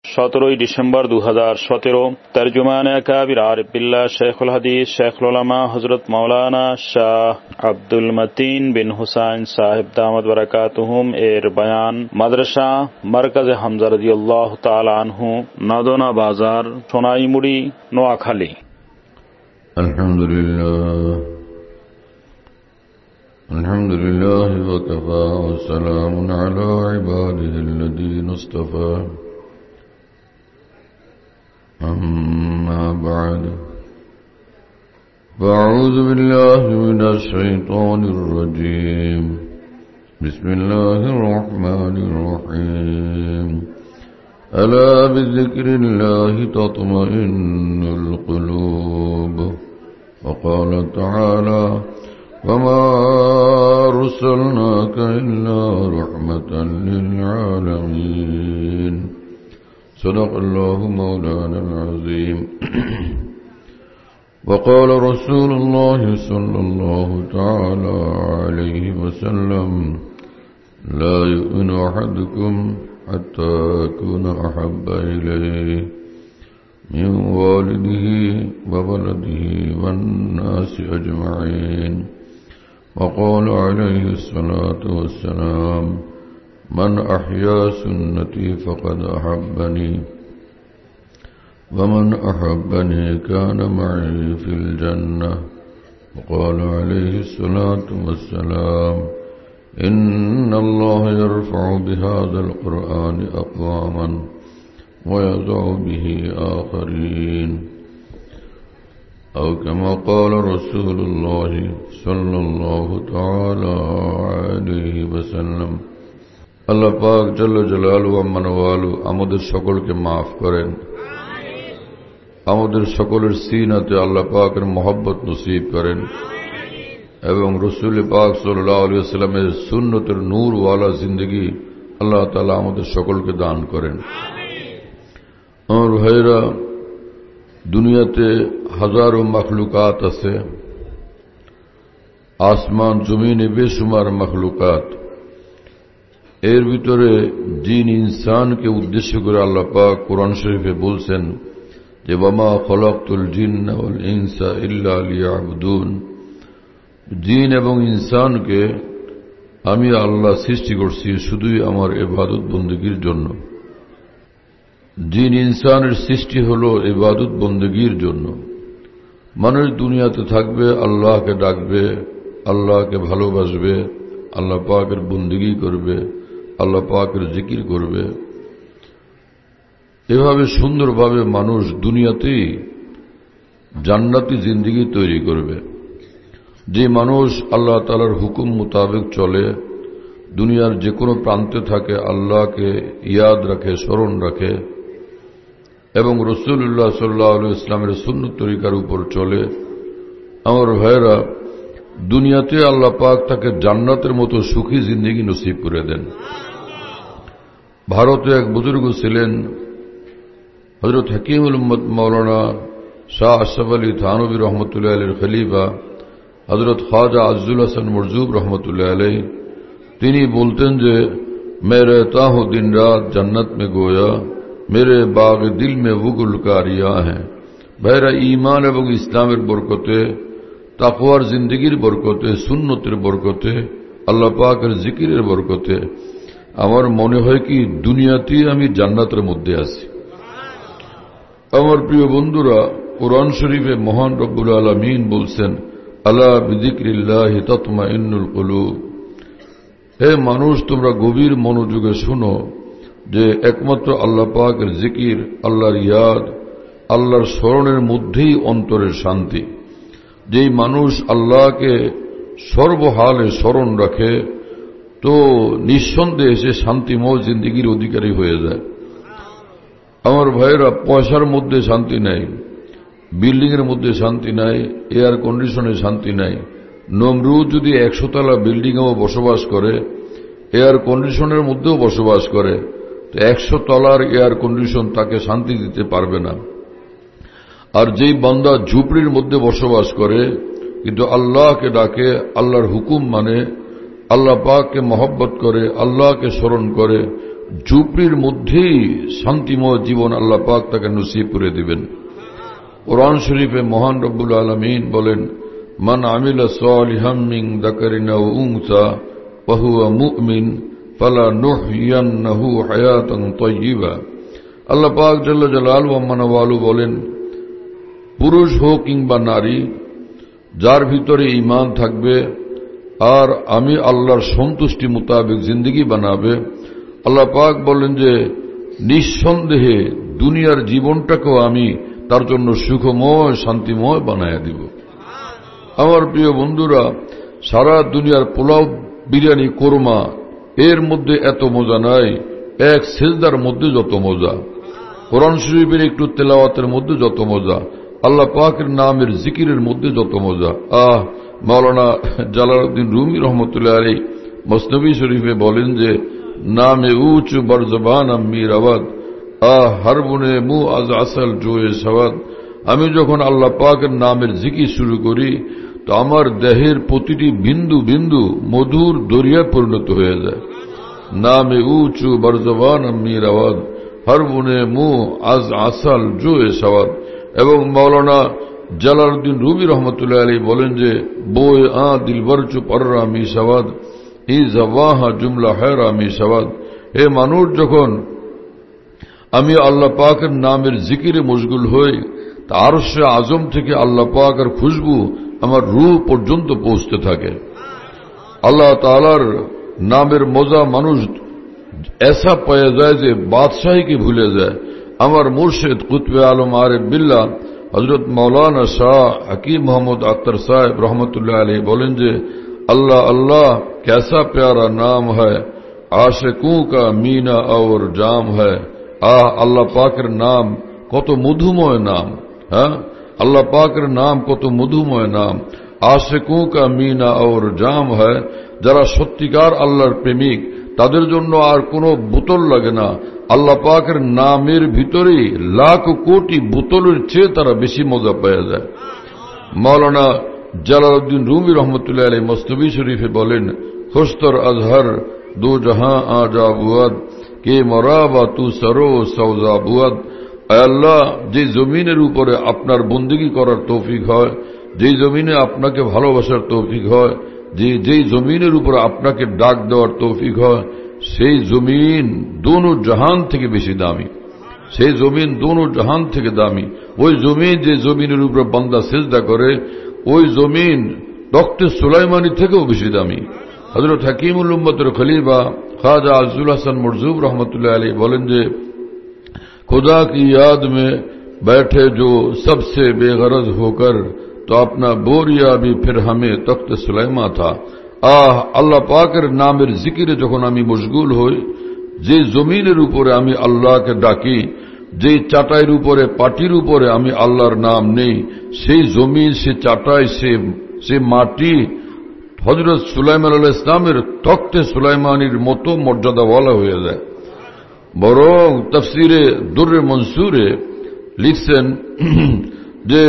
17 December 2017। তরজুমানে আকাবির Arif Billah শেখুল হাদিস শেখুল উলামা হযরত মাওলানা শাহ আব্দুল মতিন বিন হুসাইন সাহেব দামাত বারাকাতুহুম এর বয়ান মাদ্রাসা মারকাজে হামজা রাদিয়াল্লাহু তাআলা আনহু, নাদনা বাজার, সোনাইমুড়ি, নোয়াখালী। আলহামদুলিল্লাহ ওয়া কাফা ওয়া সালামুন আলা ইবাদিহিল্লাযীনা ইসতাফা। أما بعد فأعوذ بالله من الشيطان الرجيم. بسم الله الرحمن الرحيم. ألا بذكر الله تطمئن القلوب. وقال تعالى وما أرسلناك إلا رحمة للعالمين. صدق الله مولانا العظيم. وقال رسول الله صلى الله تعالى عليه وسلم لا يؤمن أحدكم حتى أكون أحب إليه من والده وولده والناس أجمعين. وقال عليه الصلاة والسلام من أحيا سنتي فقد أحبني ومن أحبني كان معي في الجنة. وقال عليه الصلاة والسلام إن الله يرفع بهذا القرآن أقواما ويضع به آخرين، أو كما قال رسول الله صلى الله تعالى عليه وسلم. আল্লাহ পাক জাল্লা জালালু আম্মা নওয়ালু আমাদের সকলকে মাফ করেন, আমাদের সকলের সিনাতে আল্লাহ পাকের মহব্বত নসিব করেন এবং রাসূল পাক সাল্লাল্লাহু আলাইহি ওয়াসাল্লামের সুন্নতের নূর ওয়ালা জিন্দেগি আল্লাহ তাআলা আমাদের সকলকে দান করেন। আমার ভাইরা, দুনিয়াতে হাজারো মাখলুকাত আছে, আসমান জমিনে বেশুমার মাখলুকাত। এর ভিতরে জিন ইনসানকে উদ্দেশ্য করে আল্লাহ পাক কোরআন শরীফে বলছেন যে ওয়ামা খলাকতুল জিন্না ওয়াল ইনসা ইল্লা লিয়াবুদুন। জিন এবং ইনসানকে আমি আল্লাহ সৃষ্টি করছি শুধুই আমার ইবাদত বন্দেগীর জন্য। জিন ইনসানের সৃষ্টি হল ইবাদত বন্দেগীর জন্য। মানুষ দুনিয়াতে থাকবে, আল্লাহকে ডাকবে, আল্লাহকে ভালোবাসবে, আল্লাহ পাকের বন্দেগী করবে, আল্লাহ পাকের জিকির করবে। এভাবে সুন্দরভাবে মানুষ দুনিয়াতেই জান্নাতি জিন্দেগি তৈরি করবে। যে মানুষ আল্লাহ তাআলার হুকুম মোতাবেক চলে, দুনিয়ার যে কোনো প্রান্তে থাকে, আল্লাহকে ইয়াদ রাখে, স্মরণ রাখে এবং রাসূলুল্লাহ সাল্লাল্লাহু আলাইহি ওয়াসাল্লামের সুন্নত তরিকার উপর চলে, আমার ভাইরা, দুনিয়াতে আল্লাহ পাক তাকে জান্নাতের মতো সুখী জিন্দেগি নসিব করে দেন। ভারতে এক বুজুর্গ ছিলেন, হযরত হাকিমুল উম্মত মাওলানা শাহ আশরাফ আলী থানভী রহমতুল্লাহ আলাইহির খলিফা হযরত খ্বাজা আজজুল হাসান মরজুব রহমতুল্লাহ আলাইহি, তিনি বলতেন যে मैं रहता हूं दिन रात जन्नत में गोया मेरे बाग दिल में वो गुलकारियां हैं। ভাইরা, ঈমান এবং ইসলামের বরকতে, তাকওয়ার জিন্দেগীর বরকতে, সুন্নতের বরকতে, আল্লাহ পাকের জিকিরের বরকতে আমার মনে হয় কি দুনিয়াতেই আমি জান্নাতের মধ্যে আছি। আমার প্রিয় বন্ধুরা, কোরআন শরীফে মহান রব্বুল আলামিন বলছেন আলা বিযিকরিল্লাহি তাতমাইন্নুল কুলুব। হে মানুষ, তোমরা গভীর মনোযোগে শুনো যে একমাত্র আল্লাহ পাকের জিকির, আল্লাহর ইয়াদ, আল্লাহর স্মরণের মধ্যেই অন্তরের শান্তি। যেই মানুষ আল্লাহকে সর্বহালে স্মরণ রাখে তো নিঃসন্দেহে সে শান্তিময় জিন্দেগির অধিকারী হয়ে যায়। আমার ভাইয়েরা, পয়সার মধ্যে শান্তি নাই, বিল্ডিং এর মধ্যে শান্তি নাই, এয়ার কন্ডিশনে শান্তি নাই। নমরুদ যদি 100 তলা বিল্ডিং এও বসবাস করে, এয়ার কন্ডিশনের মধ্যেও বসবাস করে, তো 100 তলার এয়ার কন্ডিশন তাকে শান্তি দিতে পারবে না। আর যেই বান্দা ঝুপড়ির মধ্যে বসবাস করে কিন্তু আল্লাহকে ডাকে, আল্লাহর হুকুম মানে, আল্লাহ পাককে মহব্বত করে, আল্লাহকে স্মরণ করে, ঝুপড়ির মধ্যেই শান্তিময় জীবন আল্লাহ পাক তাকে নসিব করে দিবেন। কোরআন শরীফে মহান রব্বুল আলামিন বলেন, মান আমিলা সালিহাম মিন যাকারিন আও উনসা ওয়া হুয়া মুমিন ফালানুহইয়ান্নাহু হায়াতান তাইয়্যিবা। আল্লাহ পাক জাল্লা জালালুহু ওয়া মানওয়ালু বলেন, পুরুষ হোক কিংবা নারী, যার ভিতরে ঈমান থাকবে আর আমি আল্লাহর সন্তুষ্টি মোতাবেক জিন্দেগি বানাবে, আল্লাহ পাক বলেন যে নিঃসন্দেহে দুনিয়ার জীবনটাকেও আমি তার জন্য সুখময় শান্তিময় বানায়া দিব। আমার প্রিয় বন্ধুরা, সারা দুনিয়ার পোলাও বিরিয়ানি কোরমা এর মধ্যে এত মজা নাই এক সিজদার মধ্যে যত মজা, কোরআন শরীফের একটু তেলাওয়াতের মধ্যে যত মজা, আল্লাহ পাকের নামের জিকিরের মধ্যে যত মজা। মাওলানা জালালউদ্দিন রুমি রহমতুল্লাহ আলাইহি মসনবী শরীফে বলেন যে নামে উঁচু বরজবান আম্মির আওয়াজ, হর বুনে মু আজ আসল জোয়ে সওয়াদ। আমি যখন আল্লাহ পাকের নামের জিকির শুরু করি তো আমার দেহের প্রতিটি বিন্দু বিন্দু মধুর দরিয়া পরিণত হয়ে যায়। নামে উঁচু বরজবান আম্মির আওয়াজ, হর বুনে মু আজ আসল জোয়ে সওয়াদ। এবং মাওলানা জালালউদ্দিন রুমি রহমতুল্লাহ আলাইহি বলেন যে বোয়ে দিলবর চু পররা মি সওয়াদ ই জওয়াহা জুমলা হেরা মি সওয়াদ। হে মানুষ, যখন আমি আল্লাহ পাকের নামের জিকিরে মশগুল হই তা আরশে আজম থেকে আল্লাহ পাকের খুশবু আমার রূহ পর্যন্ত পৌঁছতে থাকে। আল্লাহ তাআলার নামের মজা মানুষ এসা পেয়ে যায় যে বাদশাহীকে ভুলে যায়। আমার মুর্শিদ কুতবে আলম আরিফ বিল্লাহ হযরত মাওলানা শাহ হাকিম মোহাম্মদ আখতার সাহেব রহমতুল্লাহ আলাইহি বলেন যে अल्लाह अल्लाह कैसा प्यारा नाम है, आशिकों का मीना और जाम है। अल्लाह पाकेर नाम कत मधुमय नाम, अल्लाह पाकेर नाम कत मधुमय नाम, आशिकों का मीना और जाम है। যারা সত্যিকার আল্লাহর প্রেমিক তাদের জন্য আর কোনো বোতল লাগে না, আল্লাহ পাকের নামের ভিতরেই লাখ কোটি বোতলের চেয়ে তারা বেশি মজা পাওয়া যায়। মাওলানা জালালউদ্দিন রুমি রহমতুল্লাহ আলাইহি মসনবী শরীফে বলেন, খুশতর আজহর দো জাহাঁ আজাবুয়াদ কে মরাবা তু সরো সৌজাবুয়াদ। আল্লাহ, যে জমিনের উপরে আপনার বন্দেগী করার তৌফিক হয়, যেই জমিনে আপনাকে ভালোবাসার তৌফিক হয়, যেই জমিনের উপরে আপনাকে ডাক দেওয়ার তৌফিক হয়, সেই জমিন দোনো জাহান থেকে বেশি দামি, সেই জমিন দোনো জাহান থেকে দামি। ওই জমিন যে জমিনের উপরে বান্দা সিজদা করে ওই জমিন তখতে সুলাইমানি থেকেও বেশি দামি। হযরত হাকিমুল উম্মতের খলিফা খাজা আজজুল হাসান মরজুব রহমতুল্লাহ আলাইহি বলেন যে खुदा की याद में बैठे जो सबसे बेगरज होकर तो अपना बोरिया भी फिर हमें तख्त सुलाइमा था। আল্লাহ পাকের নামের জিকিরে যখন আমি মশগুল হই, যে জমিনের উপরে আমি আল্লাহকে ডাকি, যে চাটাইয়ের উপরে পাটির উপরে আমি আল্লাহর নাম নেই, সেই জমিন, সে চাটাই, সে মাটি হযরত সুলাইমান আলাইহিস সালামের তখতে সুলাইমানির মতো মর্যাদাওয়ালা হয়ে যায়। বরং তাফসিরে দুররে মনসুরে লিখছেন যে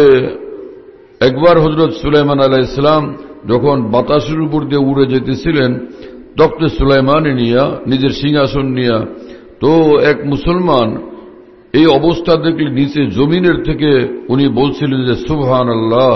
একবার হযরত সুলাইমান আলাইহিস সালাম যখন বাতাসের উপর দিয়ে উড়ে যেতেছিলেন তখতে সুলাইমানি নিয়া, নিজের সিংহাসন নিয়া, তো এক মুসলমান এই অবস্থা দেখলে নিচে জমিনের থেকে উনি বলছিলেন যে সুবহানাল্লাহ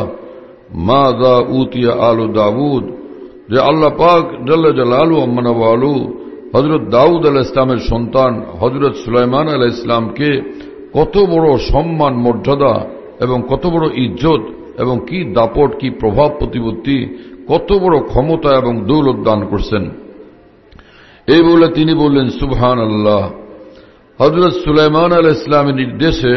মাযা উতিয়া আলু দাউদ, যে আল্লাহ পাক জাল্লা জালালু আম্মানাওয়ালু হযরত দাউদ আলাইহিস সালামের সন্তান হযরত সুলাইমান আলাইহিস সালামকে কত বড় সম্মান মর্যাদা এবং কত বড় ইজ্জত এবং কি দাপট, কি প্রভাব প্রতিপত্তি, কত বড় ক্ষমতা এবং দৌলত দান করছেন। এই বলে তিনি বললেন সুবহানাল্লাহ। হযরত সুলাইমান আলাইহিস সালামের নির্দেশে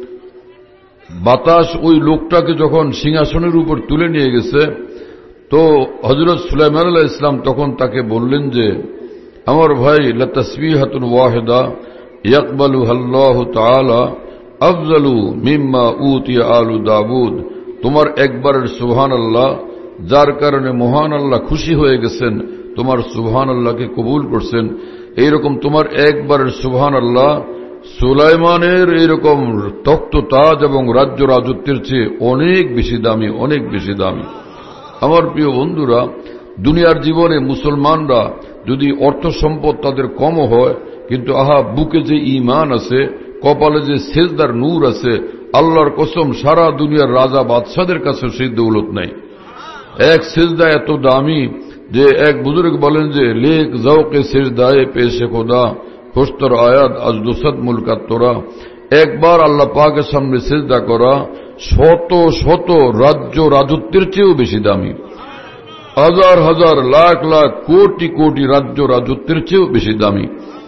বাতাস ওই লোকটাকে যখন সিংহাসনের উপর তুলে নিয়ে গেছে, তো হযরত সুলাইমান আলাইহিস সালাম তখন তাকে বললেন যে আমার ভাই, লাতাসবিহাতুন ওয়াহিদা ইয়াকবালুহা আল্লাহু তাআলা আফজালু মিম্মা উতিয়া আলু দাউদ। তোমার একবারের সুবহানাল্লাহ, যার কারণে মহান আল্লাহ খুশি হয়ে গেছেন, তোমার সুবহানাল্লাহকে কবুল করছেন, এইরকম তোমার একবারের সুবহানাল্লাহ সুলাইমানের এইরকম তখ্ত তাজ এবং রাজ্য রাজত্বের চেয়ে অনেক বেশি দামি, অনেক বেশি দামি। আমার প্রিয় বন্ধুরা, দুনিয়ার জীবনে মুসলমানরা যদি অর্থ সম্পদ তাদের কমও হয়, কিন্তু বুকে যে ঈমান আছে, কপালে যে সেজদার নূর আছে, আল্লাহর কসম সারা দুনিয়ার রাজা বাদশাদের কাছে সেই দৌলত নাই। এক সেজদা এত দামি যে এক বুজুর্গ বলেন যে লেক জওকে সেজদায়ে পেশে খোদা খুশতর আয়াত আজ দুসদ মুলকাত তোরা। একবার আল্লাহ পাকের সামনে সেজদা করা শত শত রাজ্য রাজত্বের চেয়েও বেশি দামি, হাজার হাজার লাখ লাখ কোটি কোটি রাজ্য রাজত্বের চেয়েও বেশি দামি।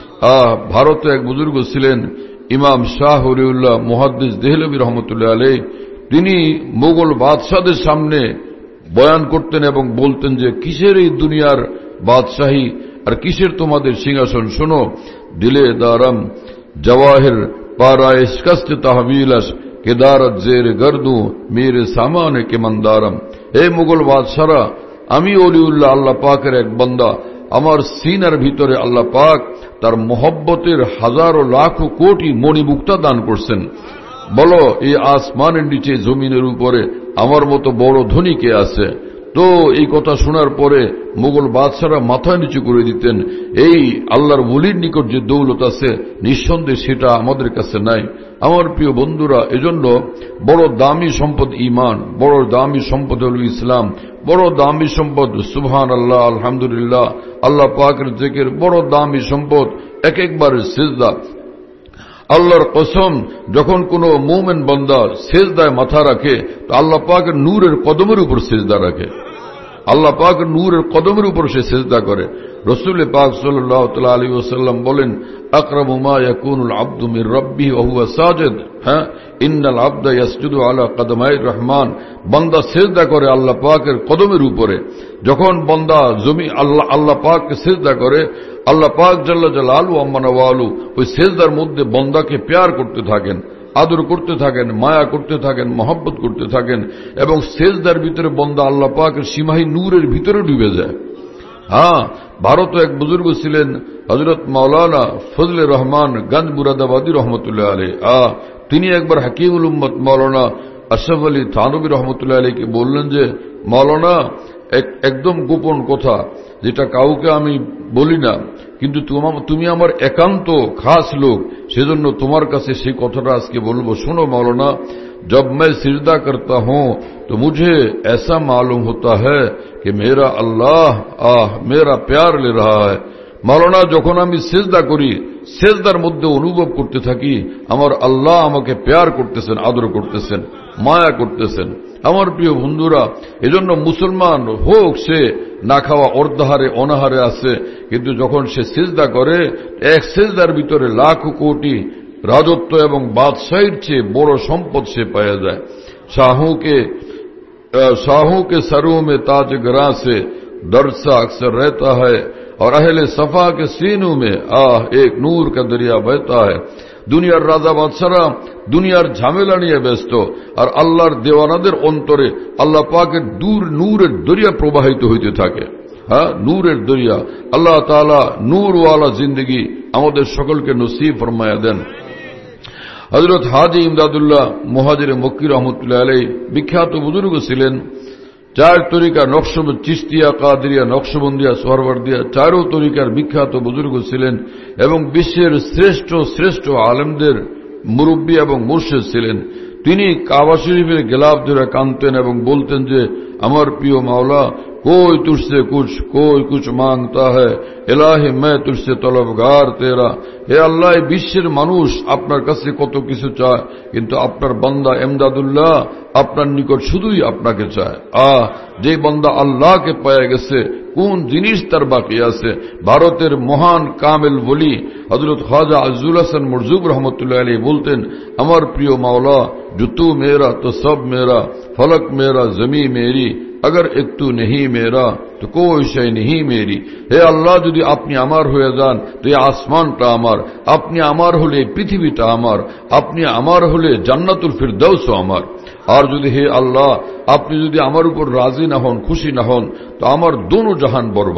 ভারতে এক বুজুর্গ ছিলেন ইমাম শাহ ওলিউল্লাহ মুহাদ্দিস দেহলভী রহমতুল্লাহ আলাইহ। তিনি মোগল বাদশাদের সামনে বয়ান করতেন এবং বলতেন যে কিসের এই দুনিয়ার বাদশাহী আর কিসের তোমাদের সিংহাসন, শোনো দিলে দারাম জওয়াহির পারায় শিকস্ত তাহবিলাস কেদারত জের গর্দু মেরে সামানে কে মন্দারম। এই মুঘল বাদশারা, আমি ওলিউল্লাহ আল্লাহ পাকের এক বান্দা, আমার সিনার ভিতরে আল্লাহ পাক তার মোহব্বতের হাজারো লাখো কোটি মণিমুক্তা দান করছেন। বলো এই আসমানের নিচে জমিনের উপরে আমার মতো বড় ধনী কে আছে? তো এই কথা শোনার পরে মুঘল বাদশারা মাথা নিচু করে দিতেন। এই আল্লাহর ওলির নিকট যে দৌলত আছে নিঃসন্দেহে সেটা আমাদের কাছে নাই। আমার প্রিয় বন্ধুরা, এজন্য বড় দামি সম্পদ ঈমান, বড় দামি সম্পদ হল ইসলাম, বড় দামি সম্পদ সুবহানাল্লাহ আলহামদুলিল্লাহ আল্লাহ পাকের জিকির, বড় দামি সম্পদ এক একবারের সিজদা। আল্লাহর কসম, যখন কোন মুমিন বান্দা সিজদায় মাথা রাখে তো আল্লাহ পাকের নূরের কদমের উপর সিজদা রাখে, আল্লাহ পাকের নূরের কদমের উপর সে সিজদা করে। রাসূল পাক সাল্লাল্লাহু তাআলা আলাইহি ওয়াসাল্লাম বলেন, আকরামু মা ইয়াকুনুল আবদু মির রাব্বিহি ওয়া হুয়া সাজিদ, ইন্নাল আবদা ইয়াসজুদু আলা কদমাইর রহমান। বান্দা সিজদা করে আল্লাহ পাকের কদমের উপরে। যখন বান্দা আল্লাহ পাককে সিজদা করে, আল্লাহ পাক জাল্লা জালালু আম্মা নওয়ালু ওই সিজদার মধ্যে বান্দাকে প্যার করতে থাকেন, আদর করতে থাকেন, মায়া করতে থাকেন, মহব্বত করতে থাকেন, এবং সিজদার ভিতরে বান্দা আল্লাহ পাকের সীমাহীন নূরের ভিতরে ডুবে যায়। ভারতে এক বুজুর্গ ছিলেন হযরত মাওলানা ফজলে রহমান গঞ্জ মুরাদাবাদী রহমতুল্লাহ আলাইহ। তিনি একবার হাকিমুল উম্মত মাওলানা আশরাফ আলী থানভী রহমতুল্লাহ আলাইহকে বললেন যে মাওলানা, একদম গোপন কথা যেটা কাউকে আমি বলি না, কিন্তু তুমি আমার একান্ত খাস লোক, সেজন্য তোমার কাছে সেই কথাটা আজকে বলবো। শোনো মৌলানা, जब मैं सिजदा करता हूं तो मुझे ऐसा मालूम होता है कि मेरा अल्लाह मेरा प्यार ले रहा है। मौलाना, যখন আমি সিজদা করি, সিজদার মধ্যে অনুভব করতে থাকি আমার আল্লাহ আমাকে প্যার করতেছেন, আদর করতেছেন, মায়া করতেছেন। আমার প্রিয় বন্ধুরা, এজন্য মুসলমান হোক সে না খাওয়া অর্ধাহারে অনাহারে আছে, কিন্তু যখন সে সিজদা করে এক সিজদার ভিতরে লাখ কোটি राजत्व एवं बादशाहीर চেয়ে बड़ो सम्पद से पाया जाए। शाहों के सरों में ताज गरा से दरसा अक्सर रहता है और अहले सफा के सीनों में एक नूर का दरिया बहता है। दुनियार राजा बादशाहरा दुनियार झमेला निये व्यस्त और आल्लाहर देवानादेर अंतरे आल्लाह पाकेर नूरेर दरिया प्रवाहित हইতে থাকে। नूरेर दरिया। आल्लाह ताआला नूरवाला जिंदगी आमादेर सकलके नसीब फरमाया देन। हजरत हाजी इमदादुल्लाह मुहाजिर मक्की रहमतुल्लाह अलैहि विख्यात बुजुर्ग ছিলেন। चार तरीका नक्शबंद चिश्तिया, कादरिया, नक्शबंदिया, सोहरवर्दिया चारों तरीकार विख्यात बुजुर्ग ছিলেন এবং বিশ্বের শ্রেষ্ঠ শ্রেষ্ঠ আলেমদের মুরব্বী এবং মুর্শিদ ছিলেন। তিনি কাবা শরীফের গিলাফ ধরে কাঁদতেন এবং বলতেন যে আমার প্রিয় মাওলা, कोई तुझसे कुछ मांगता है, इलाही मैं तुझसे तलबगार तेरा। हे अल्लाह, বিশ্বের মানুষ আপনার কাছে কত কিছু চায়, কিন্তু আপনার বান্দা ইমদাদুল্লাহ আপনার নিকট শুধুই আপনাকে চায়। যে বান্দা আল্লাহকে পেয়ে গেছে কোন জিনিস তার বাকি আছে? ভারতের মহান কামেল ওলি হযরত খ্বাজা আজজুল হাসান মরজুব রহমতুল্লাহ আলাইহি বলতেন, আমার প্রিয় মাওলা, जो तू मेरा तो सब मेरा, फलक मेरा जमी मेरी, अगर एक तू नहीं मेरा तो कोई शय नहीं मेरी। हे আল্লাহ, যদি আপনি আমার হয়ে যান তো এই আসমানটা আমার, আপনি আমার হলে পৃথিবীটা আমার, আপনি আমার হলে জান্নাতুল ফিরদাউসও আমার। আর যদি হে আল্লাহ আপনি যদি আমার উপর রাজি না হন, খুশি না হন, তো আমার দোনো জাহান বরবাদ,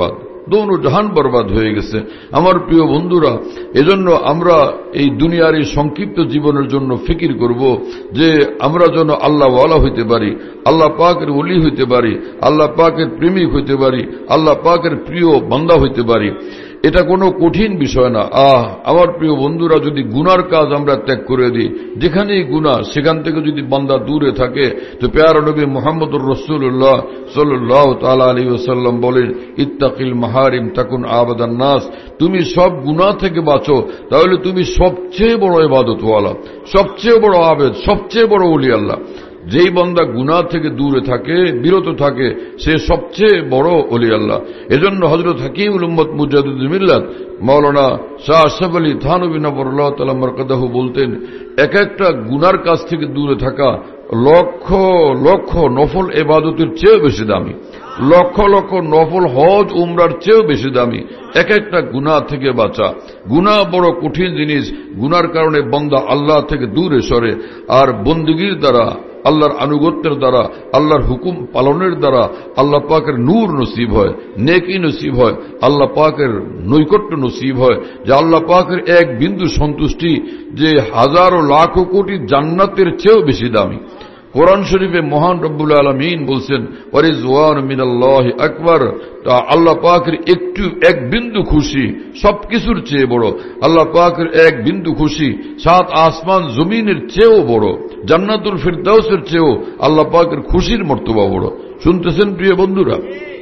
দোনো জাহান বরবাদ হয়ে গেছে। আমার প্রিয় বন্ধুরা, এজন্য আমরা এই দুনিয়ার এই সংক্ষিপ্ত জীবনের জন্য ফিকির করব যে আমরা যেন আল্লাহ ওয়ালা হইতে পারি, আল্লাহ পাকের ওলি হইতে পারি, আল্লাহ পাকের প্রেমিক হইতে পারি, আল্লাহ পাকের প্রিয় বান্দা হইতে পারি। এটা কোনো কঠিন বিষয় না। আমার প্রিয় বন্ধুরা, যদি গুনার কাজ আমরা ত্যাগ করে দিই, যেখানেই গুনাহ সেখান থেকে যদি বান্দা দূরে থাকে, তো প্যারা নবী মুহাম্মদুর রাসূলুল্লাহ সাল্লাল্লাহু তাআলা আলাইহি ওয়াসাল্লাম বলেন, ইত্তাকিল মাহারিম তাকুন আবাদান নাস। তুমি সব গুনাহ থেকে বাঁচো, তাহলে তুমি সবচেয়ে বড় ইবাদতওয়ালা, সবচেয়ে বড় আবেদ, সবচেয়ে বড় ওলি আল্লাহ। যেই বান্দা গুনাহ থেকে দূরে থাকে, বিরত থাকে, সে সবচেয়ে বড় ওলি আল্লাহ। এজন্য হযরত হাকিমুল উম্মত মুজাদ্দিদুল মিল্লাত মাওলানা শাহ আশরাফ আলী থানভী নবরুল্লাহ তাআলা মারকাদাহু বলতেন, এক একটা গুনার কাছ থেকে দূরে থাকা লক্ষ লক্ষ নফল ইবাদতের চেয়ে বেশি দামি, লক্ষ লক্ষ নফল হজ উমরার চেয়েও বেশি দামি এক একটা গুনাহ থেকে বাঁচা। গুনাহ বড় কঠিন জিনিস। গুনার কারণে বান্দা আল্লাহ থেকে দূরে সরে, আর বন্দেগীর দ্বারা, আল্লাহর আনুগত্যের দ্বারা, আল্লাহর হুকুম পালনের দ্বারা আল্লাহ পাকের নূর নসিব হয়, নেকি নসিব হয়, আল্লাহ পাকের নৈকট্য নসিব হয়, যে আল্লাহ পাকের এক বিন্দু সন্তুষ্টি যে হাজারো লাখ কোটি জান্নাতের চেয়েও বেশি দামি। কোরআন শরীফে মহান রব্বুল আলামিন বলছেন, ওয়ারিজওয়ান মিনাল্লাহি আকবার। তা আল্লাহ পাকের এক বিন্দু খুশি সবকিছুর চেয়ে বড়। আল্লাহ পাকের এক বিন্দু খুশি 7 আসমান জমিনের চেয়েও বড়, জান্নাতুল ফিরদাউসের চেয়েও আল্লাহ পাকের খুশির মর্তবা বড়। শুনতেছেন প্রিয় বন্ধুরা?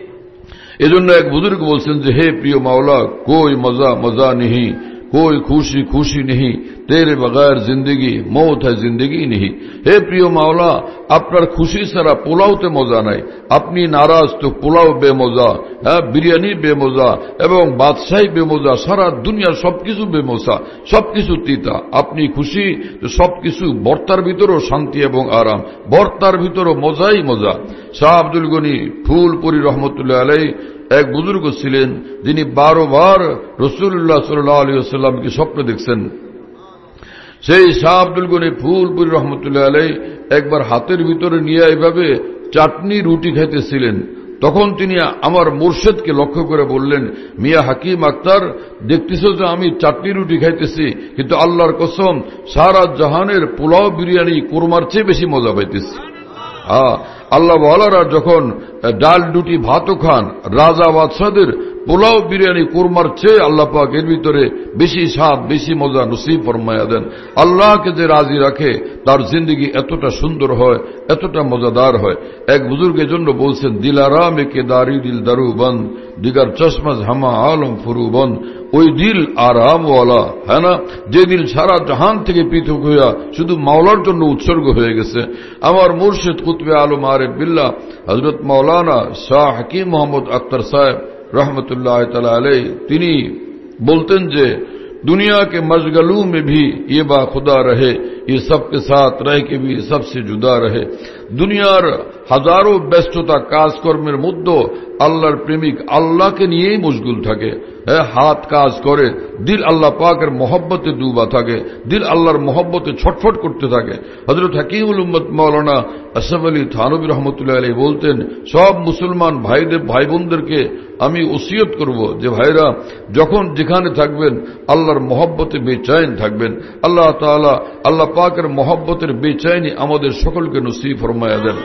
এজন্য এক বুজুর্গ বলছেন যে, হে প্রিয় মাওলা, কোই মজা মজা নেহি, कोई खुशी खुशी नहीं, तेरे बगैर जिंदगी मौत है जिंदगी नहीं। हे प्रिय माওলা, আপনার খুশি ছাড়া পোলাওতে মজা নাই, আপনি নারাজ তো পোলাও বেমজা, বিরিয়ানি বেমজা এবং বাদশাহী বেমজা, সারা দুনিয়ার সবকিছু বেমজা, সবকিছু তিতা। আপনি খুশি তো সবকিছু, বর্তার ভিতরও শান্তি এবং আরাম, বর্তার ভিতরও মজাই মজা। শাহ আব্দুল গনি ফুলপুরি রহমতুল্লাহ আলাইহি এক বুজুর্গ ছিলেন, যিনি 12 বার রাসূলুল্লাহ সাল্লাল্লাহু আলাইহি ওয়াসাল্লামকে স্বপ্ন দেখছেন। সেই শাহ আব্দুল গনি ফুলপুরি রহমতুল্লাহ আলাইহি একবার হাতের ভিতরে নিয়ে এইভাবে চাটনি রুটি খাইতেছিলেন। তখন তিনি আমার মুর্শিদকে লক্ষ্য করে বললেন, মিয়া হাকিম আক্তার, দেখতেছ যে আমি চাটনি রুটি খাইতেছি, কিন্তু আল্লাহর কসম সারা জাহানের পোলাও বিরিয়ানি কোরমার চেয়ে বেশি মজা পাইতেছি। আল্লাহ ওয়ালারা যখন ডাল রুটি ভাতও খান, রাজা বাদশাদের পোলাও বিরিয়ানি কোরমার চেয়ে আল্লাহ পাক এর ভিতরে বেশি স্বাদ, বেশি মজা নসিব ফরমায়া দেন। আল্লাহকে যে রাজি রাখে তার জিন্দগি এতটা সুন্দর হয়, এতটা মজাদার হয়। এক বুজুর্গের জন্য বলছেন, দিল আরামে কে দারি দিল দারু বন্ধ, দিগার চশমাজ হামা আলম ফুরু বন্ধ। ওই দিল আরামওয়ালা, হ্যাঁ না, যে দিল সারা জাহান থেকে পৃথক হইয়া শুধু মাওলার জন্য উৎসর্গ হয়ে গেছে। আমার মুর্শিদ কুতবে আলম আরিফ বিল্লাহ হযরত মাওলানা শাহ হাকিম মোহাম্মদ আক্তার সাহেব रहमतुल्लाह तआला अलैह, তিনি বলতেন যে दुनिया के मशगलों में भी ये बाखुदा रहे, ये सबके साथ रह के भी सबसे जुदा रहे। দুনিয়ার হাজারো ব্যস্ততা কাজকর্মের মধ্যে আল্লাহর প্রেমিক আল্লাহকে নিয়েই মশগুল থাকে, হাত কাজ করে, দিল আল্লাহ পাকের মহব্বতে ডুবা থাকে, দিল আল্লাহর মহব্বতে ছটফট করতে থাকে। হযরত হাকিমুল উম্মত মাওলানা আশরাফ আলী থানভী রহমতুল্লাহ আলাইহি বলতেন, সব মুসলমান ভাই বোনদেরকে আমি ওসিয়ত করব যে ভাইরা যখন যেখানে থাকবেন আল্লাহর মহব্বতে বেচैन থাকবেন। আল্লাহ তাআলা আল্লাহ পাকের মহব্বতের বেচैनी আমাদের সকলকে নসিব ফরমায়া দেন।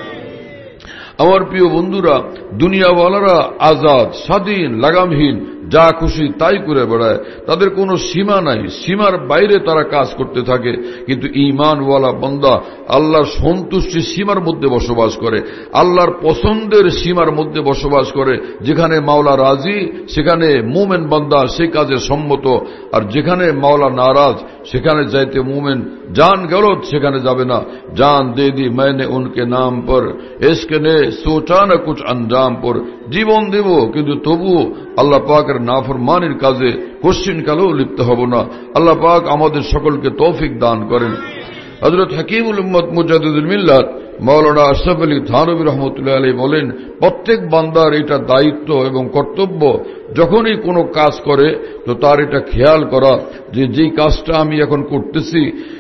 আমার প্রিয় বন্ধুরা, দুনিয়াওয়ালারা আজাদ, স্বাধীন, লাগামহীন, যা খুশি তাই করে বেড়ায়, তাদের কোনো সীমা নাই, সীমার বাইরে তারা কাজ করতে থাকে। কিন্তু ঈমানওয়ালা বান্দা আল্লাহর সন্তুষ্টির সীমার মধ্যে বসবাস করে, আল্লাহর পছন্দের সীমার মধ্যে বসবাস করে। যেখানে মাওলা রাজি সেখানে মুমিন বান্দা সেই কাজে সম্মত, আর যেখানে মাওলা নারাজ সেখানে যাইতে মুমিন জান গেল সেখানে যাবে না। জান দে দি मैंने उनके नाम पर, इश्क ने सोचा न कुछ अंजाम पर। জীবন দেব কিন্তু তবুও আল্লাহ পাকের নাফরমানির কাজে কোশ্চিন কালেও লিপ্ত হব না। আল্লাহ পাক আমাদের সকলকে তৌফিক দান করেন। হযরত হাকিমুল উম্মত মুজাদ্দিদুল মিল্লাত মাওলানা আশরাফ আলী থানভী রহমতুল্লাহ আলাইহি বলেন, প্রত্যেক বান্দার এটা দায়িত্ব এবং কর্তব্য, যখনই কোনো কাজ করে তো তার এটা খেয়াল করা যে যেই কাজটা আমি এখন করতেছি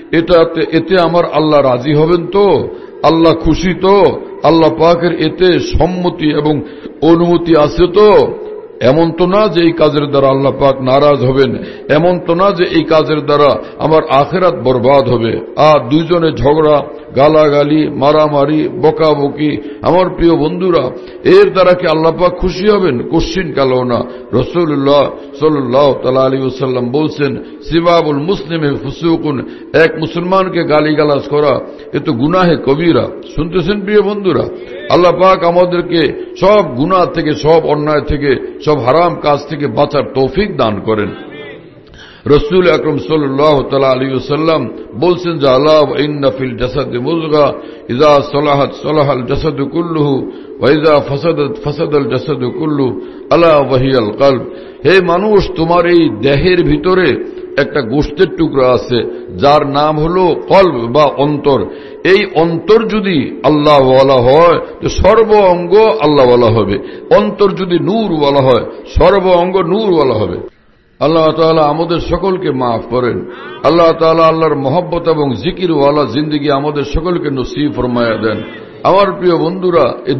এতে আমার আল্লাহ রাজি হবেন তো, আল্লাহ খুশি তো, আল্লাহ পাকের এতে সম্মতি এবং অনুমতি আছে তো। এমন তো না যে এই কাজের দ্বারা আল্লাহ পাক নারাজ হবেন, এমন তো না যে এই কাজের দ্বারা আমার আখিরাত বরবাদ হবে। আর দুইজনে ঝগড়া, গালাগালি, মারামারি, বকাবকি, আমার প্রিয় বন্ধুরা, এর দ্বারা কি আল্লাহ পাক খুশি হবেন? কোশ্চিন কালেও না। রাসূলুল্লাহ সাল্লাল্লাহু তাআলা আলাইহি ওয়াসাল্লাম বলছেন, সিবাবুল মুসলিমে ফুসুকুন, এক মুসলমানকে গালিগালাজ করা এ তো গুনাহে কবিরা। শুনতেছেন প্রিয় বন্ধুরা? আল্লাহ পাক আমাদেরকে সব গুনাহ থেকে, সব অন্যায় থেকে, সব হারাম কাজ থেকে বাঁচার তৌফিক দান করেন। রাসূল আকরাম সাল্লাল্লাহু তাআলা আলাইহি ওয়াসাল্লাম বলছেন যে, আলা ইন্না ফিল জাসাদি মুযগা ইযা সালাহাত সালাহাল জাসাদু কুল্লুহু ওয়া ইযা ফাসাদাত ফাসাদাল জাসাদু কুল্লুহু আলা ওয়াহিয়াল কলব। হে মানুষ, তোমার এই দেহের ভিতরে একটা গোশতের টুকরা আছে যার নাম হলো কলব বা অন্তর। এই অন্তর যদি আল্লাহ ওয়ালা হয় তো সর্ব অঙ্গ আল্লাহ ওয়ালা হবে। অন্তর যদি নূর ওয়ালা হয়, সর্ব অঙ্গ নূর ওয়ালা হবে। আল্লাহ তাআলা আমাদের সকলকে মাফ করেন। আল্লাহ তাআলা আল্লাহর মহব্বত এবং জিকির ওয়ালা জিন্দেগি আমাদের সকলকে নসিব ফরমায়া দেন। আমার প্রিয় বন্ধুরা, এই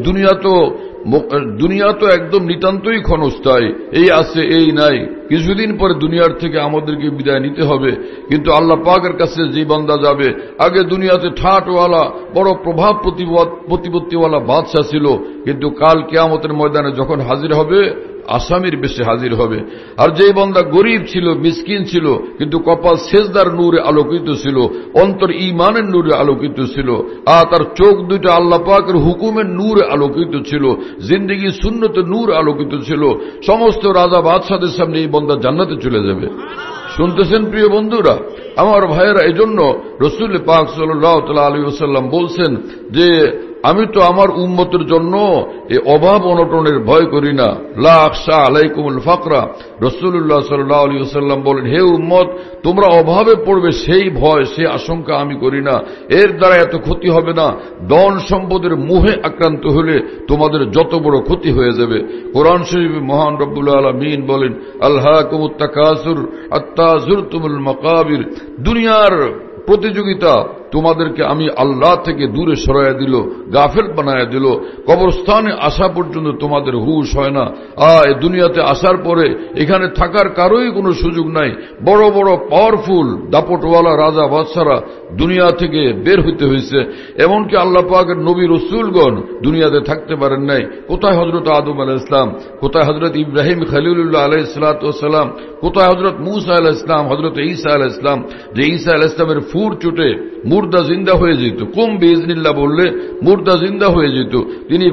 দুনিয়া তো একদম নিতান্তই ক্ষণস্থায়ী, এই আছে এই নাই। কিছুদিন পরে দুনিয়ার থেকে আমাদেরকে বিদায় নিতে হবে। কিন্তু আল্লাহ পাকের কাছে যে বান্দা যাবে, আগে দুনিয়াতে ঠাটওয়ালা বড় প্রভাব প্রতিপত্তিওয়ালা বাদশা ছিল, কিন্তু কাল কিয়ামতের ময়দানে যখন হাজির হবে আসামির বেশে হাজির হবে। আর যে বান্দা গরিব ছিল, মিসকিন ছিল, কিন্তু কপাল সেজদার নূরে আলোকিত ছিল, অন্তর ঈমানের নূরে আলোকিত ছিল, আর তার চোখ দুইটা আল্লাহ পাকের হুকুমের নূরে আলোকিত ছিল, জিন্দেগি সুন্নতের নূর আলোকিত ছিল, সমস্ত রাজা বাদশাদের সামনে এই বান্দা জান্নাতে চলে যাবে। শুনতেছেন প্রিয় বন্ধুরা? আমার ভাইয়েরা, এজন্য রাসূল পাক সাল্লাল্লাহু তাআলা আলাইহি ওয়াসাল্লাম বলছেন যে, আমি তো আমার উম্মতের জন্য এই অভাব অনটনের ভয় করি না। লা আখশা আলাইকুমুল ফাকরা। রাসূলুল্লাহ সাল্লাল্লাহু আলাইহি ওয়াসাল্লাম বলেন, হে উম্মত, তোমরা অভাবে পড়বে সেই ভয়, সেই আশঙ্কা আমি করি না। এর দ্বারা এত ক্ষতি হবে না, ধন সম্পদের মোহে আক্রান্ত হলে তোমাদের যত বড় ক্ষতি হয়ে যাবে। কোরআন শরীফে মহান রব্বুল আলামিন বলেন, আলহাকুমুত তাকাসুর হাত্তা যুরতুমুল মাকাবির। দুনিয়ার প্রতিযোগিতা তোমাদেরকে আমি আল্লাহ থেকে দূরে সরাইয়া দিল, গাফেল বানাইয়া দিল। কবরস্থানে আসা পর্যন্ত তোমাদের হুঁশ হয় না। এই দুনিয়াতে আসার পরে এখানে থাকার কারোই কোনো সুযোগ নাই। বড় বড় পাওয়ারফুল দাপটওয়ালা রাজা বাদশারা দুনিয়া থেকে বের হইতে হয়েছে। এমনকি আল্লাহ পাকের নবী রাসূলগণ দুনিয়াতে থাকতে পারেন নাই। কোথায় হযরত আদম আলাইহিস সালাম, কোথায় হযরত ইব্রাহিম খলিলুল্লাহ আলাইহিস সালাতু ওয়াস সালাম, কোথায় হযরত মূসা আলাইহিস সালাম, হযরত ঈসা আলাইহিস সালাম, যে ঈসা আলাইহিস সালামের ফুর চুটে মুর্দা জিন্দা হয়ে যেত। কুম বিইজনিল্লাহ বললে মুর্দা জিন্দা হয়ে যেত। তিনি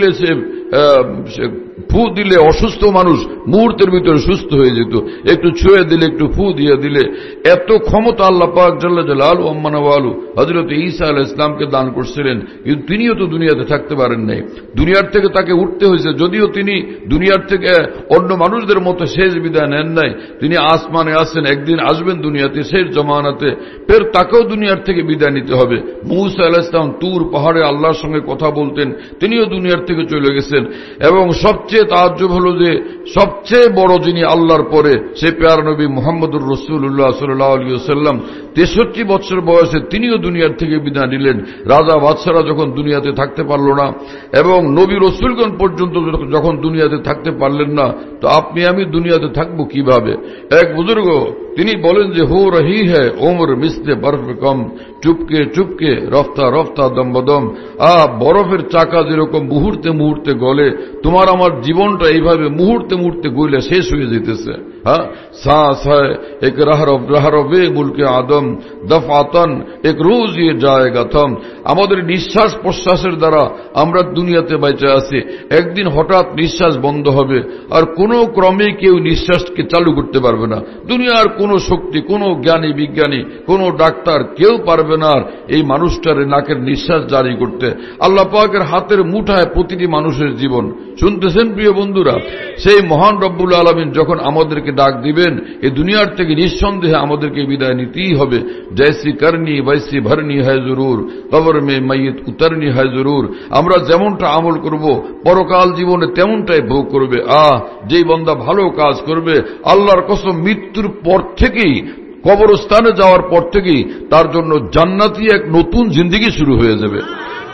ফু দিলে অসুস্থ মানুষ মুহূর্তের ভিতরে সুস্থ হয়ে যেত। একটু ছুঁয়ে দিলে, একটু ফু দিয়ে দিলে। এত ক্ষমতা আল্লাহ পাক জাল্লা জালালহু আম্মানা ওয়ালু হযরত ঈসা আলাইহিস সালামকে দান করছিলেন। কিন্তু তিনিও তো দুনিয়াতে থাকতে পারেন নাই। দুনিয়ার থেকে তাকে উঠতে হয়েছে। যদিও তিনি দুনিয়ার থেকে অন্য মানুষদের মতো শেষ বিদায় নেন নাই। তিনি আসমানে আছেন, একদিন আসবেন দুনিয়াতে শেষ জমানাতে, ফের তাকেও দুনিয়ার থেকে বিদায় নিতে হবে। মূসা আলাইহিস সালাম তুর পাহাড়ে আল্লাহর সঙ্গে কথা বলতেন, তিনিও দুনিয়ার থেকে চলে গেছেন। এবং সবচেয়ে তাজ্জুব হলো যে সবচেয়ে বড় যিনি আল্লাহর পরে, সে প্যারা নবী মুহাম্মদুর রাসূলুল্লাহ সাল্লাল্লাহু আলাইহি ওয়াসাল্লাম 63 বছর বয়সে তিনিও দুনিয়ার থেকে বিদায় নিলেন। রাজা বাদশারা যখন দুনিয়াতে থাকতে পারল না, এবং নবী রাসূলগণ পর্যন্ত যখন দুনিয়াতে থাকতে পারলেন না, তো আপনি আমি দুনিয়াতে থাকবো কিভাবে? এক বুজুর্গ তিনি বলেন যে, হো রহি হ্যায় ওমর মিসলে বরফ কম, চুপকে চুপকে রফতা রফতা দম বদম। বরফের চাকা যেরকম মুহূর্তে মুহূর্তে গলে, তোমার আমার জীবনটা এইভাবে মুহূর্তে মুহূর্তে গলে শেষ হয়ে যেতেছে। सांस है एक रहरवे मुल्के आदम दफातन एक रोज ये जाएगा थम। আমাদের নিঃশ্বাস প্রশ্বাসের দ্বারা আমরা দুনিয়াতে বেঁচে আছি। একদিন হঠাৎ নিঃশ্বাস বন্ধ হবে, আর কোনো ক্রমে কেউ নিঃশ্বাসকে চালু করতে পারবে না। দুনিয়ার কোনো শক্তি, কোনো জ্ঞানী বিজ্ঞানী, কোনো ডাক্তার কেউ পারবে না আর এই মানুষটার নাকের নিঃশ্বাস জারি করতে। আল্লাহ পাকের হাতের মুঠায় প্রতিটি মানুষের জীবন। শুনতেছেন প্রিয় বন্ধুরা? সেই মহান রব্বুল আলামিন যখন আমাদেরকে ডাক দিবেন, এই দুনিয়ার থেকে নিঃসন্দেহে আমাদেরকে বিদায় নিতেই হবে। জৈসি করনি বৈসি ভরনি হয় জরুর, কবর মে মাইয়িত উতরনি হয় জরুর। আমরা যেমনটা আমল করব পরকাল জীবনে তেমনটাই ভোগ করবে। যেই বান্দা ভালো কাজ করবে, আল্লাহর কসম মৃত্যুর পর থেকেই, কবরস্থানে যাওয়ার পর থেকেই তার জন্য জান্নাতি এক নতুন জিন্দেগি শুরু হয়ে যাবে।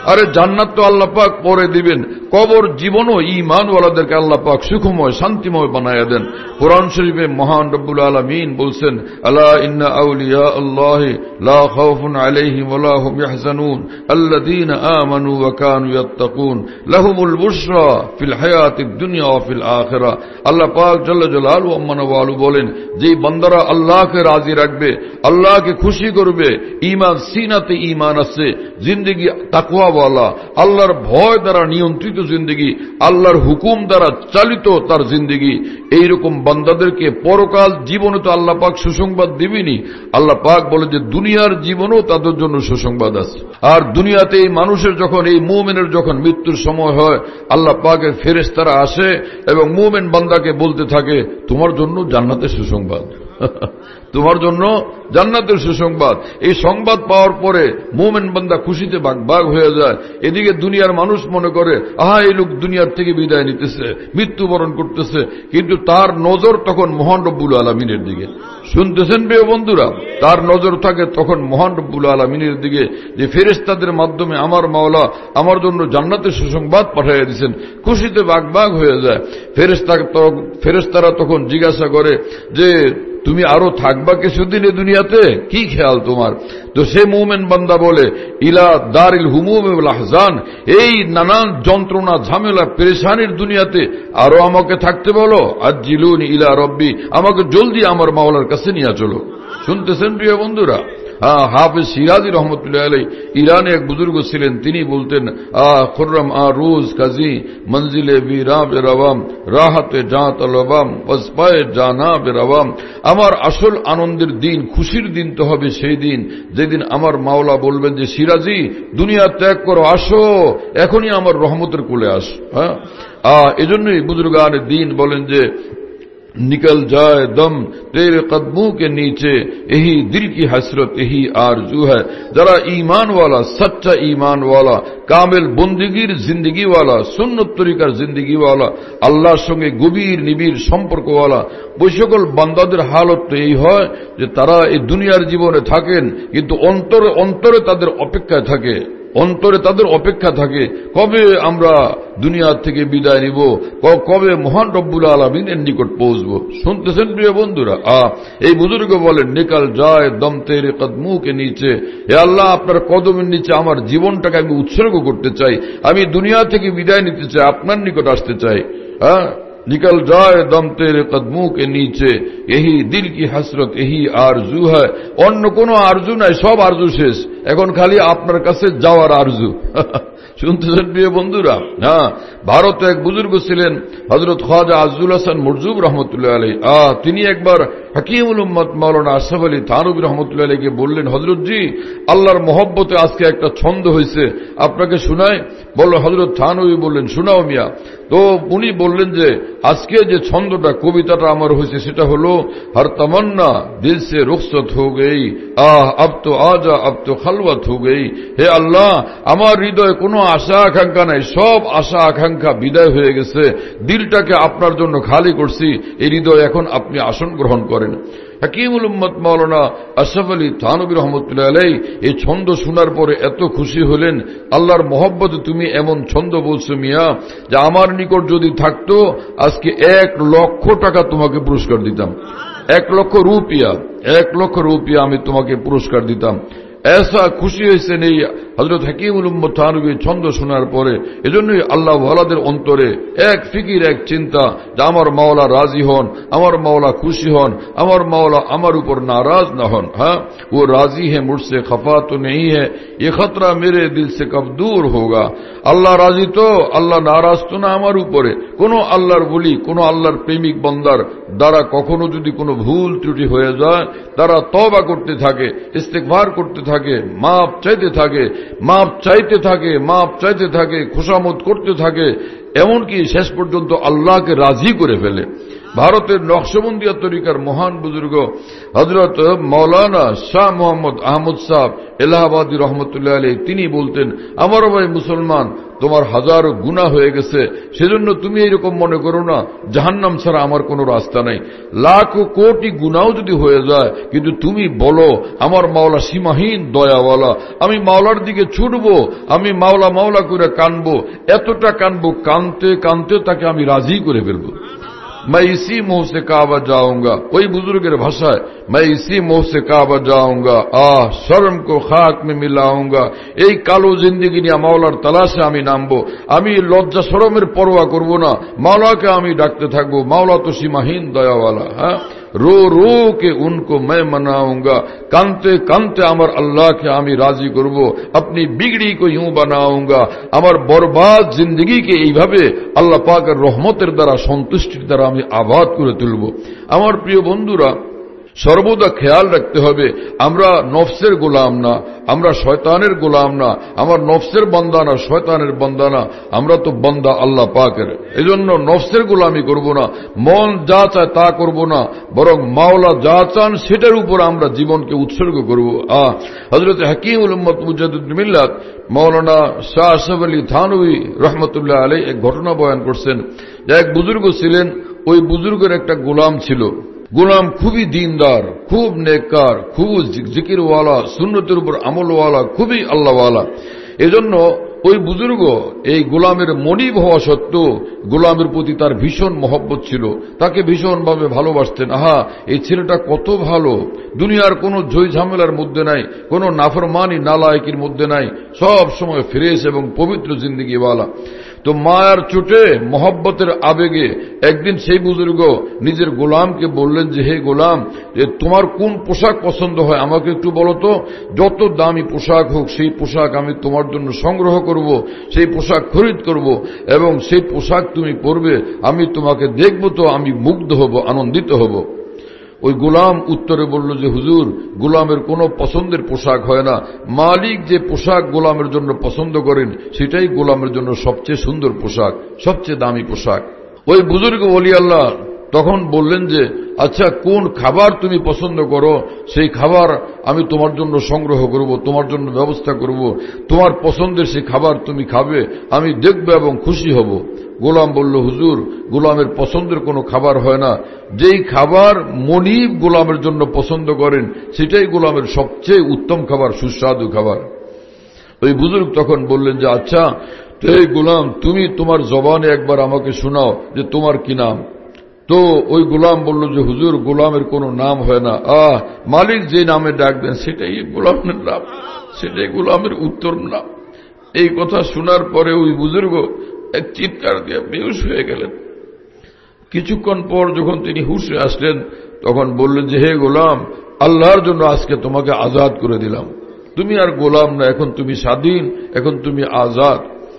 আরে জান্নাত তো আল্লাহ পাক পরে দিবেন, কবর জীবনও ঈমানওয়ালাদেরকে আল্লাহ পাক সুখময় শান্তিময় বানায়া দেন। কোরআন শরীফে মহান রব্বুল আলামিন বলছেন, আলা ইন্না আউলিয়া আল্লাহি লা খাউফুন আলাইহিম ওয়া লা হুম ইয়াহজানুন আল্লাযীনা আমানু ওয়া কানু ইয়াত্তাকুন লাহুমুল বুশরা ফিল হায়াতিদ দুনিয়া ওয়া ফিল আখিরাহ। আল্লাহ পাক জাল্লা জালালু আম্মা ওয়ালু বলেন, যে বান্দারা আল্লাহকে রাজি রাখবে, আল্লাহকে খুশি করবে, ঈমান সিনাতে ঈমান আছে, জিন্দেগি তাকওয়াওয়ালা, আল্লাহর ভয় দ্বারা নিয়ন্ত্রিত জিন্দেগি, আল্লাহর হুকুম দ্বারা চালিত তার জিন্দেগি, এইরকম বান্দাদেরকে পরকাল জীবনে তো আল্লাহ পাক সুসংবাদ দিবেনি। আল্লাহ পাক বলে যে দুনিয়ার জীবনেও তাদের জন্য সুসংবাদ আছে। আর দুনিয়াতে এই মানুষের যখন, এই মুমিনের যখন মৃত্যুর সময় হয়, আল্লাহ পাকের ফেরেশতারা আসে এবং মুমিন বান্দাকে বলতে থাকে, তোমার জন্য জান্নাতের সুসংবাদ, তোমার জন্য জান্নাতের সুসংবাদ। এই সংবাদ পাওয়ার পরে মুমিন বান্দা খুশিতে বাগবাগ হয়ে যায়। এদিকে দুনিয়ার মানুষ মনে করে, আহা এই লোক দুনিয়ার থেকে বিদায় নিতেছে, মৃত্যুবরণ করতেছে, কিন্তু তার নজর তখন মহান রব্বুল আলামিনের দিকে। শুনতেছেন প্রিয় বন্ধুরা, তার নজর থাকে তখন মহান রব্বুল আলামিনের দিকে, যে ফেরেশতাদের মাধ্যমে আমার মাওলা আমার জন্য জান্নাতের সুসংবাদ পাঠিয়ে দিয়েছেন। খুশিতে বাগবাগ হয়ে যায়। ফেরেশতারা তখন জিজ্ঞাসা করে যে তুমি আরো থাকবা কিছুদিন এ দুনিয়াতে, কি খেয়াল তোমার? তো সে মুমিন বান্দা বলে, ইলা দারিল হুমুম ওয়াল আহজান, এই নানান যন্ত্রণা ঝামেলা পেরেশানির দুনিয়াতে আরো আমাকে থাকতে বলো। আজিলুনি ইলা রব্বি, আমাকে জলদি আমার মাওলার কাছে নিয়ে চলো। শুনতেছেন প্রিয় বন্ধুরা? হাফেজ শিরাজি রহমতুল্লাহ আলাইহি ইরানে এক বুজুর্গ ছিলেন, তিনি বলতেন, খুররম রোজ কাজী মঞ্জিলে বীরা বেরাওয়াম রাহাতে জাঁ তলবাম ওয়াসপায়ে জানা বেরাওয়াম। আমার আসল আনন্দের দিন, খুশির দিন তো হবে সেই দিন যেদিন আমার মাওলা বলবেন যে সিরাজি দুনিয়া ত্যাগ করো, আসো এখনই আমার রহমতের কোলে আসো। এজন্যই বুজুর্গানে দিন বলেন যে निकल जाए दम तेरे कदमों के नीचे, यही दिल की हसरत यही आरजू है। जरा ईमान वाला, सच्चा ईमान वाला, कामिल बंदगीर जिंदगी वाला, सुन्नत तरीकार जिंदगी वाला, আল্লাহর সঙ্গে গভীর নিবিড় সম্পর্কওয়ালা ওই সকল বান্দাদের হালত তো এই হয় যে তারা এই দুনিয়ার জীবনে থাকেন, কিন্তু অন্তরে অন্তরে তাদের অপেক্ষায় থাকে, অন্তরে তাদের অপেক্ষা থাকে কবে আমরা দুনিয়া থেকে বিদায় নিব, কবে মহান রব্বুল আলামিনের নিকট পৌঁছবো। শুনতেছেন প্রিয় বন্ধুরা? এই বুজুর্গ বলেন, নিকাল যায় দম তেরে কদমু কে নিচে, হে আল্লাহ আপনার কদমের নিচে আমার জীবনটাকে আমি উৎসর্গ করতে চাই, আমি দুনিয়া থেকে বিদায় নিতে চাই, আপনার নিকট আসতে চাই। निकल जाए दम तेरे कदमों के नीचे, यही दिल की हसरत यही आरजू है। অন্য কোনো আরজু নাই, সব আরজু শেষ, এখন খালি আপনার কাছে যাওয়ার আরজু। শুনতেছেন প্রিয় বন্ধুরা? ভারতে এক বুজুর্গ ছিলেন হযরত খ্বাজা আজজুল হাসান মরজুব রহমতুল্লাহ আলাইহি। তিনি একবার হাকিমুল উম্মত মাওলানা আশরাফ আলী থানভী রহমতুল্লাহ আলাইহিকে বললেন, হযরত জি আল্লাহর মহব্বতে আজকে একটা ছন্দ হয়েছে, আপনাকে শোনায়? বলল হযরত থানভী বললেন, শোনাও মিয়া। তো উনি বললেন যে আজকে যে ছন্দটা, কবিতাটা আমার হয়েছে সেটা হলো, হর তমন্না দিল সে রুখসত হো গই, আব তো আজা আব তো খালওয়াত হো গই। হে আল্লাহ, আমার হৃদয়ে কোনো আশা আকাঙ্ক্ষা নাই, সব আশা আকাঙ্ক্ষা বিদায় হয়ে গেছে, দিলটাকে আপনার জন্য খালি করছি, এই হৃদয় এখন আপনি আসন গ্রহণ করেন। হাকিমুল উম্মত মাওলানা আশরাফ আলী থানভী রহমতুল্লাহ আলাইহি এই ছন্দ শোনার পরে এত খুশি হলেন, আল্লাহর মহব্বতে তুমি এমন ছন্দ বলছো মিয়া, যে আমার নিকট যদি থাকতো আজকে 1 লক্ষ টাকা তোমাকে পুরস্কার দিতাম, 1 লক্ষ রুপিয়া, 1 লক্ষ রুপিয়া আমি তোমাকে পুরস্কার দিতাম। ऐसा খুশি হয়েছেন এই হযরত হাকিমুল উম্মত থানভী ছন্দ শোনার পরে। এজন্যই আল্লাহ ওয়ালাদের অন্তরে এক ফিকির, এক চিন্তা যে আমার মাওলা রাজি হন, আমার মাওলা খুশি হন, আমার মাওলা আমার উপর নারাজ না হন। वो राजी है मुझसे खफा तो नहीं है, ये खतरा मेरे दिल से कब दूर होगा। আল্লাহ রাজি তো, আল্লাহ নারাজ তো না আমার উপরে। কোন আল্লাহর বলি, কোন আল্লাহর প্রেমিক বান্দার দ্বারা কখনো যদি কোনো ভুল ত্রুটি হয়ে যায়, তারা তওবা করতে থাকে, ইস্তেগফার করতে থাকে, মাপ চাইতে থাকে, মাপ চাইতে থাকে, মাপ চাইতে থাকে, খুশামত করতে থাকে, এমনকি শেষ পর্যন্ত আল্লাহকে রাজি করে ফেলে। ভারতের নকশবন্দিয়া তরিকার মহান বুজুর্গ হযরত মাওলানা শাহ মোহাম্মদ আহমদ সাহেব এলাহাবাদী রহমতুল্লাহ আলাইহি তিনি বলতেন, আমার ভাই মুসলমান, তোমার হাজারো গুনাহ হয়ে গেছে, সেজন্য তুমি এইরকম মনে করো না জাহান্নাম ছাড়া আমার কোনো রাস্তা নাই। লাখো কোটি গুনাহ যদি হয়ে যায়, কিন্তু তুমি বলো আমার মাওলা সীমাহীন দয়াওয়ালা, আমি মাওলার দিকে ছুটবো, আমি মাওলা মাওলা করে কানবো, এতটা কানবো, কানতে কানতে তাকে আমি রাজি করে ফেলবো। मैं इसी मोह से काबा जाऊंगा, कोई बुजुर्गের ভাষায় मैं इसी मोह से काबा जाऊंगा, शर्म को खाक में मिलाऊंगा। এই কালো জিন্দেগি নিয়ে মাওলার তালাশে আমি নামবো, আমি লজ্জা শরমের পরোয়া করব না, মাওলাকে আমি ডাকতে থাকবো। মাওলা তো সীমাহীন দয়াওয়ালা। হ্যাঁ, रो रो के उनको मैं मनाऊंगा, कांते कांते अमर अल्लाह के आमी राजी करब, अपनी बिगड़ी को यूं बनाऊंगा। अमर बर्बाद जिंदगी के এইভাবে আল্লাহ পাকের রহমতের দ্বারা সন্তুষ্টির দ্বারা আমি আবাদ করে তুলব। আমার প্রিয় বন্ধুরা, সর্বদা খেয়াল রাখতে হবে আমরা নফসের গোলাম না, আমরা শয়তানের গোলাম না, আমার নফসের বান্দা না, শয়তানের বান্দা না, আমরা তো বান্দা আল্লাহ পাকের। এজন্য নফসের গোলামি করব না, মন যা চায় তা করব না, বরং মাওলা যা চান সেটার উপর আমরা জীবনকে উৎসর্গ করব। হযরত হাকিমুল উম্মত মুজাদ্দিদ মিল্লাত মাওলানা শাহ আশরাফ আলী থানভী রহমতুল্লাহ আলাইহি এক ঘটনা বয়ান করছেন যে এক বুজুর্গ ছিলেন, ওই বুজুর্গের একটা গোলাম ছিল। গোলাম খুবই দিনদার, খুব নেককার, খুব জিকিরওয়ালা, সুন্নতের উপর আমলওয়ালা, খুবই আল্লাহওয়ালা। এজন্য ওই বুজুর্গ এই গোলামের মনিব হওয়া সত্ত্বেও গোলামের প্রতি তার ভীষণ মহব্বত ছিল, তাকে ভীষণভাবে ভালোবাসতেন। এই ছেলেটা কত ভালো, দুনিয়ার কোনো ঝই ঝামেলার মধ্যে নাই, কোনো নাফরমানি নালায়েকির মধ্যে নাই, সব সময় ফ্রেশ এবং পবিত্র জিন্দেগিওয়ালা। তো মায়ার চোটে মহব্বতের আবেগে একদিন সেই বুজুর্গ নিজের গোলামকে বললেন যে, হে গোলাম, যে তোমার কোন পোশাক পছন্দ হয় আমাকে একটু বলো তো, যত দামি পোশাক হোক সেই পোশাক আমি তোমার জন্য সংগ্রহ করব, সেই পোশাক খরিদ করব এবং সেই পোশাক তুমি পরবে, আমি তোমাকে দেখব তো আমি মুগ্ধ হব, আনন্দিত হব। ওই গোলাম উত্তরে বলল যে, হুজুর, গোলামের কোনো পছন্দের পোশাক হয় না, মালিক যে পোশাক গোলামের জন্য পছন্দ করেন সেটাই গোলামের জন্য সবচেয়ে সুন্দর পোশাক, সবচেয়ে দামি পোশাক। ওই বুজুর্গ ওলি আল্লাহ তখন বললেন যে, আচ্ছা কোন খাবার তুমি পছন্দ করো, সেই খাবার আমি তোমার জন্য সংগ্রহ করব, তোমার জন্য ব্যবস্থা করব, তোমার পছন্দের সেই খাবার তুমি খাবে, আমি দেখব এবং খুশি হব। গোলাম বলল, হুজুর, গোলামের পছন্দের কোনো খাবার হয় না, যেই খাবার মনিব গোলামের জন্য পছন্দ করেন সেটাই গোলামের সবচেয়ে উত্তম খাবার, সুস্বাদু খাবার। ওই বুজুর্গ তখন বললেন যে, আচ্ছা তো এই গোলাম, তুমি তোমার জবানে একবার আমাকে শোনাও যে তোমার কি নাম। তো ওই গোলাম বলল যে, হুজুর, গোলামের কোনো নাম হয় না, মালিক যে নামে ডাক দেন সেটাই গোলামের নাম, সেটাই গোলামের উত্তর নাম। এই কথা শোনার পরে ওই বুজুর্গ এক চিৎকার দিয়ে বেহুশ হয়ে গেলেন। কিছুক্ষণ পর যখন তিনি হুঁশে আসলেন তখন বললেন যে, হে গোলাম, আল্লাহর জন্য আজকে তোমাকে আজাদ করে দিলাম, তুমি আর গোলাম না, এখন তুমি স্বাধীন, এখন তুমি আজাদ।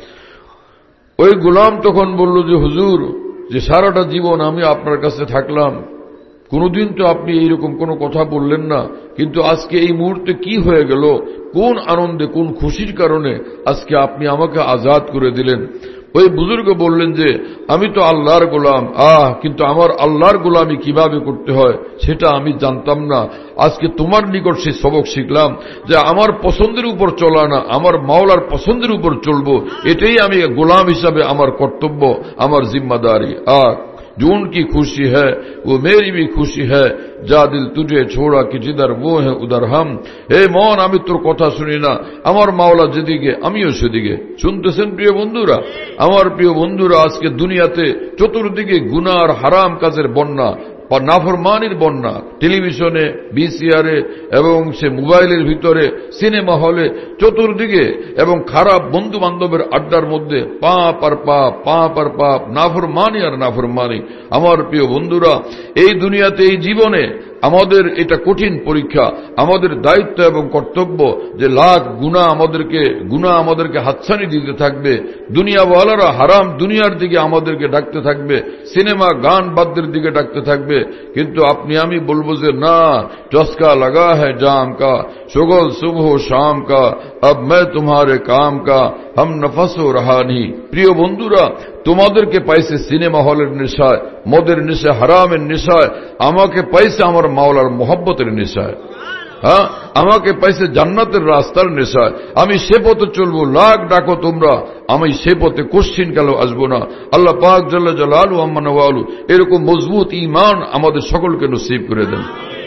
ওই গোলাম তখন বলল যে, হুজুর, যে সারাটা জীবন আমি আপনার কাছে থাকলাম, কোনদিন তো আপনি এইরকম কোনো কথা বললেন না, কিন্তু আজকে এই মুহূর্তে কি হয়ে গেল, কোন আনন্দে, কোন খুশির কারণে আজকে আপনি আমাকে আজাদ করে দিলেন। ওই বুজুর্গ বললেন যে, আমি তো আল্লাহর গোলাম, কিন্তু আমার আল্লাহর গোলামি কিভাবে করতে হয় সেটা আমি জানতাম না। আজকে তোমার নিকট সেই সবক শিখলাম যে আমার পছন্দের উপর চলা না, আমার মাওলার পছন্দের উপর চলবো, এটাই আমি গোলাম হিসাবে আমার কর্তব্য, আমার জিম্মাদারি। जो उनकी खुशी है वो मेरी भी खुशी है, যা দিল তুঝে ছোড়া কি জিদার वो है उधर हम। হে মন, আমি তোর কথা শুনি না, আমার মাওলা যেদিকে আমিও সেদিকে। শুনতেছেন প্রিয় বন্ধুরা? আমার প্রিয় বন্ধুরা, আজকে দুনিয়াতে চতুর্দিকে গুনাহ আর হারাম কাজের বন্যা, নাফরমানির বন্যা, টেলিভিশনে, ভিসিআরে এবং সে মোবাইলের ভিতরে, সিনেমা হলে, চতুর্দিকে, এবং খারাপ বন্ধু বান্ধবের আড্ডার মধ্যে পাপ আর পাপ, পাপ আর পাপ, নাফরমানি আর নাফরমানি। আমার প্রিয় বন্ধুরা, এই দুনিয়াতে, এই জীবনে আমাদের এটা কঠিন পরীক্ষা, আমাদের দায়িত্ব এবং কর্তব্য যে লাখ গুনাহ আমাদেরকে হাতছানি দিতে থাকবে, দুনিয়াওয়ালারা হারাম দুনিয়ার দিকে আমাদেরকে ডাকতে থাকবে, সিনেমা গান বাদ্যের দিকে ডাকতে থাকবে, কিন্তু আপনি আমি বলবো যে না, চস্কা লাগা হ্যায় জাম কা, সগল সুবহ শাম কা, আব मैं तुम्हारे काम का, हम नफस ও রাহানি। প্রিয় বন্ধুরা, তোমাদেরকে পাইছে সিনেমা হলের নেশায়, মদের নেশায়, হারামের নেশায়, আমাকে পাইছে আমার মাওলার মোহব্বতের নেশায়। হ্যাঁ, আমাকে পাইছে জান্নাতের রাস্তার নেশায়। আমি সে পথে চলবো, লাখ ডাকো তোমরা, আমি সে পথে কোশ্চিন কালো আসবো না। আল্লাহ পাক জাল্লা জালালু আম্মা নওয়ালু এরকম মজবুত ঈমান আমাদের সকলকে নসিব করে দেন।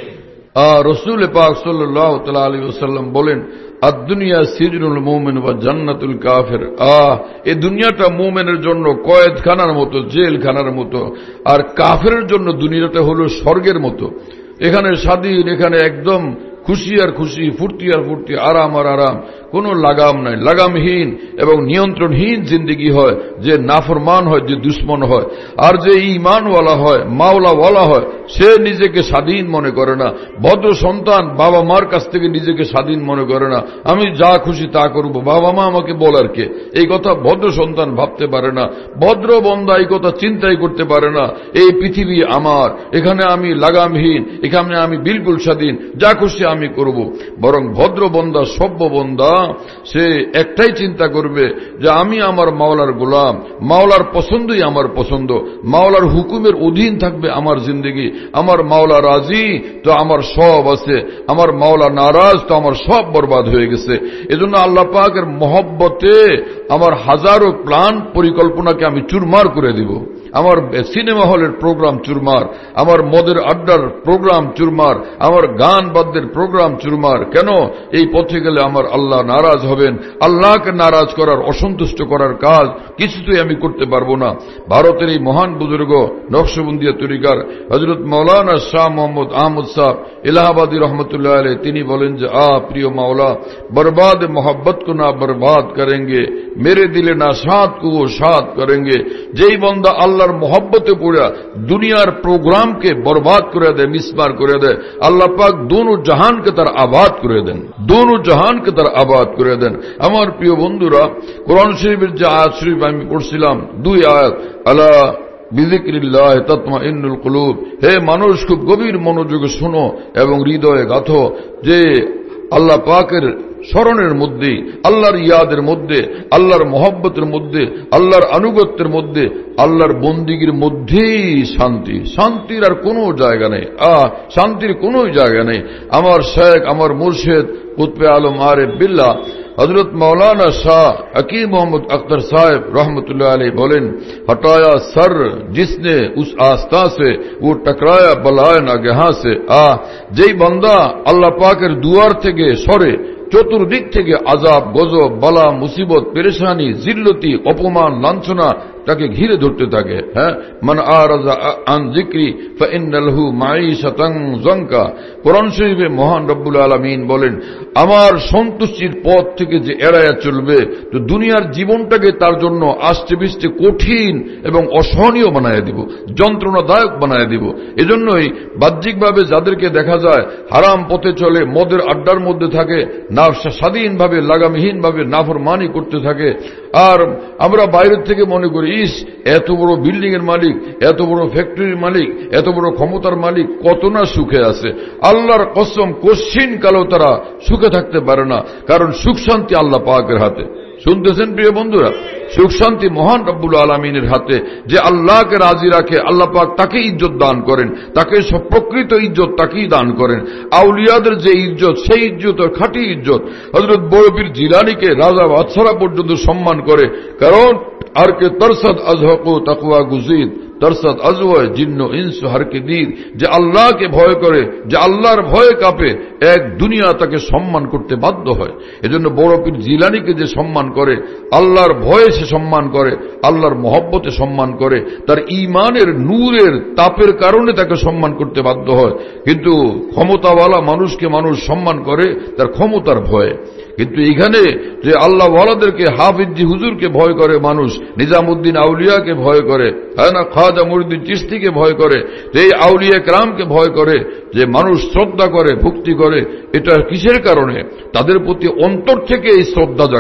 রাসূল পাক সাল্লাল্লাহু তাআলা আলাইহি ওয়াসাল্লাম বলেন, আদ-দুনিয়া সিজনুল মুমিন ওয়া জান্নাতুল কাফির। এই দুনিয়াটা মুমিনের জন্য কয়েদখানার মতো, জেলখানার মতো, আর কাফেরের জন্য দুনিয়াটা হলো স্বর্গের মতো। এখানে স্বাধীন, এখানে একদম খুশি আর খুশি, ফুর্তি আর ফুর্তি, আরাম আর আরাম, কোনো লাগাম নাই। লাগামহীন এবং নিয়ন্ত্রণহীন জিন্দেগি হয় যে নাফরমান হয়, যে দুশ্মন হয়। আর যে ঈমানওয়ালা হয়, মাওলাওয়ালা হয়, সে নিজেকে স্বাধীন মনে করে না। ভদ্র সন্তান বাবা মার কাছ থেকে নিজেকে স্বাধীন মনে করে না। আমি যা খুশি তা করব, বাবা মা আমাকে বলার কে, এই কথা ভদ্র সন্তান ভাবতে পারে না। ভদ্র বন্দা এই কথা চিন্তাই করতে পারে না। এই পৃথিবী আমার, এখানে আমি লাগামহীন, এখানে আমি বিলকুল স্বাধীন, যা খুশি আমি করব। বরং ভদ্র বন্দা, সভ্য বন্দা, সে একটাই চিন্তা করবে যে আমি আমার মাওলার গোলাম, মাওলার পছন্দই আমার পছন্দ, মাওলার হুকুমের অধীন থাকবে আমার জিন্দগি। আমার মাওলা রাজি তো আমার সব আছে, আমার মাওলা নারাজ তো আমার সব বরবাদ হয়ে গেছে। এজন্য আল্লাহ পাকের মহব্বতে আমার হাজারো প্ল্যান পরিকল্পনাকে আমি চুরমার করে দিব। আমার সিনেমা হলের প্রোগ্রাম চুরমার, আমার মদের আড্ডার প্রোগ্রাম চুরমার, আমার গান বাদ্যের প্রোগ্রাম চুরমার। কেন? এই পথে গেলে আমার আল্লাহ নারাজ হবেন। আল্লাহকে নারাজ করার, অসন্তুষ্ট করার কাজ কিছুতেই আমি করতে পারবো না। ভারতের এই মহান বুজুর্গ নকশবন্দিয়া তরিকার হযরত মাওলানা শাহ মোহাম্মদ আহমদ সাহেব ইলাহাবাদী রহমতুল্লাহ আলাইহি, তিনি বলেন যে প্রিয় মাওলা, बर्बाद मोहब्बत को ना बर्बाद करेंगे, मेरे दिले ना शाद को वो शाद करेंगे। যেই বান্দা আল্লাহর মহব্বতে পড়ে দুনিয়ার প্রোগ্রামকে বরবাদ করে দেয়, মিসমার করে দেয়, আল্লাহ পাক দোনো জাহানকে তার আবাদ করে দেন, দোনো জাহানকে তার আবাদ করে দেন। আমার প্রিয় বন্ধুরা, কোরআন শরীফের যে আয়াত শরীফ আমি পড়ছিলাম, 2 আয়াত, আলা বিযিকরিল্লাহ তাতমাইন্নুল কুলুব, হে মানুষ খুব গভীর মনোযোগে শোনো এবং হৃদয়ে গাঁথো যে আল্লাহ পাকের স্মরণের মধ্যে, আল্লাহর ইয়াদের মধ্যে, আল্লাহর মহব্বতের মধ্যে, আল্লাহর আনুগত্যের মধ্যে, আল্লাহর বন্দিগির মধ্যেই শান্তি। শান্তির আর কোনো জায়গা নেই, শান্তির কোনো জায়গা নেই। আমার শেখ, আমার মুর্শিদ কুতবে আলম আরিফ বিল্লাহ हजरत मौलाना शाह हकीम मोहम्मद अख्तर साहब रहमतुल्लाह अलैह बोलेन, हटाया सर जिसने उस आस्था से वो टकराया बलाए नागहा से। যেই বান্দা আল্লাহ পাকের দুয়ার থেকে সরে চতুর্দিক থেকে আযাব, গজব, বালা, মুসিবত, পেরেশানি, জিল্লতি, অপমান, লাঞ্ছনা তাকে ঘিরে ধরতে থাকে। হ্যাঁ, মান আরাজা আন যিকরি ফাইন্নাহু মাঈশাতান যানকা। কোরআন শরীফে মহান রব্বুল আলামিন বলেন, আমার সন্তুষ্টির পথ থেকে যে এড়ায়া চলবে তো দুনিয়ার জীবনটাকে তার জন্য আস্তে বিস্তে কঠিন এবং অসহনীয় বানায় দিব, যন্ত্রণাদায়ক বানায় দিব। এজন্যই বাহ্যিকভাবে যাদেরকে দেখা যায় হারাম পথে চলে, মদের আড্ডার মধ্যে থাকে, না স্বাধীনভাবে লাগামহীনভাবে নাফরমানি করতে থাকে, আর আমরা বাইরের থেকে মনে করি ইস এত বড় বিল্ডিং এর মালিক, এত বড় ফ্যাক্টরির মালিক, এত বড় ক্ষমতার মালিক, কত না সুখে আছে। আল্লাহর কসম, কোশ্চিন কালেও তারা সুখে থাকতে পারে না, কারণ সুখ শান্তি আল্লাহ পাকের হাতে। শুনতেছেন প্রিয় বন্ধুরা, সুখ শান্তি মহান রব্বুল আলামিনের হাতে। যে আল্লাহকে রাজি রাখে, আল্লাহ পাক তাকে ইজ্জত দান করেন, তাকে সব প্রকৃত ইজ্জত তাকেই দান করেন। আউলিয়াদের যে ইজ্জত, সেই ইজ্জত আর খাঁটি ইজ্জত। হযরত বড় পীর জিলানীকে রাজা বাদশারা পর্যন্ত সম্মান করে, কারণ আর কে তরসদ আজহকু তাকওয়া গুজিদ, তরসদ আজওয়া জিন্ন ইনস হর কে দীর। যে আল্লাহকে ভয় করে, যে আল্লাহর ভয়ে কাঁপে, এক দুনিয়া তাকে সম্মান করতে বাধ্য হয়। এজন্য বড় পীর জিলানীকে যে সম্মান করে, আল্লাহর ভয়ে সে সম্মান করে, আল্লাহর মহব্বতে সম্মান করে, তার ঈমানের নূরের তাপের কারণে তাকে সম্মান করতে বাধ্য হয়। কিন্তু ক্ষমতাওয়ালা মানুষকে মানুষ সম্মান করে তার ক্ষমতার ভয়ে। কিন্তু এখানে যে আল্লাহ ওয়ালাদেরকে, হাফিজি হুজুরকে ভয় করে মানুষ, নিজামুদ্দিন আউলিয়াকে ভয় করে, হ্যাঁ না, খাজা মুরিদুদ্দিন চিশতিকে ভয় করে, এই আউলিয়া কেরামকে ভয় করে, যে মানুষ শ্রদ্ধা করে, ভক্তি করে, এটা কিসের কারণে? তাদের প্রতি অন্তর থেকে এই শ্রদ্ধা জাগে,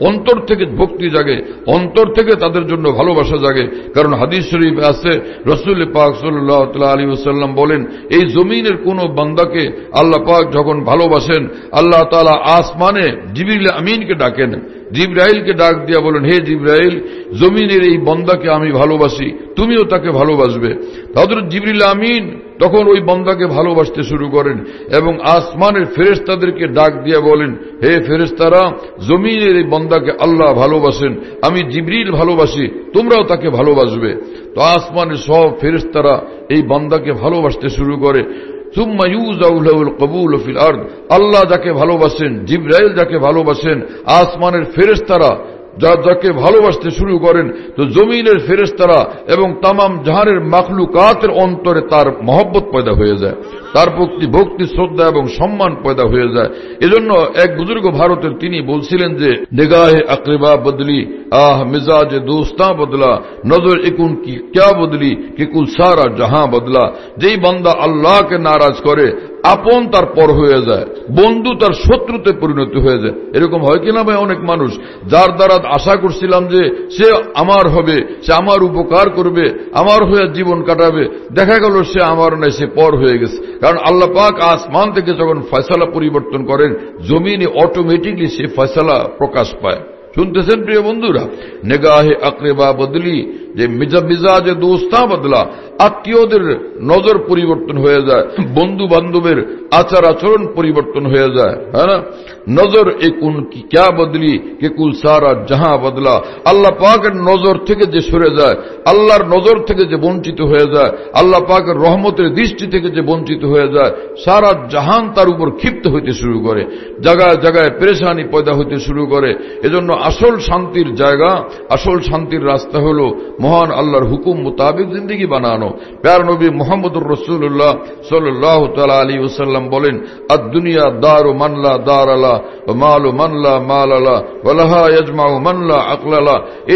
অন্তর থেকে ভক্তি জাগে, অন্তর থেকে তাদের জন্য ভালোবাসা জাগে। কারণ হাদিস শরীফে আছে, রাসূল পাক সাল্লাল্লাহু আলাইহি ওয়াসাল্লাম বলেন, এই জমিনের কোন বান্দাকে আল্লাহ পাক যখন ভালোবাসেন, আল্লাহ তাআলা আসমানে জিবরিল আমিনকে ডাকেন, জিবরাইলকে ডাক দিয়া বলেন, হে জিবরাইল, জমিনের এই বান্দাকে আমি ভালোবাসি, তুমিও তাকে ভালোবাসবে। হযরত জিবরিল আমিন তখন ওই বান্দাকে ভালোবাসতে শুরু করেন এবং আসমানের ফেরেশতাদেরকে ডাক দিয়া বলেন, হে ফেরেশতারা, জমিনের এই বান্দাকে আল্লাহ ভালোবাসেন, আমি জিবরিল ভালোবাসি, তোমরাও তাকে ভালোবাসবে। তো আসমানের সব ফেরেশতারা এই বান্দাকে ভালোবাসতে শুরু করে। সুম্মা ইউযাউ লাহুল কবুল ফিল আরদ, আল্লাহ যাকে ভালোবাসেন, জিবরাইল যাকে ভালোবাসেন, আসমানের ফেরেশতারা যাকে ভালোবাসতে শুরু করেন, তো জমিনের ফেরেশতারা এবং তামাম জাহানের মাখলুকাতের অন্তরে তার মহব্বত পয়দা হয়ে যায়, তার প্রতি ভক্তি, শ্রদ্ধা এবং সম্মান পয়দা হয়ে যায়। এজন্য এক বুজুর্গ ভারতের তিনি বলছিলেন যে, নিগাহে আকরিবা বদলি, আহ মিজাজে দোস্তা বদলা, নজর একুন কি ক্যা বদলি, কি কুল সারা জাহাঁ বদলা। যেই বান্দা আল্লাহকে নারাজ করে, আপন তার পর হয়ে যায়, বন্ধু তার শত্রুতে পরিণত হয়ে যায়। এরকম হয় কিনা ভাই? অনেক মানুষ যার দ্বারা আশা করছিলাম যে সে আমার হবে, সে আমার উপকার করবে, আমার হয়ে জীবন কাটাবে, দেখা গেল সে আমার নয়, সে পর হয়ে গেছে। কারণ আল্লাহ পাক আসমান থেকে যখন ফয়সালা পরিবর্তন করেন, জমিনে অটোমেটিকলি সে ফয়সালা প্রকাশ পায়। শুনতেছেন প্রিয় বন্ধুরা? নিগাহে আকরিবা বদলি, যে মিজাজে দোস্তা বদলা, আত্মীয়দের নজর পরিবর্তন হয়ে যায়, বন্ধু বান্ধবের আচার আচরণ পরিবর্তন হয়ে যায়, হ্যাঁ না? নজর একুন কি ক্যা বদলি, কে কুল সারা জাহাঁ বদলা। আল্লাহ পাকের নজর থেকে যে সরে যায়, আল্লাহর নজর থেকে যে বঞ্চিত হয়ে যায়, আল্লাহ পাকের রহমতের দৃষ্টি থেকে যে বঞ্চিত হয়ে যায়, সারা জাহান তার উপর ক্ষিপ্ত হইতে শুরু করে, জায়গায় জায়গায় পেরেশানি পয়দা হইতে শুরু করে। এজন্য আসল শান্তির জায়গা, আসল শান্তির রাস্তা হলো মহান আল্লাহর হুকুম মোতাবেক জিন্দেগি বানানো। প্যার নবী মুহাম্মদুর রাসূলুল্লাহ সাল্লাল্লাহু তাআলা আলাইহি ওয়াসাল্লাম বলেন, আদ-দুনিয়া দারু মান লা দার আলা ওয়া মালু মান লা মাল আলা ওয়া লাহা ইয়াজমাউ মান লা আকলা লা।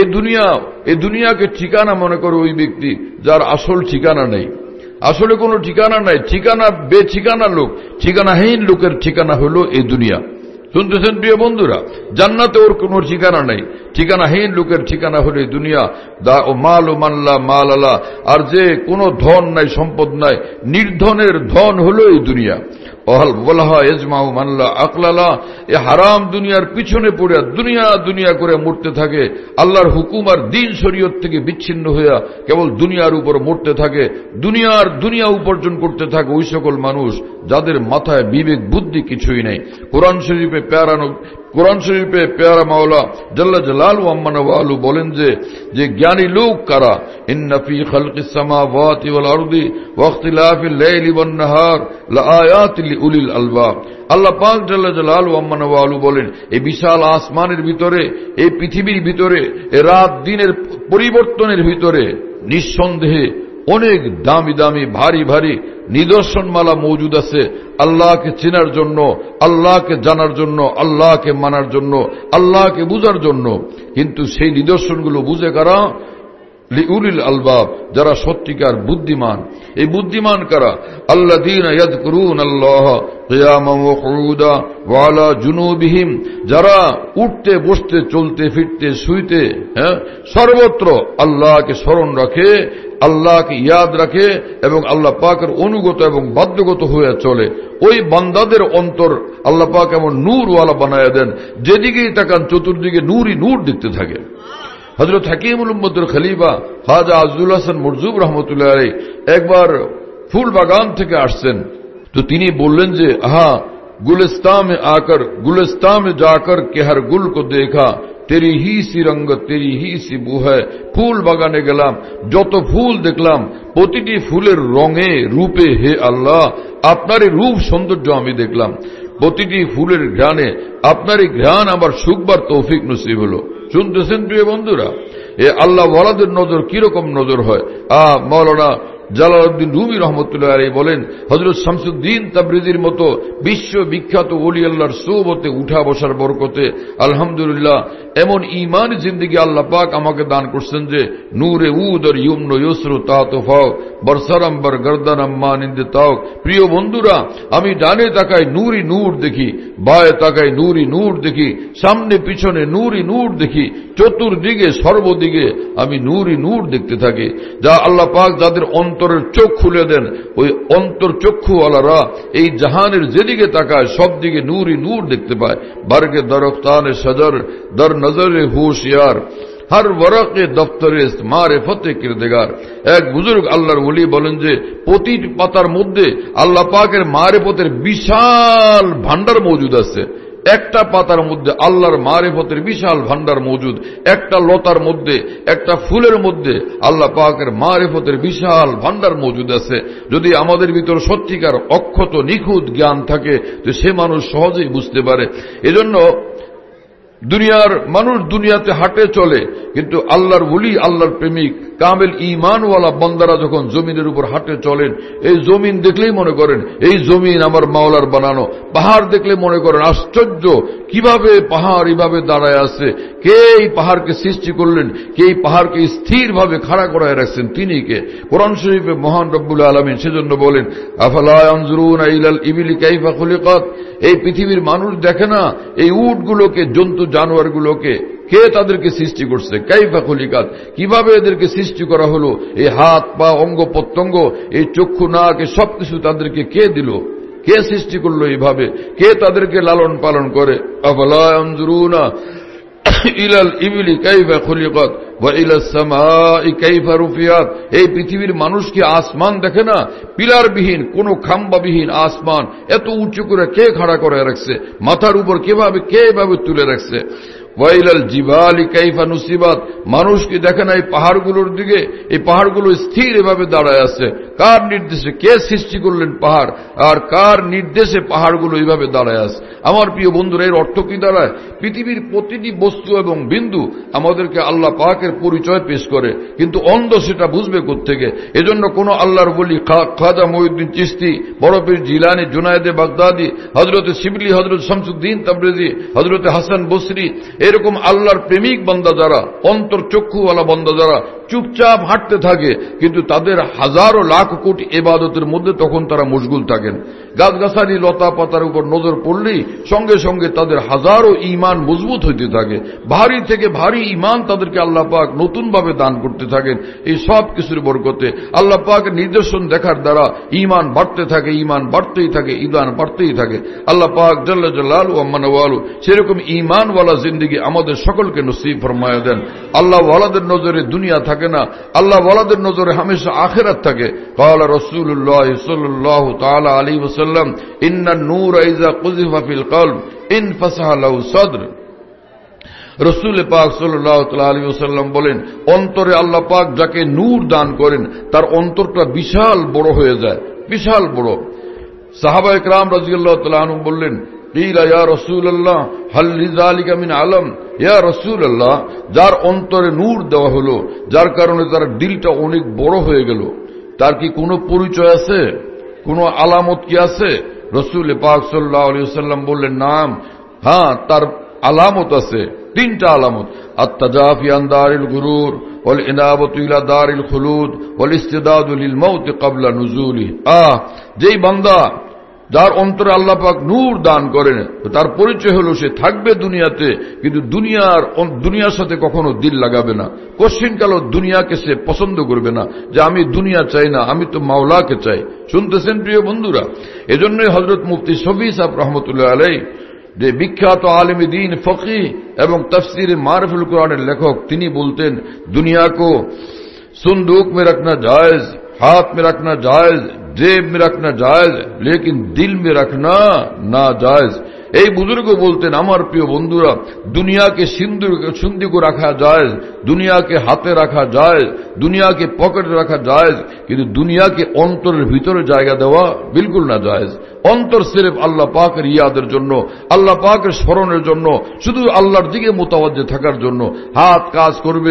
এই দুনিয়াকে ঠিকানা মনে করে ওই ব্যক্তি যার আসল ঠিকানা নেই। আসলে কোনো ঠিকানা নাই, ঠিকানা বেঠিকানা লোক, ঠিকানাহীন লোকের ঠিকানা হলো এই দুনিয়া। শুনতেছেন প্রিয় বন্ধুরা? জান্নাতে ওর কোনো ঠিকানা নাই, ঠিকানাহীন লোকের ঠিকানা হলো এই দুনিয়া। দা ও মাল ও মাল্লা মাল আলা, আর যে কোনো ধন নাই, সম্পদ নাই, নির্ধনের ধন হলো এই দুনিয়া। এ হারাম দুনিয়ার পিছনে পড়ে দুনিয়া করে মরতে থাকে, আল্লাহর হুকুম আর দিন শরীয়ত থেকে বিচ্ছিন্ন হইয়া কেবল দুনিয়ার উপর মরতে থাকে, দুনিয়া উপার্জন করতে থাকে ওই সকল মানুষ যাদের মাথায় বিবেক বুদ্ধি কিছুই নেই। কোরআন শরীফে পেয়ারা মাওলা জাল্লা জালালু আম্মা ওয়ালু বলেন যে জ্ঞানী লোক কারা? ইন্না ফি খালকিস সামাওয়াতি ওয়াল আরদি ওয়া ইখতিলাফিল লাইলি ওয়ান নাহার লাআয়াতিন লিউলিল আলবাব। আল্লাহ পাক জাল্লা জালালু আম্মা ওয়ালু বলেন, এই বিশাল আসমানের ভিতরে, এই পৃথিবীর ভিতরে, এই রাত দিনের পরিবর্তনের ভিতরে নিঃসন্দেহে অনেক দামি দামি ভারী ভারী নিদর্শনমালা মজুদ আছে আল্লাহকে চেনার জন্য, আল্লাহকে জানার জন্য, আল্লাহকে মানার জন্য, আল্লাহকে বুঝার জন্য। কিন্তু সেই নিদর্শনগুলো বুঝে কারা? লিউলিল আলবাব, যারা সত্যিকার বুদ্ধিমান। এই বুদ্ধিমান কারা? আল্লাযীনা ইয়াযকুরুনাল্লাহ কিয়ামান ওয়া কুউদা ওয়া আলা জুনুবিহিম, যারা উঠতে বসতে চলতে ফিরতে শুইতে সর্বত্র আল্লাহকে স্মরণ রাখে, আল্লাহকে ইয়াদ রাখে এবং আল্লাহ পাকের অনুগত এবং বাধ্যগত হয়ে চলে। ওই বান্দাদের অন্তর আল্লাহ পাক এমন নূরওয়ালা বানায় দেন, যেদিকেই তাকান চতুর্দিকে নূরই নূর দেখতে থাকে। হযরত হাকিমুল উম্মতের খলিফা খাজা আজদুল হাসান মরজুব রহমতুল্লাহ আলাইহি একবার ফুল বাগান থেকে আসছেন, তো তিনি বললেন যে गुलिस्तान में जाकर के हर गुल को देखा, तेरी ही सी रंगत तेरी ही सी बू है। ফুল বাগানে গেলাম, যত ফুল দেখলাম প্রতিটি ফুলের রঙে রূপে হে আল্লাহ আপনারই রূপ সৌন্দর্য আমি দেখলাম, প্রতিটি ফুলের ঘ্রাণে আপনারই ঘ্রাণ আমার শুকবার তৌফিক নসিব হলো। শুনতেছেন প্রিয় বন্ধুরা? এ আল্লাহ ওয়ালাদের নজর কিরকম নজর হয়? মাওলানা জালালউদ্দিন রুমি রহমতুল্লাহ আলাইহি বলেন, হযরত শামসুদ্দিন তাবরিজির মতো বিশ্ববিখ্যাত ওলি আল্লাহর সোহবতে উঠা বসার বরকতে আলহামদুলিল্লাহ এমন ঈমানি জিন্দেগি আল্লাহ পাক আমাকে দান করছেন যে নূরে উদ আর ইয়ুমন ইউসরু তাতফাও বরসারাম বরগর্দানাম মানিন্দে তাওক। প্রিয় বন্ধুরা, আমি ডানে তাকাই নূরি নূর দেখি, বায়ে তাকাই নূরি নূর দেখি, সামনে পিছনে নূরি নূর দেখি, চতুর্দিকে সর্বদিকে আমি নূরি নূর দেখতে থাকি। যা আল্লাহ পাক যাদের অন্তরের চোখ খুলে দেন, ওই অন্তর চক্ষুওয়ালারা এই জাহানের যেদিকে তাকায় সব দিকে নূরি নূর দেখতে পায়। বারকে দরখতানে সজর দর নজরে হুশিয়ার, হর ওয়ারাকে দফতরে মারিফতে কিরদেগার। এক বুজুর্গ আল্লাহর ওলি বলেন যে প্রতিটি পাতার মধ্যে আল্লাহ পাকের মারিফতের বিশাল ভান্ডার মজুদ আছে। একটা পাতার মধ্যে আল্লাহর মারিফতের বিশাল ভান্ডার মজুদ। একটা লতার মধ্যে, একটা ফুলের মধ্যে আল্লাহ পাকের মারিফতের বিশাল ভান্ডার মজুদ আছে। যদি আমাদের ভিতর সত্যিকার অক্ষত নিখুঁত জ্ঞান থাকে তো সে মানুষ সহজেই বুঝতে পারে। এজন্য দুনিয়ার মানুষ দুনিয়াতে হাঁটে চলে, কিন্তু আল্লাহর ওলি, আল্লাহর প্রেমিক, কামেল ঈমানওয়ালা বান্দারা যখন জমিনের উপর হাঁটে চলেন, এই জমিন দেখলেই মনে করেন এই জমিন আমার মাওলার বানানো। পাহাড় দেখলে মনে করেন আশ্চর্য, কিভাবে পাহাড় এভাবে দাঁড়ায় আছে, কে এই পাহাড়কে সৃষ্টি করলেন, কে এই পাহাড়কে স্থিরভাবে খাড়া করায় রাখছেন, তিনি কে? কোরআন শরীফে মহান রব্বুল আলামিন সেজন্য বলেন, আফালা ইয়ানজুরুনা ইলাল ইবিলি কাইফা খুলিকাত। এই পৃথিবীর মানুষ দেখে না এই উটগুলোকে, জন্তু জানোয়ারগুলোকে কে তাদেরকে সৃষ্টি করছে? কাইফা খুলিকাত, কিভাবে এদেরকে সৃষ্টি করা হলো? এই হাত পা অঙ্গ প্রত্যঙ্গ, এই চক্ষু নাক, সবকিছু তাদেরকে কে দিল? কে সৃষ্টি করলো এইভাবে? কে তাদেরকে লালন পালন করে? আফালা ইয়ানজুরুনা ইলাল ইবিলি কাইফা খুলিকাত ওয়া ইলাস সামাই কাইফা রুফিয়াত। এই পৃথিবীর মানুষ কি আসমান দেখে না? পিলারবিহীন, কোন খাম্বাবিহীন আসমান এত উঁচু করে কে খাড়া করে রাখছে? মাথার উপর কে এভাবে তুলে রাখছে? ওয়াইলাল জিবালি কাইফা নুসিবাত। মানুষ কি দেখে না এই পাহাড়গুলোর দিকে? এই পাহাড়গুলো স্থির এভাবে দাঁড়ায় আছে। কার নির্দেশে? কে সৃষ্টি করলেন পাহাড়, আর কার নির্দেশে পাহাড়গুলো এইভাবে দাঁড়ায় আছে? আমার প্রিয় বন্ধুরা, এর অর্থ কি দাঁড়ায়? পৃথিবীর প্রতিটি বস্তু এবং বিন্দু আমাদেরকে আল্লাহ পাকের পরিচয় পেশ করে, কিন্তু অন্ধ সেটা বুঝবে কোত্থেকে? এজন্য কোন আল্লাহর বলি খাজা মঈনুদ্দিন চিশতি, বড় পীর জিলানী, জুনায়েদে বাগদাদি, হযরতে শিবলি, হযরত শামসুদ্দিন তাবরেজি, হযরতে হাসান বসরি, এরকম আল্লাহর প্রেমিক বান্দা যারা, অন্তর চক্ষুওয়ালা বান্দা যারা চুপচাপ হাঁটতে থাকে, কিন্তু তাদের হাজারো লাখ কোটি ইবাদতের মধ্যে তখন তারা মশগুল থাকেন। গাছগাছালি লতা পাতার উপর নজর পড়লেই সঙ্গে সঙ্গে তাদের হাজারো ঈমান মজবুত হইতে থাকে। ভারী থেকে ভারী ঈমান তাদেরকে আল্লাহ পাক নতুন ভাবে দান করতে থাকেন। এই সব কিছুর বরকতে আল্লাহ পাকের নিদর্শন দেখার দ্বারা ঈমান বাড়তে থাকে, ঈমান বাড়তেই থাকে, ঈমান বাড়তেই থাকে। আল্লাহ পাক জাল্লা জালালু ওয়া মানওয়ালু সেরকম ঈমানওয়ালা জিন্দেগি আমাদের সকলকে নসিব ফরমায়া দেন। আল্লাহ ওয়ালাদের নজরে দুনিয়া থাকে না, আল্লাহ ওয়ালাদের নজরে হামেশা আখিরাত থাকে। قال رسول الله صلى الله تعالى عليه وسلم ان النور اذا قذف في القلب انفسح له صدر। রাসূল পাক সাল্লাল্লাহু আলাইহি ওয়াসাল্লাম বলেন, অন্তরে আল্লাহ পাক যাকে নূর দান করেন তার অন্তরটা বিশাল বড় হয়ে যায়, বিশাল বড়। সাহাবায়ে কেরাম রাদিয়াল্লাহু তাআলা আনহুম বললেন, কিলা ইয়া রাসূলুল্লাহ হাল লিযালিকা মিন আলাম। ইয়া রাসূলুল্লাহ, যার অন্তরে নূর দেওয়া হলো, যার কারণে তার দিলটা অনেক বড় হয়ে গেল, তার কি কোনো পরিচয় আছে? কোনো আলামত কি আছে? রাসূল পাক সাল্লাল্লাহু আলাইহি ওয়াসাল্লাম বললেন, নাম, হ্যাঁ, তার আলামত আছে, তিনটা আলামত। আত-তাজাফি আন দারিল গুরুর ওয়াল ইনাবাতু ইলা দারিল খুলুদ ওয়াল ইস্তিদাদু লিল মাউত ক্বাবলা নুজুলি। যেই বান্দা যার অন্তরে আল্লাহ পাক নূর দান করেন, তার পরিচয় হলো সে থাকবে দুনিয়াতে, কিন্তু দুনিয়ার সাথে কখনো দিল লাগাবে না। কোশ্চিনকালও দুনিয়াকে সে পছন্দ করবে না, যে আমি দুনিয়া চাই না, আমি তো মাওলাকে চাই। শুনতেছেন প্রিয় বন্ধুরা? এজন্যই হযরত মুফতি শফি সাহেব রহমতুল্লাহ আলাইহি, যে বিখ্যাত আলেমে দ্বীন, ফকিহ এবং তাফসীরে মারিফুল কুরআনের লেখক, তিনি বলতেন, দুনিয়া को सुंदूक में रखना जायज, हाथ में रखना जायज, जेब में रखना जायज, लेकिन दिल में रखना ना जायज। এই বুজুর্গ বলতেন, আমার প্রিয় বন্ধুরা, দুনিয়াকে সিন্ধুকে রাখা যায়, দুনিয়াকে হাতে রাখা যায়, দুনিয়াকে পকেটে রাখা যায়, কিন্তু দুনিয়াকে অন্তরের ভিতরে জায়গা দেওয়া বিলকুল না যায়। অন্তর সির্ফ আল্লাহ পাকের ইয়াদের জন্য, আল্লাহ পাকের স্মরণের জন্য, শুধু আল্লাহর দিকে মুতাওয়াজ্জে থাকার জন্য। হাত কাজ করবে,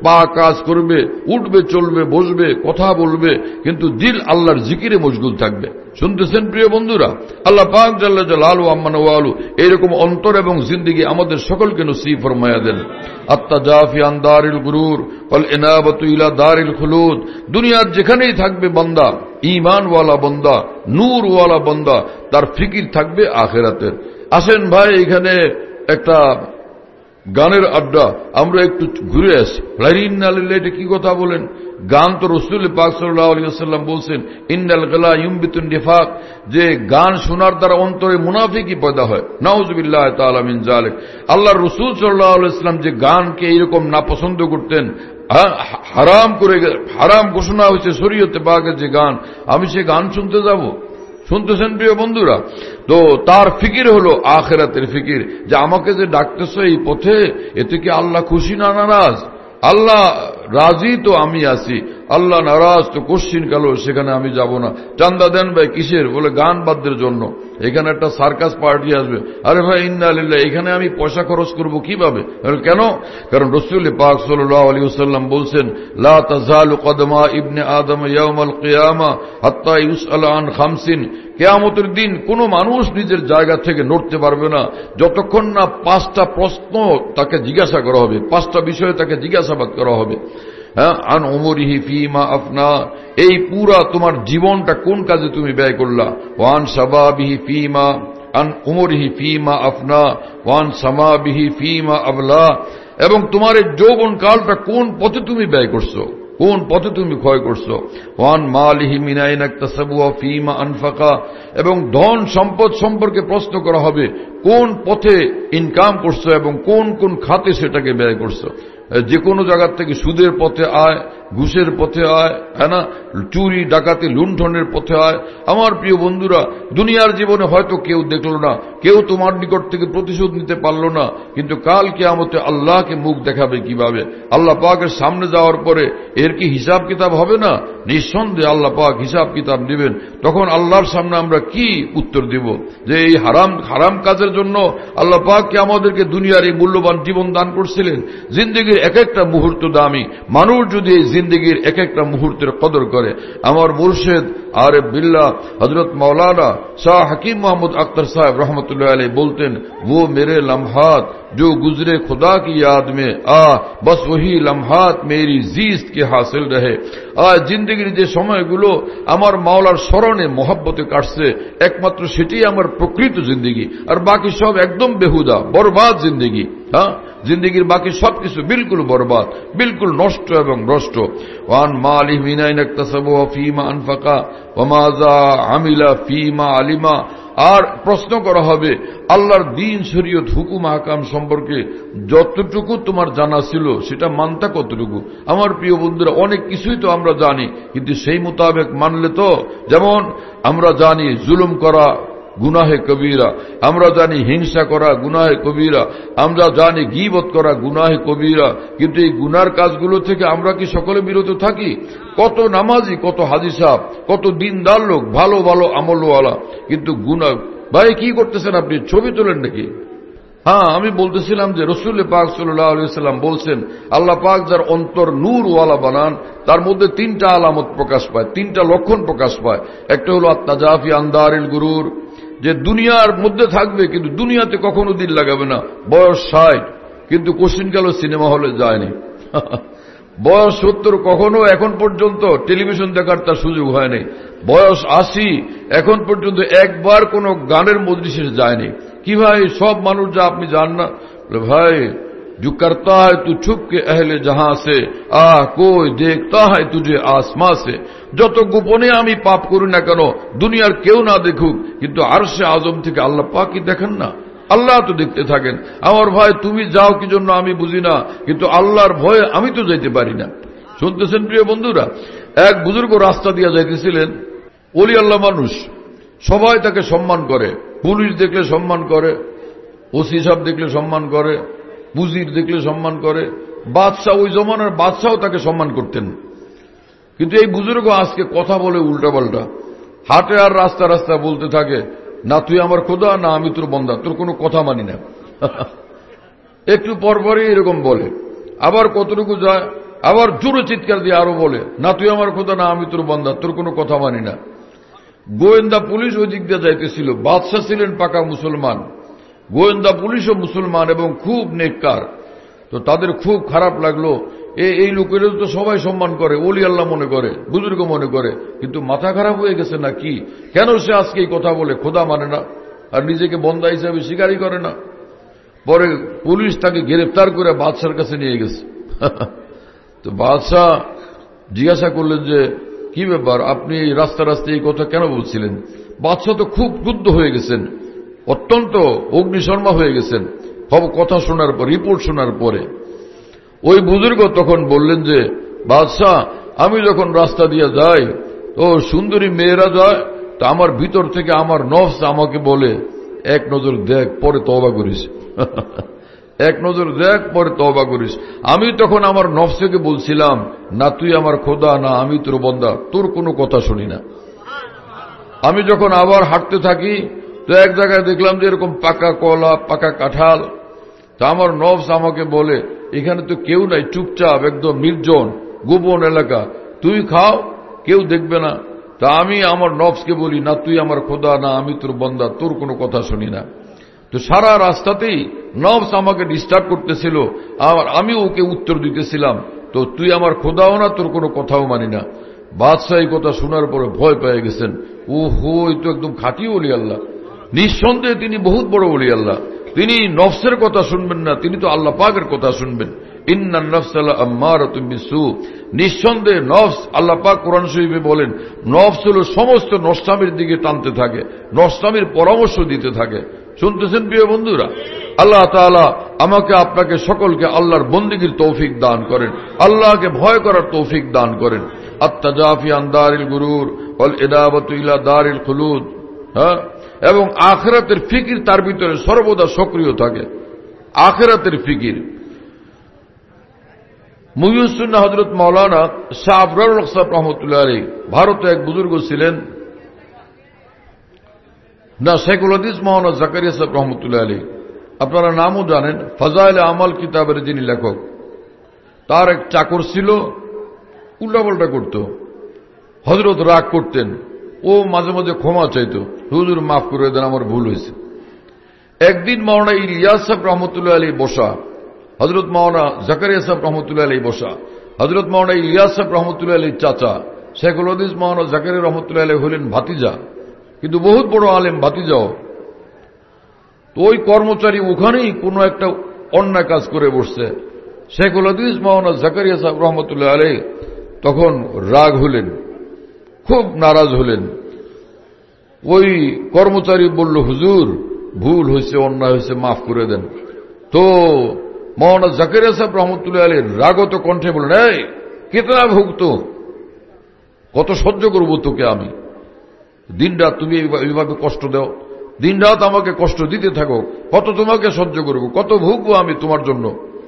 পা কাজ করবে, উঠবে, চলবে, বসবে, কথা বলবে, কিন্তু দিল আল্লাহর জিকিরে মশগুল থাকবে। শুনতেছেন প্রিয় বন্ধুরা? আল্লাহ পাক জাল্লা জালালু আম্মান ওয়া আলু এইরকম অন্তর এবং জিন্দেগি আমাদের সকলকে নসিব ফরমায়া দেন। আত্তাজাফি আন দারিল গুরুর ওয়াল ইনাবাতু ইলা দারিল খুলুদ। দুনিয়ার যেখানেই থাকবে বান্দা, ঈমানওয়ালা বান্দা, নূরওয়ালা বান্দা, তার ফিকির থাকবে আখিরাতের। আসেন ভাই, এখানে একটা গানের আড্ডা, আমরা একটু ঘুরে আসি। এটা কি কথা বলেন? গান তো রাসূল পাক সাল্লাল্লাহু আলাইহি ওয়াসাল্লাম বলছেন, ইন্নাল গলা ইউমবিতুন নিফাক, যে গান শোনার দ্বারা অন্তরে মুনাফিকি পয়দা হয়। নাউযুবিল্লাহি তাআলা মিন যালিক। আল্লাহর রাসূল সাল্লাল্লাহু আলাইহি ওয়াসাল্লাম যে গানকে এরকম নাপছন্দ করতেন, হারাম ঘোষণা হয়েছে শরীয়তে পাকের যে গান, আমি সে গান শুনতে যাব? শুনতেছেন প্রিয় বন্ধুরা? তো তার ফিকির হলো আখিরাতের ফিকির, যে আমাকে যে ডাকতেছ এই পথে, এতে কি আল্লাহ খুশি না নারাজ? আল্লাহ রাজি তো আমি আছি, আল্লাহ নারাজ তো কোশ্চিন কালো, সেখানে আমি যাব না। চান্দা দেন ভাই, কিসের? বলে গান বাদ্যের জন্য। এখানে একটা সার্কাস পার্টি আসবে। আরে ভাই, ইন্না লিল্লাহ, এখানে আমি পয়সা খরচ করব কিভাবে? কেন? কারণ রাসূল পাক সাল্লাল্লাহু আলাইহি ওয়াসাল্লাম বলছেন, লা তাযালু কদমা ইবনে আদম ইয়াউমাল কিয়ামা হাত্তা ইউসআল আন খামসিন। কিয়ামতের দিন কোন মানুষ নিজের জায়গা থেকে নড়তে পারবে না যতক্ষণ না 5টা প্রশ্ন তাকে জিজ্ঞাসা করা হবে, 5টা বিষয়ে তাকে জিজ্ঞাসাবাদ করা হবে। আন উমরিহি ফিমা আফনা, এই পুরা তোমার জীবনটা কোন কাজে তুমি ব্যয় করলা। ওয়ান শাবাবিহি ফিমা, আন উমরিহি ফিমা আফনা ওয়ান সামাবিহি ফিমা আবলা, এবং তোমার এই যৌবন কালটা কোন পথে তুমি ব্যয় করছো, কোন পথে তুমি ক্ষয় করছো। ওয়ান মালিহি মিন আইনা ইকতাসাবু ওয়া ফিমা আনফাকা, এবং ধন সম্পদ সম্পর্কে প্রশ্ন করা হবে, কোন পথে ইনকাম করছো এবং কোন কোন খাতে সেটাকে ব্যয় করছো। যে কোনো জায়গার থেকে সুদের পথে আয়, ঘুষের পথে আয়, হ্যাঁ না, চুরি ডাকাতি লুণ্ঠনের পথে আয়। আমার প্রিয় বন্ধুরা, দুনিয়ার জীবনে হয়তো কেউ দেখল না, কেউ তোমার নিকট থেকে প্রতিশোধ নিতে পারল না, কিন্তু কাল কিয়ামতে আল্লাহকে মুখ দেখাবে কিভাবে? আল্লাহ পাকের সামনে যাওয়ার পরে এর কি হিসাব কিতাব হবে না? নিঃসন্দেহে আল্লাহ পাক হিসাব কিতাব দিবেন। তখন আল্লাহর সামনে আমরা কি উত্তর দিব? যে এই হারাম কাজের জন্য আল্লাহ পাক কি আমাদেরকে দুনিয়ার এই মূল্যবান জীবন দান করছিলেন? জিন্দেগির এক একটা মুহূর্ত দামি। মানুষ যদি এই জিন্দেগির এক একটা মুহূর্তের কদর করে, আমার মুর্শিদ আরিফ বিল্লাহ হযরত মাওলানা শাহ হাকিম মোহাম্মদ আখতার সাহেব रहमतुल्लाह अलैह बोलते हैं, वो मेरे लम्हात जो गुजरे खुदा की याद में, बस वही लम्हात मेरी जीस्त के हासिल रहे। जिंदगीর যে সময়গুলো আমার মাওলার স্মরণে মহব্বতে কাটছে, একমাত্র সেটাই আমার প্রকৃত জিন্দেগি, আর বাকি সব একদম বেহুদা বরবাদ জিন্দেগি। জিন্দেগির বাকি সবকিছু বিলকুল বরবাদ, বিলকুল নষ্ট এবং ভ্রষ্ট। ওয়ান মালিহি মিন আইনা ইকতাসাবু ওয়া ফীমা আনফাকা ওয়া মাযা আমিলা ফীমা আলিমা। আর প্রশ্ন করা হবে আল্লাহর দ্বীন শরীয়ত হুকুম আহকাম সম্পর্কে যতটুকু তোমার জানা ছিল সেটা মানতা কতটুকু। আমার প্রিয় বন্ধুরা, অনেক কিছুই তো আমরা জানি, কিন্তু সেই মোতাবেক মানলে তো, যেমন আমরা জানি জুলুম করা গুনাহে কবিরা, আমরা জানি হিংসা করা গুনাহে কবিরা, আমরা জানি গীবত করা গুনাহে কবিরা, কিন্তু এই গুনার কাজগুলো থেকে আমরা কি সকলে বিরত থাকি? কত নামাজি, কত হাজী সাহেব, কত দিনদার লোক, ভালো ভালো আমলওয়ালা, কিন্তু গুনাহ। ভাই কি করতেছেন আপনি? ছবি তোলেন নাকি? আমি বলতেছিলাম যে রাসূল পাক সাল্লাল্লাহু আলাইহি ওয়াসাল্লাম বলছেন, আল্লাহ পাক যার অন্তর নূরওয়ালা বানান, তার মধ্যে 3টা আলামত প্রকাশ পায়, 3টা লক্ষণ প্রকাশ পায়। একটা হলো আত-তাজাফি আন দারিল গুরুর, যে দুনিয়ার মধ্যে থাকবে কিন্তু দুনিয়াতে কখনো দিল লাগাবে না। বয়স 60 কিন্তু কোশ্চিন গেল সিনেমা হলে যায়নি। বয়স 70 কখনো এখন পর্যন্ত টেলিভিশন দেখার তার সুযোগ হয়নি। বয়স 80 এখন পর্যন্ত একবার কোনো গানের মজলিসে যায়নি। কি ভাই, সব মানুষ যা আপনি জান না? ভাই, जो करता है तू छुप के अहले जहां से, कोई देखता है तुझे आसमां से। যত গোপনে আমি পাপ করি না কেন, দুনিয়ার কেউ না দেখুক, কিন্তু আরশে আজম থেকে আল্লাহ পাক কি দেখেন না? আল্লাহ তো দেখতে থাকেন। আমার ভাই, তুমি যাও কি জন্য আমি বুঝি না, কিন্তু আল্লাহর ভয়ে আমি তো যাইতে পারি না। শুনতেছেন প্রিয় বন্ধুরা? এক বুজুর্গ রাস্তা দিয়ে যাইতেছিলেন, ওলি আল্লাহ মানুষ, সবাই তাকে সম্মান করে, পুলিশ দেখলে সম্মান করে, ওসি সাহেব দেখলে সম্মান করে, মুজির দেখলে সম্মান করে, বাদশাহ, ওই জমানার বাদশাও তাকে সম্মান করতেন। কিন্তু এই বুজুর্গ আজকে কথা বলে উল্টাপাল্টা, হাটে আর রাস্তা রাস্তা বলতে থাকে, না তুই আমার খোদা, না আমি তোর বন্দা, তোর কোনো কথা মানি না। একটু পরপরই এরকম বলে। আবার কতটুকু যায়, আবার জোরে চিৎকার দিয়ে আরো বলে, না তুই আমার খোদা, না আমি তোর বান্দা, তোর কোনো কথা মানি না। গোয়েন্দা পুলিশ ওই দিক দিয়ে যাইতেছিল। বাদশাহ ছিলেন পাকা মুসলমান, গোয়েন্দা পুলিশও মুসলমান এবং খুব নেককার। তো তাদের খুব খারাপ লাগলো, এই লোকের তো সবাই সম্মান করে, ওলি আল্লাহ মনে করে, বুজুর্গ মনে করে, কিন্তু মাথা খারাপ হয়ে গেছে না কি? কেন সে আজকে এই কথা বলে? খোদা মানে না আর নিজেকে বন্দা হিসাবে স্বীকারই করে না। পরে পুলিশ তাকে গ্রেফতার করে বাদশার কাছে নিয়ে গেছে। তো বাদশাহ জিজ্ঞাসা করলেন যে কি ব্যাপার, আপনি রাস্তা রাস্তায় এই কথা কেন বলছিলেন? বাদশাহ তো খুব ক্রুদ্ধ হয়ে গেছেন, অত্যন্ত অগ্নিশর্মা হয়ে গেছেন কথা শোনার পর, রিপোর্ট শোনার পরে। ওই বুজুর্গ তখন বললেন যে বাদশাহ, আমি যখন রাস্তা দিয়ে যাই তো সুন্দরী মেয়েরা যায়, তা আমার ভিতর থেকে আমার নফস আমাকে বলে এক নজর দেখ পরে তওবা করিস। এক নজর দেখ পরে তওবা করিস। আমি তখন আমার নফসকে বলছিলাম, না তুই আমার খোদা, না আমি তোর বান্দা, তোর কোনো কথা শুনি না। আমি যখন আবার হাঁটতে থাকি তো এক জায়গায় দেখলাম যে এরকম পাকা কলা, পাকা কাঁঠাল। তা আমার নফস আমাকে বলে এখানে তো কেউ নাই, চুপচাপ একদম নির্জন গোপন এলাকা, তুই খাও, কেউ দেখবে না। তা আমি আমার নফসকে বলি, না তুই আমার খোদা, না আমি তোর বান্দা, তোর কোনো কথা শুনি না। তো সারা রাস্তাতেই নফস আমাকে ডিস্টার্ব করতেছিল, আর আমি ওকে উত্তর দিতেছিলাম, তো তুই আমার খোদাও না, তোর কোনো কথাও মানি না। বাদশাহ এই কথা শোনার পরে ভয় পেয়ে গেছেন। ও হো, এই তো একদম খাঁটি ওলি আল্লাহ, নিঃসন্দেহে তিনি বহুত বড় ওলি আল্লাহ। তিনি নফসের কথা শুনবেন না, তিনি তো আল্লাহ পাকের কথা শুনবেন। ইন্নান নফসা লাআম্মারাতুম বিসু, নিঃসন্দেহে নফস, আল্লাহ পাক কোরআন শরীফে বলেন, নফস হলো সমস্ত নষ্টামির দিকে টানতে থাকে, নষ্টামির পরামর্শ দিতে থাকে। শুনতেছেন প্রিয় বন্ধুরা? আল্লাহ তাআলা আমাকে আপনাকে সকলকে আল্লাহর বন্দেগীর তৌফিক দান করেন, আল্লাহকে ভয় করার তৌফিক দান করেন। আত-তাজাফি আন দারিল গুরুর ওয়াল ইদাবাতু ইলা দারিল খুলুদ, হ্যাঁ, এবং আখিরাতের ফিকির তার ভিতরে সর্বদা সক্রিয় থাকে, আখিরাতের ফিকির। মুহিউস সুন্নাহ হযরত মাওলানা শাহ আবরারুল হক সাহেব রহমতুল্লাহ আলাইহি, ভারতে এক বুজুর্গ ছিলেন, না শেখুল হাদিস মাওলানা জাকারিয়া সাহেব রহমতুল্লাহ আলাইহি, আপনারা নামও জানেন, ফাজাইল আমাল কিতাবের যিনি লেখক। তার এক চাকর ছিল, উল্টাপাল্টা করত, হযরত রাগ করতেন, ও মাঝে মাঝে ক্ষমা চাইত, হুজুর মাফ করে দেন, আমার ভুল হয়েছে। একদিন মাওলানা ইলিয়াস সাহেব রহমতুল্লাহ আলাইহি বসা, হযরত মাওলানা জাকারিয়া সাহেব রহমতুল্লাহ আলাইহি বসা। হযরত মাওলানা ইলিয়াস সাহেব রহমতুল্লাহ আলাইহি চাচা, শেখুল হাদিস মাওলানা জাকারিয়া রহমতুল্লাহ আলাইহি হলেন ভাতিজা, কিন্তু বহুত বড় আলেম ভাতিজাও। তো ওই কর্মচারী ওখানেই কোনো একটা অন্যায় কাজ করে বসছে। শেখুল হাদিস মাওলানা জাকারিয়া সাহেব রহমতুল্লাহ আলাইহি তখন রাগ হলেন, খুব নারাজ হলেন। ওই কর্মচারী বলল, হুজুর ভুল হয়েছে, অন্যায় হয়েছে, মাফ করে দেন। তো মাওলানা জাকারিয়া সাহেব রহমতুল্লাহ আলাইহি রাগত কণ্ঠে বললেন, এই কেতনা ভুগত, কত সহ্য করব তোকে আমি, দিনরাত তুমি এইভাবে কষ্ট দাও, দিনরাত আমাকে কষ্ট দিতে থাকো, কত তোমাকে সহ্য করব, কত ভুগবো আমি তোমার জন্য।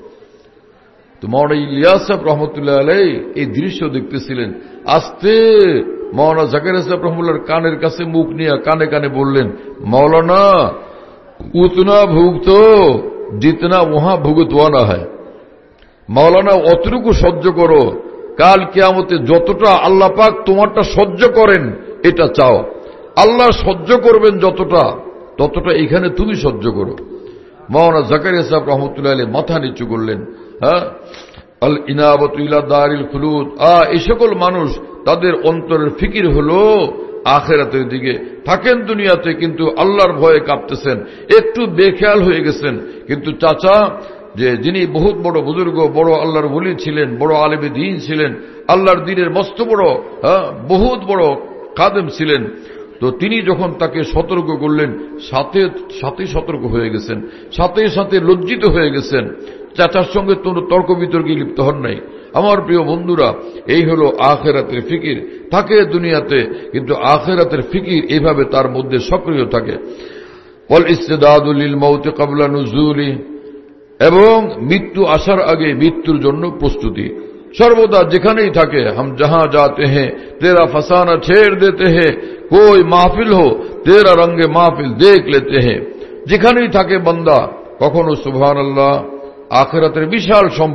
তো মাওলানা ইলিয়াস সাহেব রহমতুল্লাহ আলাইহি এই দৃশ্য দেখতেছিলেন। আস্তে মাওলানা জাকারিয়া সাহেব রহমতুল্লাহর কানের কাছে মুখ নিয়ে কানে কানে বললেন, মাওলানা উতনা ভুগতো জিতনা ওহা ভুগতওয়ানা হয়। মাওলানা অতটুকু সহ্য করো, কাল কিয়ামতে যতটা আল্লাহ পাক তোমারটা সহ্য করেন এটা চাও, আল্লাহ সহ্য করবেন যতটা, ততটা এখানে তুমি সহ্য করো। মাওলানা জাকারিয়া সাহেব রহমতুল্লাহ আলাইহি মাথা নিচু করলেন। হ্যাঁ, আল ইনাবাতু ইলা দারিল খুলুদ, এই সকল মানুষ তাদের অন্তরের ফিকির হলো আখিরাতের দিকে, থাকেন দুনিয়াতে কিন্তু আল্লাহর ভয়ে কাঁপতেছেন, একটু বেখেয়াল হয়ে গেছেন। কিন্তু চাচা যে যিনি বহুত বড় বুজুর্গ, বড় আল্লাহর ওলি ছিলেন, বড় আলেমে দ্বীন ছিলেন, আল্লাহর দ্বীনের মস্ত বড় বহুত বড় খাদেম ছিলেন, তো তিনি যখন তাকে সতর্ক করলেন, সাথে সাথে সতর্ক হয়ে গেছেন, সাথে সাথে লজ্জিত হয়ে গেছেন, চাচার সঙ্গে কোনো তর্ক বিতর্কে লিপ্ত হন নাই। আমার প্রিয় বন্ধুরা, এই হলো আখিরাতের ফিকির, থাকে দুনিয়াতে কিন্তু আখিরাতের ফিকির এইভাবে তার মধ্যে সক্রিয় থাকে। ওয়াল ইস্তিদাদু লিল মাউতি ক্বাবলা নুজুলি, এবং মৃত্যু আসার আগে মৃত্যুর জন্য প্রস্তুতি সর্বদা যেখানেই থাকে। हम जहां जाते हैं तेरा फसाना छेड़ देते हैं, कोई महफिल हो तेरा रंगे महफिल देख लेते हैं। যেখানেই থাকে বান্দা, কখনো সুবহানাল্লাহ, আখিরাতের বিশাল সম্পদ,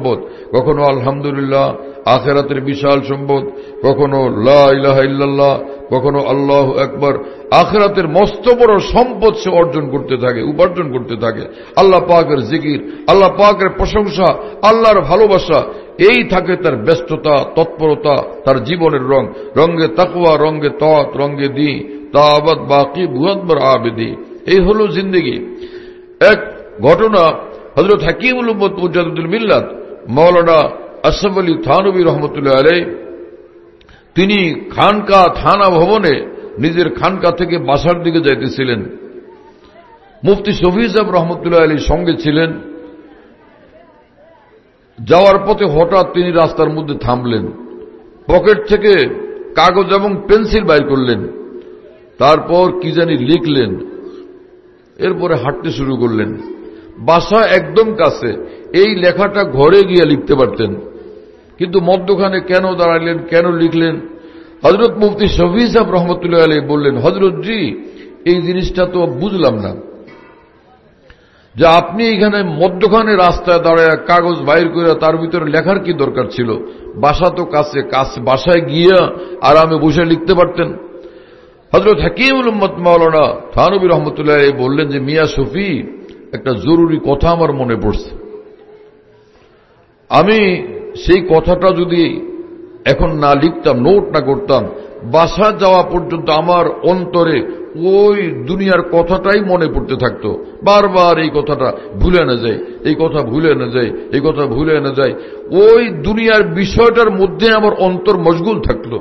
কখনো আলহামদুলিল্লাহ, আখিরাতের বিশাল সম্পদ, কখনো লা ইলাহা ইল্লাল্লাহ, কখনো আল্লাহু আকবার। আখিরাতের মস্ত বড় সম্পদ সে অর্জন করতে থাকে, উপার্জন করতে থাকে। আল্লাহ পাকের জিকির, আল্লাহ পাকের প্রশংসা, আল্লাহর ভালোবাসা, এই থাকে তার ব্যস্ততা, তৎপরতা, তার জীবনের রং। রঙ্গে তাকওয়া, রঙ্গে তাআত, রঙ্গে দি তাআবাদ বাকি বুয়াদবার আবেদি। এই হলো জিন্দেগি। এক ঘটনা, হযরত হাকিমুল উম্মত মুজাদ্দিদুল মিল্লাত মাওলানা আশরাফ আলী থানভী রহমতুল্লাহ আলাইহি, তিনি খানকা থানা ভবনে নিজের খানকা থেকে বাসার দিকে যাইতেছিলেন। মুফতি শফি সাহেব রহমতুল্লাহ আলাইহি সঙ্গে ছিলেন। যাওয়ার পথে হঠাৎ তিনি রাস্তার মধ্যে থামলেন, পকেট থেকে কাগজ এবং পেন্সিল বাইর করলেন, তারপর কি জানি লিখলেন, এরপরে হাঁটতে শুরু করলেন। বাসা একদম কাছে, এই লেখাটা ঘরে গিয়ে লিখতে পারতেন, কিন্তু মধ্যখানে কেন দাঁড়ালেন, কেন লিখলেন? হযরত মুফতি শফি সাহেব রহমতুল্লাহ আলাইহি বললেন, হযরত জি, এই জিনিসটা তো বুঝলাম না, যে আপনি এখানে মধ্যখানে রাস্তায় দাঁড়ায় কাগজ বাইর করে তার ভিতরে লেখার কি দরকার ছিল? বাসা তো কাছে, বাসায় গিয়ে আরামে বসে লিখতে পারতেন। হযরত হাকিমুল উম্মত মাওলানা থানভী রহমতুল্লাহ আলাইহি বললেন যে, মিয়া শফি, একটা জরুরি কথা আমার মনে পড়ছে। আমি সেই কথাটা যদি এখন না লিখতাম, নোট না করতাম, বাসা যাওয়া পর্যন্ত আমার অন্তরে ওই দুনিয়ার কথাটাই মনে পড়তে থাকতো। বারবার এই কথাটা ভুলে না যায়, এই কথা ভুলে না যায়, এই কথা ভুলে না যায়, ওই দুনিয়ার বিষয়টার মধ্যে আমার অন্তর মশগুল থাকলো।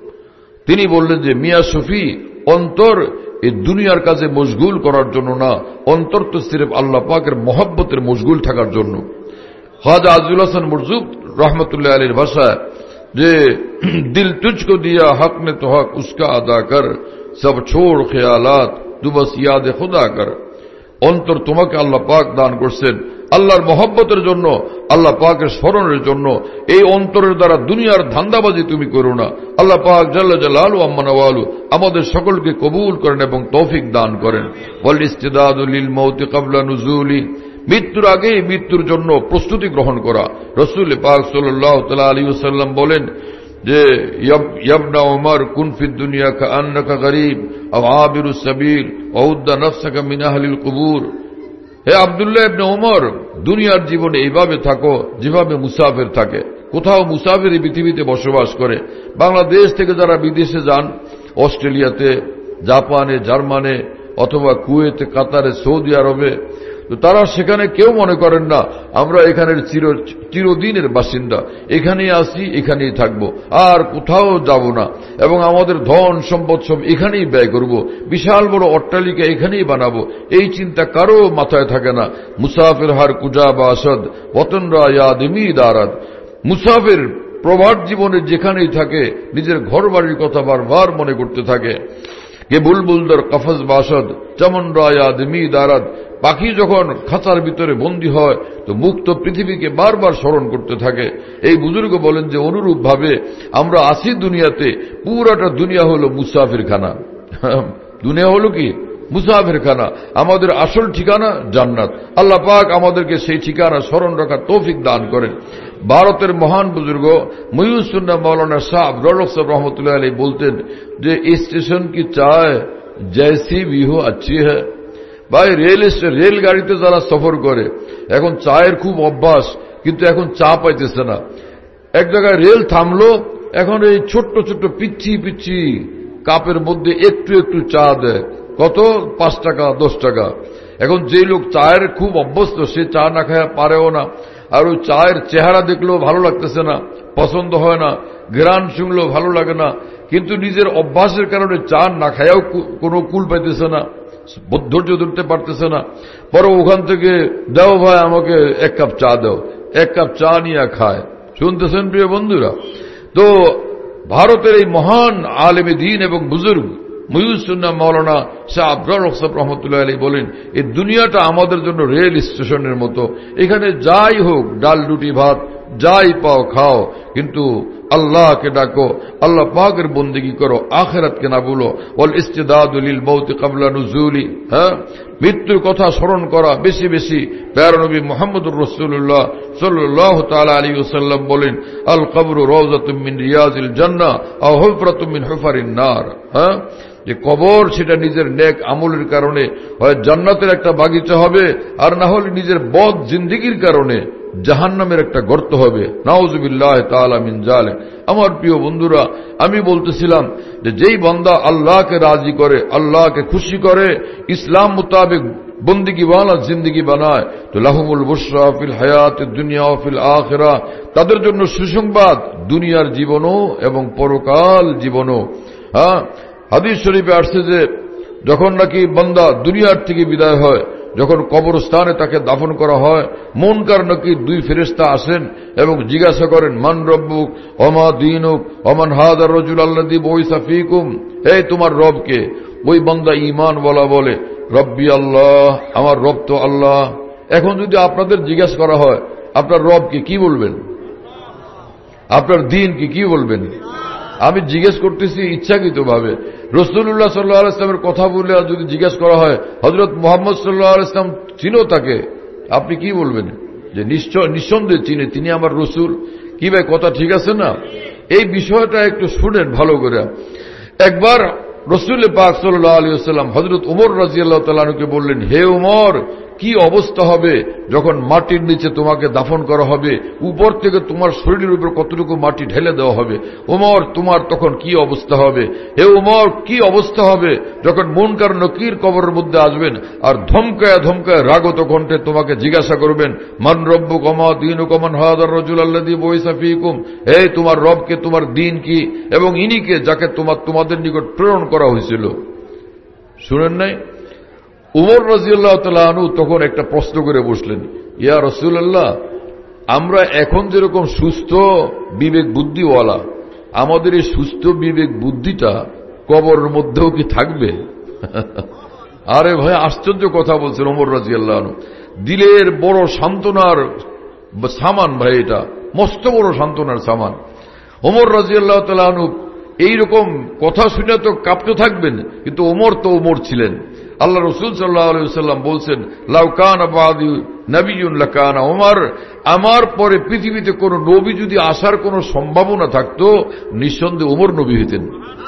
তিনি বললেন যে, মিয়া শফি, অন্তর এই দুনিয়ার কাজে মশগুল করার জন্য না, অন্তর তো সির্ফ আল্লাহ পাকের মহব্বতের মশগুল থাকার জন্য। খাজা আজিজুল হাসান মুরজুব রহমতুল্লাহ আলাইহির ভাষায় যে, দিল তুঝকো দিয়া হক নে তো হক উসকা আদা কর, সব ছোড় খেয়ালাত তু বস ইয়াদ খুদা কর। অন্তর তোমাকে আল্লাহ পাক দান করছেন আল্লাহর মহব্বতের জন্য, আল্লাহ পাকের স্মরণের জন্য। এই অন্তরের দ্বারা দুনিয়ার ধান্দাবাজি তুমি করো না। আল্লাহ পাক জাল্লা জালালু আম্মা নওয়ালু আমাদের সকলকে কবুল করেন এবং তৌফিক দান করেন। ওয়াল ইস্তিদাদু লিল মাউতি ক্বাবলা নুজুলি, মৃত্যুর আগে মৃত্যুর জন্য প্রস্তুতি গ্রহণ করা। রাসূল পাক সাল্লাল্লাহু তাআলা আলাইহি ওয়াসাল্লাম বলেন যে, ইয়াবনা উমর কুন ফিদ দুনিয়া কাআন্নাকা গরীব আও আবিরুস সাবিল ওয়াউদ্দা নাফসাকা মিন আহলিল কুবুর। হে আব্দুল্লাহ ইবনে উমর, দুনিয়ার জীবনে এইভাবে থাকো যেভাবে মুসাফির থাকে। কোথাও মুসাফির এই পৃথিবীতে বসবাস করে। বাংলাদেশ থেকে যারা বিদেশে যান, অস্ট্রেলিয়াতে, জাপানে, জার্মানে অথবা কুয়েতে, কাতারে, সৌদি আরবে, তো তারা সেখানে কেউ মনে করেন না আমরা এখানের চিরদিনের বাসিন্দা, এখানেই আসি, এখানেই থাকব, আর কোথাও যাব না, এবং আমাদের ধন সম্পদ সব এখানেই ব্যয় করব, বিশাল বড় অট্টালিকা এখানেই বানাবো, এই চিন্তা কারো মাথায় থাকে না। মুসাফির হার কুজা বাসদ ওয়াতনরা ইয়াদমি দারাদ। মুসাফির প্রবাদ জীবনে যেখানেই থাকে নিজের ঘর বাড়ির কথা বারবার মনে করতে থাকে। কে বুলবুলদর কফজ বাসদ চমন রায়াদমি দারাদ। পাখি যখন খাঁচার ভিতরে বন্দী হয় তো মুক্ত পৃথিবীকে বারবার স্মরণ করতে থাকে। এই বুজুর্গ বলেন যে, অনুরূপ ভাবে আমরা আসি দুনিয়াতে, পুরাটা দুনিয়া হলো মুসাফিরখানা। দুনিয়া হলো কি? মুসাফিরখানা। আমাদের আসল ঠিকানা জান্নাত। আল্লাহ পাক আমাদেরকে সেই ঠিকানা স্মরণ রাখার তৌফিক দান করেন। ভারতের মহান বুজুর্গ মহিউস সুন্নাহ মাওলানা শাহ আব্দুল রব সাহেব রহমতুল্লাহ আলাইহি বলতেন যে, স্টেশন কি চায় জैसी भी हो अच्छी है। ভাই, রেলগাড়িতে যারা সফর করে, এখন চায়ের খুব অভ্যাস, কিন্তু এখন চা পাইতেছে না। এক জায়গায় রেল থামলো, এখন এই ছোট্ট ছোট্ট পিচ্ছি পিচ্ছি কাপের মধ্যে একটু একটু চা দেয়। কত? 5 টাকা, 10 টাকা। এখন যে লোক চায়ের খুব অভ্যস্ত, সে চা না খায় পারেও না। আর ওই চায়ের চেহারা দেখলেও ভালো লাগতেছে না, পছন্দ হয় না, ঘ্রাণ শুনলেও ভালো লাগে না, কিন্তু নিজের অভ্যাসের কারণে চা না খায়াও কোনো কুল পাইতেছে না, ধৈর্য ধরতে পারতেছে না। পরে ওখান থেকে, দাও ভাই আমাকে 1 কাপ চা দাও, 1 কাপ চা নিয়ে খায়। শুনতেছেন প্রিয় বন্ধুরা? তো ভারতের এই মহান আলেমে দ্বীন এবং বুজুর্গ মহিউস সুন্নাহ মাওলানা শাহ আব্দুর রহমান রহমতুল্লাহ আলাইহি বলেন, এই দুনিয়াটা আমাদের জন্য রেল স্টেশনের মতো। এখানে যাই হোক, ডাল রুটি ভাত, যাই পাও খাও, কিন্তু আল্লাহকে ডাকো, আল্লাহ পাকের বন্দেগী করো, আখিরাতকে না ভুলো। ওয়াল ইস্তিদাদু লিল মাউতি ক্বাবলা নুজুলি, মৃত্যুর কথা স্মরণ করা বেশি বেশি। প্যারা নবী মুহাম্মদুর রাসূলুল্লাহ সাল্লাল্লাহু তাআলা আলাইহি ওয়াসাল্লাম বলেন, আল কবরু রাওযাতুম মিন রিয়াজিল জান্নাহ আও হুফরাতুম মিন হুফারিন নার। যে কবর সেটা নিজের নেক আমলের কারণে হয় জান্নাতের একটা বাগিচা হবে, আর না হলে নিজের বদ জিন্দেগির কারণে জাহান্নামের একটা গর্ত হবে। নাউযুবিল্লাহি তাআলা মিন যালিক। আমার প্রিয় বন্ধুরা, আমি বলতেছিলাম যে যেই বান্দা আল্লাহকে রাজি করে, আল্লাহকে খুশি করে, ইসলাম মোতাবেক বন্দিগিওয়ালা জিন্দেগি বানায়, তো লাহুমুল বুশরা ফিল হায়াতিদ দুনিয়া ওয়া ফিল আখিরাহ, তাদের জন্য সুসংবাদ দুনিয়ার জীবনও এবং পরকাল জীবনও। হাদিস শরীফে আসছে যে যখন নাকি বান্দা দুনিয়ার থেকে বিদায় হয়, যখন কবরস্থানে তাকে দাফন করা হয়, মুনকার নাকির দুই ফেরেশতা আসেন এবং জিজ্ঞাসা করেন, মান রব্বুক ওমা দীনুক ওমান হাযার রাজুল আল্লাযী বুইসা ফীকুম, এই তোমার রব কে? ওই বান্দা ঈমান বলে রব্বি আল্লাহ, আমার রব তো আল্লাহ। এখন যদি আপনাদের জিজ্ঞাসা করা হয় আপনার রব কি বলবেন? আপনার দ্বীন কি বলবেন? আমি জিজ্ঞেস করতেছি ইচ্ছাকৃতভাবে। রাসূলুল্লাহ সাল্লাল্লাহু আলাইহি ওয়াসাল্লামের কথা বলে যদি জিজ্ঞেস করা হয় হযরত মুহাম্মদ সাল্লাল্লাহু আলাইহি ওয়াসাল্লাম চিনো তাকে, আপনি কি বলবেন? যে নিঃসন্দেহে চিনে, তিনি আমার রাসূল। কি ভাই, কথা ঠিক আছে না? এই বিষয়টা একটু শুনেন ভালো করে। একবার রাসূল পাক সাল্লাল্লাহু আলাইহি ওয়াসাল্লাম হযরত ওমর রাদিয়াল্লাহু তাআলা আনহুকে বললেন, হে ওমর, কি অবস্থা হবে যখন মাটির নিচে তোমাকে দাফন করা হবে, উপর থেকে তোমার শরীরের উপর কতটুকু মাটি ঢেলে দেওয়া হবে, ওমর তোমার তখন কি অবস্থা হবে? হে ওমর, কি অবস্থা হবে যখন মুনকার নকির কবরের মধ্যে আসবেন আর ধমকায় রাগত কণ্ঠে তোমাকে জিজ্ঞাসা করবেন, মান রব্বুক ওমা দীনুক ওমান হাযার রাজুল আল্লাযী বুইসা ফীকুম, হে তোমার রবকে, তোমার দ্বীন কি, এবং ইনিকে যাকে তোমাদের নিকট প্রেরণ করা হয়েছিল। শুনেন নাই? উমর রাদিয়াল্লাহু তাআলা আনহু তখন একটা প্রশ্ন করে বসলেন, ইয়া রাসূলুল্লাহ, আমরা এখন যেরকম সুস্থ বিবেক বুদ্ধিওয়ালা, আমাদের এই সুস্থ বিবেক বুদ্ধিটা কবরের মধ্যেও কি থাকবে? আরে ভাই, আশ্চর্য কথা বলছেন ওমর রাদিয়াল্লাহু আনহু। দিলের বড় সান্ত্বনার সামান ভাই, এটা মস্ত বড় সান্ত্বনার সামান। ওমর রাদিয়াল্লাহু তাআলা আনহু এইরকম কথা শুনে তো কাঁপতে থাকবেন, কিন্তু ওমর তো ওমর ছিলেন। আল্লাহ রাসূল সাল্লাল্লাহু আলাইহি ওয়াসাল্লাম বলছেন, লাউ কানা বাদি নবিয়্যুন লাকানা ওমর, আমার পরে পৃথিবীতে কোন নবী যদি আসার কোন সম্ভাবনা থাকতো, নিঃসন্দেহে ওমর নবী হতেন।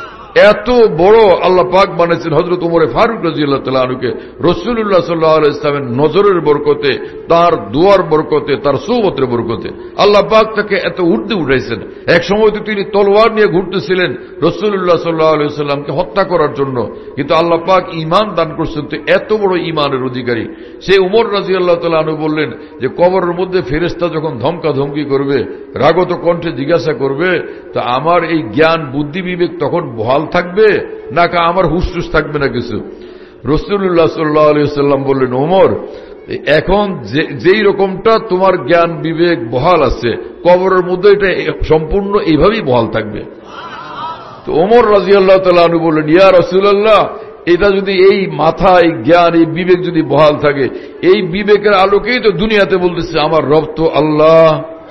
এত বড় আল্লাহ পাক বানাইছেন হযরত ওমর ফারুক রাদিয়াল্লাহু তাআলা আনহুকে রাসূলুল্লাহ সাল্লাল্লাহু আলাইহি ওয়াসাল্লামের নজরের বরকতে, তার দুয়ার বরকতে, তার সুবতের বরকতে আল্লাহ পাক তাকে এত ঊর্ধ্বে উঠাইছেন। এক সময় তো তিনি তলোয়ার নিয়ে ঘুরতেছিলেন রাসূলুল্লাহ সাল্লাল্লাহু আলাইহি ওয়াসাল্লামকে হত্যা করার জন্য, কিন্তু আল্লাহ পাক ঈমান দান করছেন। তো এত বড় ঈমানের অধিকারী সেই ওমর রাদিয়াল্লাহু তাআলা আনহু বললেন যে কবরের মধ্যে ফেরেশতা যখন ধমকাধমকি করবে, রাগত কণ্ঠে জিজ্ঞাসা করবে, তো আমার এই জ্ঞান বুদ্ধি বিবেক তখন বহাল থাকবে নাকি আমার হুশ থাকবে না কিছু? রাসূলুল্লাহ সাল্লাল্লাহু আলাইহি ওয়াসাল্লাম বললেন, ওমর, এখন যেই রকমটা তোমার জ্ঞান বিবেক বহাল আছে, কবরের মধ্যে এটা সম্পূর্ণ এইভাবেই বহাল থাকবে। তো ওমর রাদিয়াল্লাহু তাআলা আনহু বললেন, ইয়া রাসূলুল্লাহ, এটা যদি এই মাথা, এই জ্ঞান, এই বিবেক যদি বহাল থাকে, এই বিবেকের আলোকেই তো দুনিয়াতে বলতেছে আমার রব তো আল্লাহ,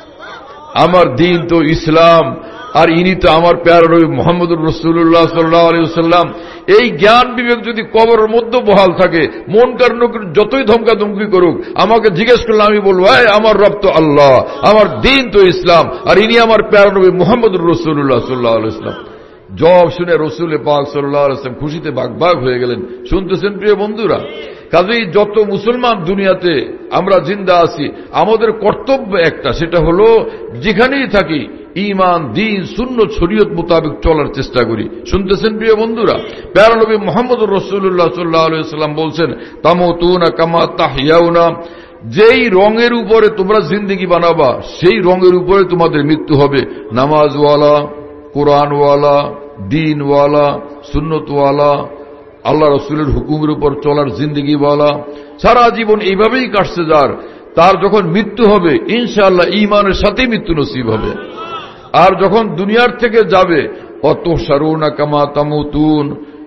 আমার দ্বীন তো ইসলাম, আর ইনি তো আমার প্যারা নবী মুহাম্মদুর রাসূলুল্লাহ সাল্লাল্লাহু আলাইহি ওয়াসাল্লাম। এই জ্ঞান বিবেক যদি কবরের মধ্যে বহাল থাকে, মুনকার নকির যতই ধমকাধমকি করুক, আমাকে জিজ্ঞেস করলে আমি বলবো, আমার রব তো আল্লাহ, আমার দ্বীন তো ইসলাম, আর ইনি আমার প্যারা নবী মুহাম্মদুর রাসূলুল্লাহ সাল্লাল্লাহু আলাইহি ওয়াসাল্লাম। জবাব শুনে রাসূল পাক সাল্লাল্লাহু আলাইহি ওয়াসাল্লাম খুশিতে বাগবাগ হয়ে গেলেন। শুনতেছেন প্রিয় বন্ধুরা? কাজেই যত মুসলমান দুনিয়াতে আমরা জিন্দা আছি, আমাদের কর্তব্য একটা, সেটা হলো যেখানেই থাকি ঈমান, দ্বীন, সুন্নাত, শরীয়ত মোতাবেক চলার চেষ্টা করি। শুনতেছেন প্রিয় বন্ধুরা? প্যারা নবী মুহাম্মদুর রাসূলুল্লাহ সাল্লাল্লাহু আলাইহি ওয়াসাল্লাম বলছেন, তামুতুনা কামা তাহইয়াউনা, যেই রঙের উপরে তোমরা জিন্দেগি বানাবা সেই রঙের উপরে তোমাদের মৃত্যু হবে। নামাজওয়ালা, কোরআনওয়ালা, দ্বীনওয়ালা, সুন্নতওয়ালা, আল্লাহ রসুলের হুকুমের উপর চলার জিন্দেগিওয়ালা, সারা জীবন এইভাবেই কাটছে যার, তার যখন মৃত্যু হবে ইনশাআল্লাহ ঈমানের সাথেই মৃত্যু নসিব হবে। আর যখন দুনিয়ার থেকে যাবে, অত সারুনা কামা তামুতুন,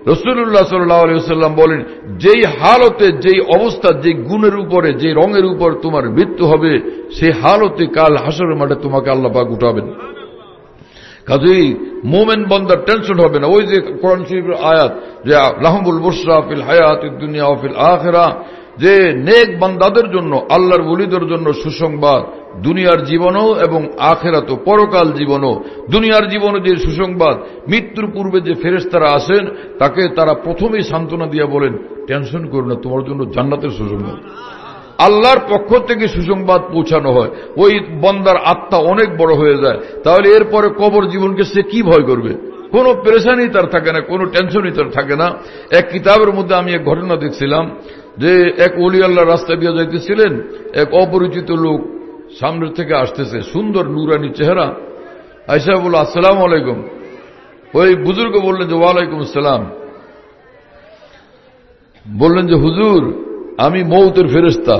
রাসূলুল্লাহ সাল্লাল্লাহু আলাইহি ওয়াসাল্লাম বলেন, যেই হালতে, যেই অবস্থা, যেই গুণের উপরে, যেই রঙের উপর তোমার মৃত্যু হবে, সেই হালতে কাল হাসরের মাঠে তোমাকে আল্লাহ পাক উঠাবেন। কাজেই মোমেন বান্দার টেনশন হবে না। ওই যে কোরআন শরীফের আয়াত, যে লাহুমুল বুশরা ফিল হায়াতিদ দুনিয়া ওয়া ফিল আখিরাহ, যে নেক বান্দাদের জন্য, আল্লাহর ওলিদের জন্য সুসংবাদ, দুনিয়ার জীবনও এবং আখিরাতও, পরকাল জীবনও। দুনিয়ার জীবনে যে সুসংবাদ, মৃত্যুর পূর্বে যে ফেরেশতারা আসেন, তাকে তারা প্রথমেই সান্ত্বনা দিয়ে বলেন, টেনশন করো না, তোমার জন্য জান্নাতের সুসংবাদ। আল্লাহর পক্ষ থেকে সুসংবাদ পৌঁছানো হয়, ওই বান্দার আত্মা অনেক বড় হয়ে যায়। তাহলে এরপরে কবর জীবনকে সে কি ভয় করবে? কোনো পেরেশানি তার থাকে না, কোনো টেনশনই তার থাকে না। এক কিতাবের মধ্যে আমি এক ঘটনা দেখছিলাম, যে এক ওলি আল্লাহ রাস্তা দিয়ে যাইতেছিলেন, এক অপরিচিত লোক সামনের থেকে আসতেছে, সুন্দর নুরানি চেহারা। আয়েশা বলল, আসসালামু আলাইকুম। ওই বুজুর্গ বললেন যে ওয়ালাইকুম আসসালাম। বললেন যে হুজুর, আমি মৌতের ফেরেশতা,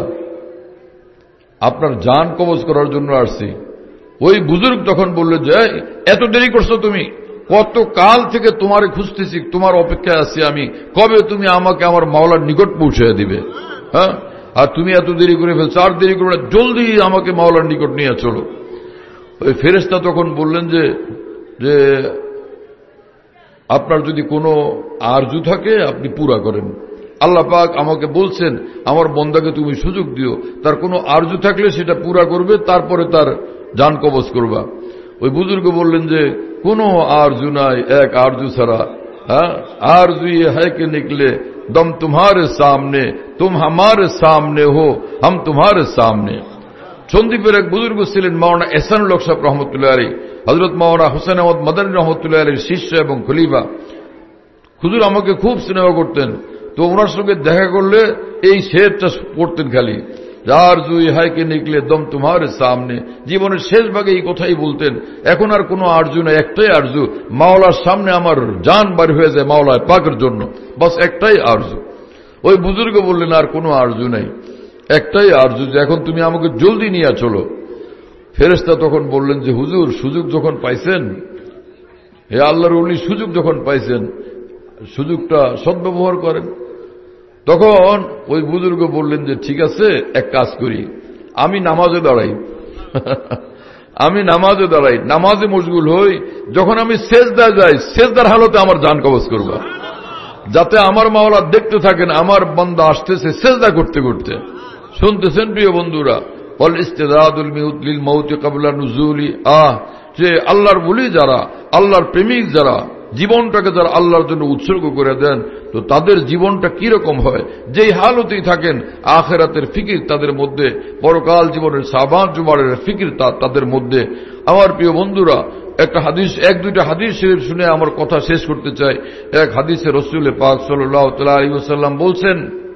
আপনার জান কবজ করার জন্য আসছি। ওই বুজুর্গ তখন বললেন যে এত দেরি করছো তুমি, কত কাল থেকে তোমারে খুঁজতেছি, তোমার অপেক্ষায় আছি আমি, কবে তুমি আমাকে আমার মাওলার নিকট পৌঁছে দিবে? হ্যাঁ, আর তুমি এত দেরি করে ফেলছো, আর দেরি করে, জলদি আমাকে মাওলার নিকট নিয়ে চলো। ওই ফেরেশতা তখন বললেন যে আপনার যদি কোনো আরজু থাকে আপনি পুরা করেন। আল্লাহ পাক আমাকে বলছেন, আমার বন্দাকে তুমি সুযোগ দিও, তার কোনো আরজু থাকলে সেটা পুরা করবে, তারপরে তার জান কবজ করবা। ওই বুজুর্গ বললেন যে কোনো আরজু নাই, এক আরজু ছাড়া। হ্যাঁ, আরজু ये है कि निकले दम तुम्हारे सामने, तुम हमारे सामने हो, हम तुम्हारे सामने। সন্দীপের এক বুজুর্গ ছিলেন মাওলানা এহসানুল হক সাহেব রহমতুল্লাহ আলাইহি, হযরত মাওলানা হোসেন আহমদ মাদানী রহমতুল্লাহ আলাইহির শিষ্য এবং খলিফা। হুজুর আমাকে খুব স্নেহ করতেন, তো ওনার সঙ্গে দেখা করলে এই শেরটা পড়তেন খালি, আরজু ये है कि निकले दम तुम्हारे सामने। জীবনের শেষ ভাগে এই কথাই বলতেন। এখন আর কোনো আরজু নাই, একটাই আরজু, মাওলার সামনে আমার জান বার হয়ে যায় মাওলায় পাকের জন্য, বাস একটাই আরজু। ওই বুজুর্গ বললেন আর কোনো আরজু নাই, একটাই আরজু, যে এখন তুমি আমাকে জলদি নিয়ে চলো। ফেরেশতা তখন বললেন যে হুজুর, সুযোগ যখন পাইছেন, হে আল্লাহর ওলি, সুযোগ যখন পাইছেন, সুযোগটা সদ্ব্যবহার করেন। তখন ওই বুজুর্গ বললেন যে ঠিক আছে, এক কাজ করি, আমি নামাজে দাঁড়াই। আমি নামাজে দাঁড়াই, নামাজে মশগুল হই, যখন আমি সেজদায় যাই, সেজদার হালতে আমার জান কবজ করবা, যাতে আমার মাওলা দেখতে থাকেন আমার বান্দা আসতেছে সেজদা করতে করতে। শুনতেছেন প্রিয় বন্ধুরা, ওয়াল ইস্তিদাদুল লিল মাউতি ক্বাবলা নুজুলি। যে আল্লাহর ওলি যারা, আল্লাহর প্রেমিক যারা, জীবনটাকে যারা আল্লাহর জন্য উৎসর্গ করে দেন, তো তাদের জীবনটা কিরকম হয়, যেই হালতেই থাকেন, আখিরাতের ফিকির তাদের মধ্যে, পরকাল জীবনের সাবান জুমারের ফিকির তাদের মধ্যে। আমার প্রিয় বন্ধুরা, একটা হাদিস, এক দুইটা হাদিস শরীফ শুনে আমার কথা শেষ করতে চাই। এক হাদিসে রাসূল পাক সাল্লাল্লাহু আলাইহি ওয়াসাল্লাম বলছেন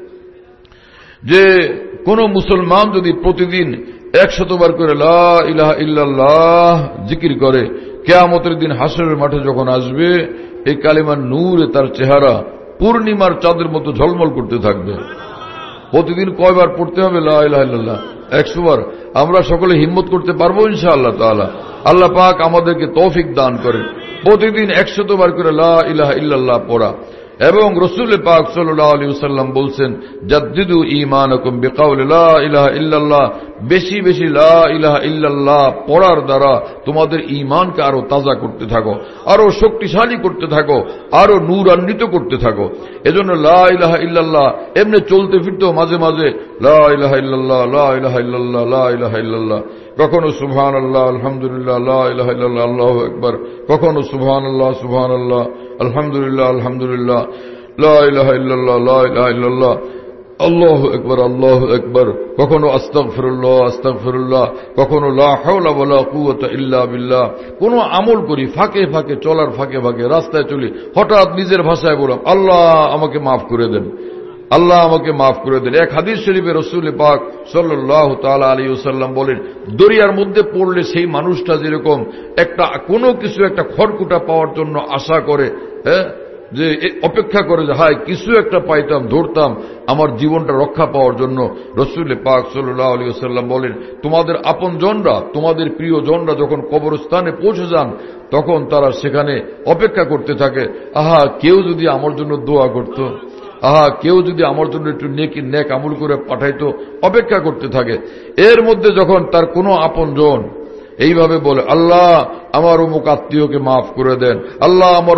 যে কোন মুসলমান যদি প্রতিদিন 100 বার করে লা ইলাহা ইল্লাল্লাহ জিকির করে, কিয়ামতের দিন হাসরের মাঠে যখন আসবে, এই কালিমার নূরে তার চেহারা পূর্ণিমার চাঁদের মতো ঝলমল করতে থাকবে। প্রতিদিন কয়বার পড়তে হবে লা ইলাহা ইল্লাল্লাহ? 100 বার। আমরা সকলে হিম্মত করতে পারবো ইনশাআল্লাহ তাআলা। আল্লাহ পাক আমাদেরকে তৌফিক দান করেন প্রতিদিন 100 বার করে লা ইলাহা ইল্লাল্লাহ পড়া। এবং রাসূল পাক সাল্লাল্লাহু আলাইহি ওয়াসাল্লাম বলছেন, জাদ্দিদু ঈমানাকুম বিকাউলি লা ইলাহা ইল্লাল্লাহ। বেশি বেশি লা ইলাহা ইল্লাল্লাহ পড়ার দ্বারা তোমাদের ঈমানকে আরো তাজা করতে থাকো, আরো শক্তিশালী করতে থাকো, আরো নূরান্বিত করতে থাকো। এজন্য লা ইলাহা ইল্লাল্লাহ এমনি চলতে ফিরতেও মাঝে মাঝে লা ইলাহা ইল্লাল্লাহ, লা ইলাহা ইল্লাল্লাহ, লা ইলাহা ইল্লাল্লাহ, কখনো সুবহানাল্লাহ, আলহামদুলিল্লাহ, লা ইলাহা ইল্লাল্লাহ, আল্লাহু আকবার, কখনো সুবহানাল্লাহ, সুবহানাল্লাহ, আলহামদুলিল্লাহ, আলহামদুলিল্লাহ, লা ইলাহা ইল্লাল্লাহ, লা ইলাহা ইল্লাল্লাহ, আল্লাহু আকবার, আল্লাহু আকবার, কখনো আস্তাগফিরুল্লাহ, আস্তাগফিরুল্লাহ, কখনো লা হাওলা ওয়ালা কুওয়াতা ইল্লা বিল্লাহ। কোন আমল করি, ফাঁকে ফাঁকে, চলার ফাঁকে ফাঁকে, রাস্তায় চলি, হঠাৎ নিজের ভাষায় বললাম আল্লাহ আমাকে মাফ করে দেন, আল্লাহ আমাকে মাফ করে দেন। এক হাদিস শরীফে রাসূল পাক সাল্লাল্লাহু তাআলা আলাইহি ওয়াসাল্লাম বলেন, দরিয়ার মধ্যে পড়লে সেই মানুষটা যেরকম একটা কোনো কিছু একটা খড়কুটা পাওয়ার জন্য আশা করে, যে অপেক্ষা করে যে হায় কিছু একটা পাইতাম, ধরতাম আমার জীবনটা রক্ষা পাওয়ার জন্য। রাসূল পাক সাল্লাল্লাহু আলাইহি ওয়াসাল্লাম বলেন, তোমাদের আপনজনরা, তোমাদের প্রিয়জনরা যখন কবরস্থানে পৌঁছে যান তখন তারা সেখানে অপেক্ষা করতে থাকে, আহা কেউ যদি আমার জন্য দোয়া করত, আহা কেউ যদি আমার জন্য একটু নেক আমল করে পাঠাইতো, অপেক্ষা করতে থাকে। এর মধ্যে যখন তার কোনো আপনজন এইভাবে বলে, আল্লাহ আমার অমুক আত্মীয়কে মাফ করে দেন, আল্লাহ আমার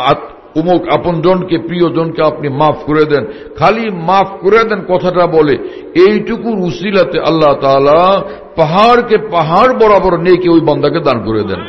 অমুক আপনজনকে, প্রিয়জনকে আপনি মাফ করে দেন, খালি মাফ করে দেন কথাটা বলে, এইটুকুর উসিলাতে আল্লাহ তাআলা পাহাড়কে পাহাড় বরাবর নেকি ওই বান্দাকে দান করে দেন।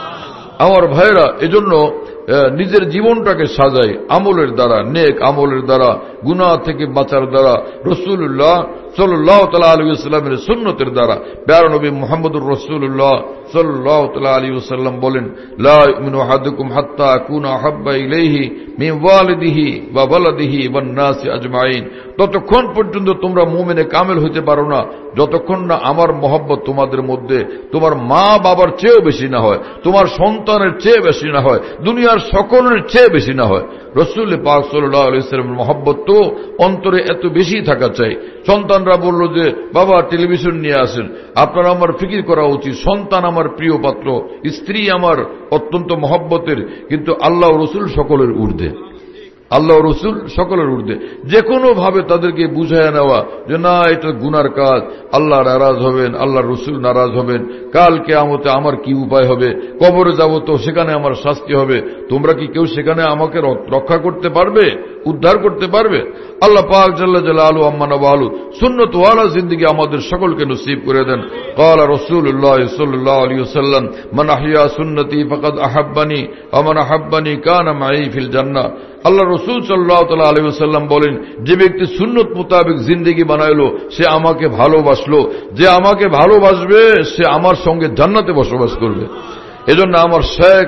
আমার ভাইরা, এজন্য নিজের জীবনটাকে সাজাই আমলের দ্বারা, নেক আমলের দ্বারা, গুনাহ থেকে বাঁচার দ্বারা, রাসূলুল্লাহ সাল্লাল্লাহু তাআলা আলাইহি ওয়াসাল্লামের সুন্নতের দ্বারা। প্যারা নবী মুহাম্মদুর রাসূলুল্লাহ সাল্লাল্লাহু তাআলা আলাইহি ওয়াসাল্লাম বলেন, লা ইউমিনু আহাদুকুম হাত্তা আকুনা আহাব্বা ইলাইহি মিন ওয়ালিদিহি ওয়া ওয়ালাদিহি ওয়ান নাসি আজমাইন। ততক্ষণ পর্যন্ত তোমরা মুমিনে কামেল হইতে পারো না যতক্ষণ না আমার মহব্বত তোমাদের মধ্যে তোমার মা বাবার চেয়েও বেশি না হয়, তোমার সন্তানের চেয়ে বেশি না হয়, দুনিয়ার সকলের চেয়ে বেশি না হয়। রাসূল পাক সাল্লাল্লাহু আলাইহি ওয়াসাল্লামের মহব্বত তো অন্তরে এত বেশি থাকা চাই। সন্তানরা বলল যে বাবা টেলিভিশন নিয়ে আসেন, আপনার আমার ফিকির করা উচিত, সন্তান আমার প্রিয় পাত্র, স্ত্রী আমার অত্যন্ত মহব্বতের, কিন্তু আল্লাহ ও রাসূল সকলের ঊর্ধ্বে, আল্লাহ রসুল সকলের ঊর্ধ্বে। যে কোনো ভাবে তাদেরকে বুঝায় নেওয়া যে না এটা গুনার কাজ, আল্লাহ নারাজ হবেন, আল্লাহ রসুল নারাজ হবেন, কাল কিয়ামতে আমার কি উপায় হবে, কবরে যাব তো সেখানে আমার শাস্তি হবে, তোমরা কি কেউ সেখানে আমাকে রক্ষা করতে পারবে, উদ্ধার করতে পারবে? আল্লাহ পাক জাল্লা জালালুহু আম্মা নাওয়ালু সুন্নত ওয়ালা জিন্দেগি আমাদের সকলকে নসিব করে দেন। ক্বালা রাসূলুল্লাহ সাল্লাল্লাহু আলাইহি ওয়াসাল্লাম, মান আহইয়া সুন্নতি ফাকাদ আহাব্বানি ওয়া মান আহাব্বানি কানা মাই ফিল জান্নাহ। আল্লাহ রাসূল সাল্লাল্লাহু তাআলা আলাইহি ওয়াসাল্লাম বলেন, যে ব্যক্তি সুন্নত মোতাবেক জিন্দেগি বানাইলো সে আমাকে ভালোবাসলো, যে আমাকে ভালোবাসবে সে আমার সঙ্গে জান্নাতে বসবাস করবে। এজন্য আমার শেখ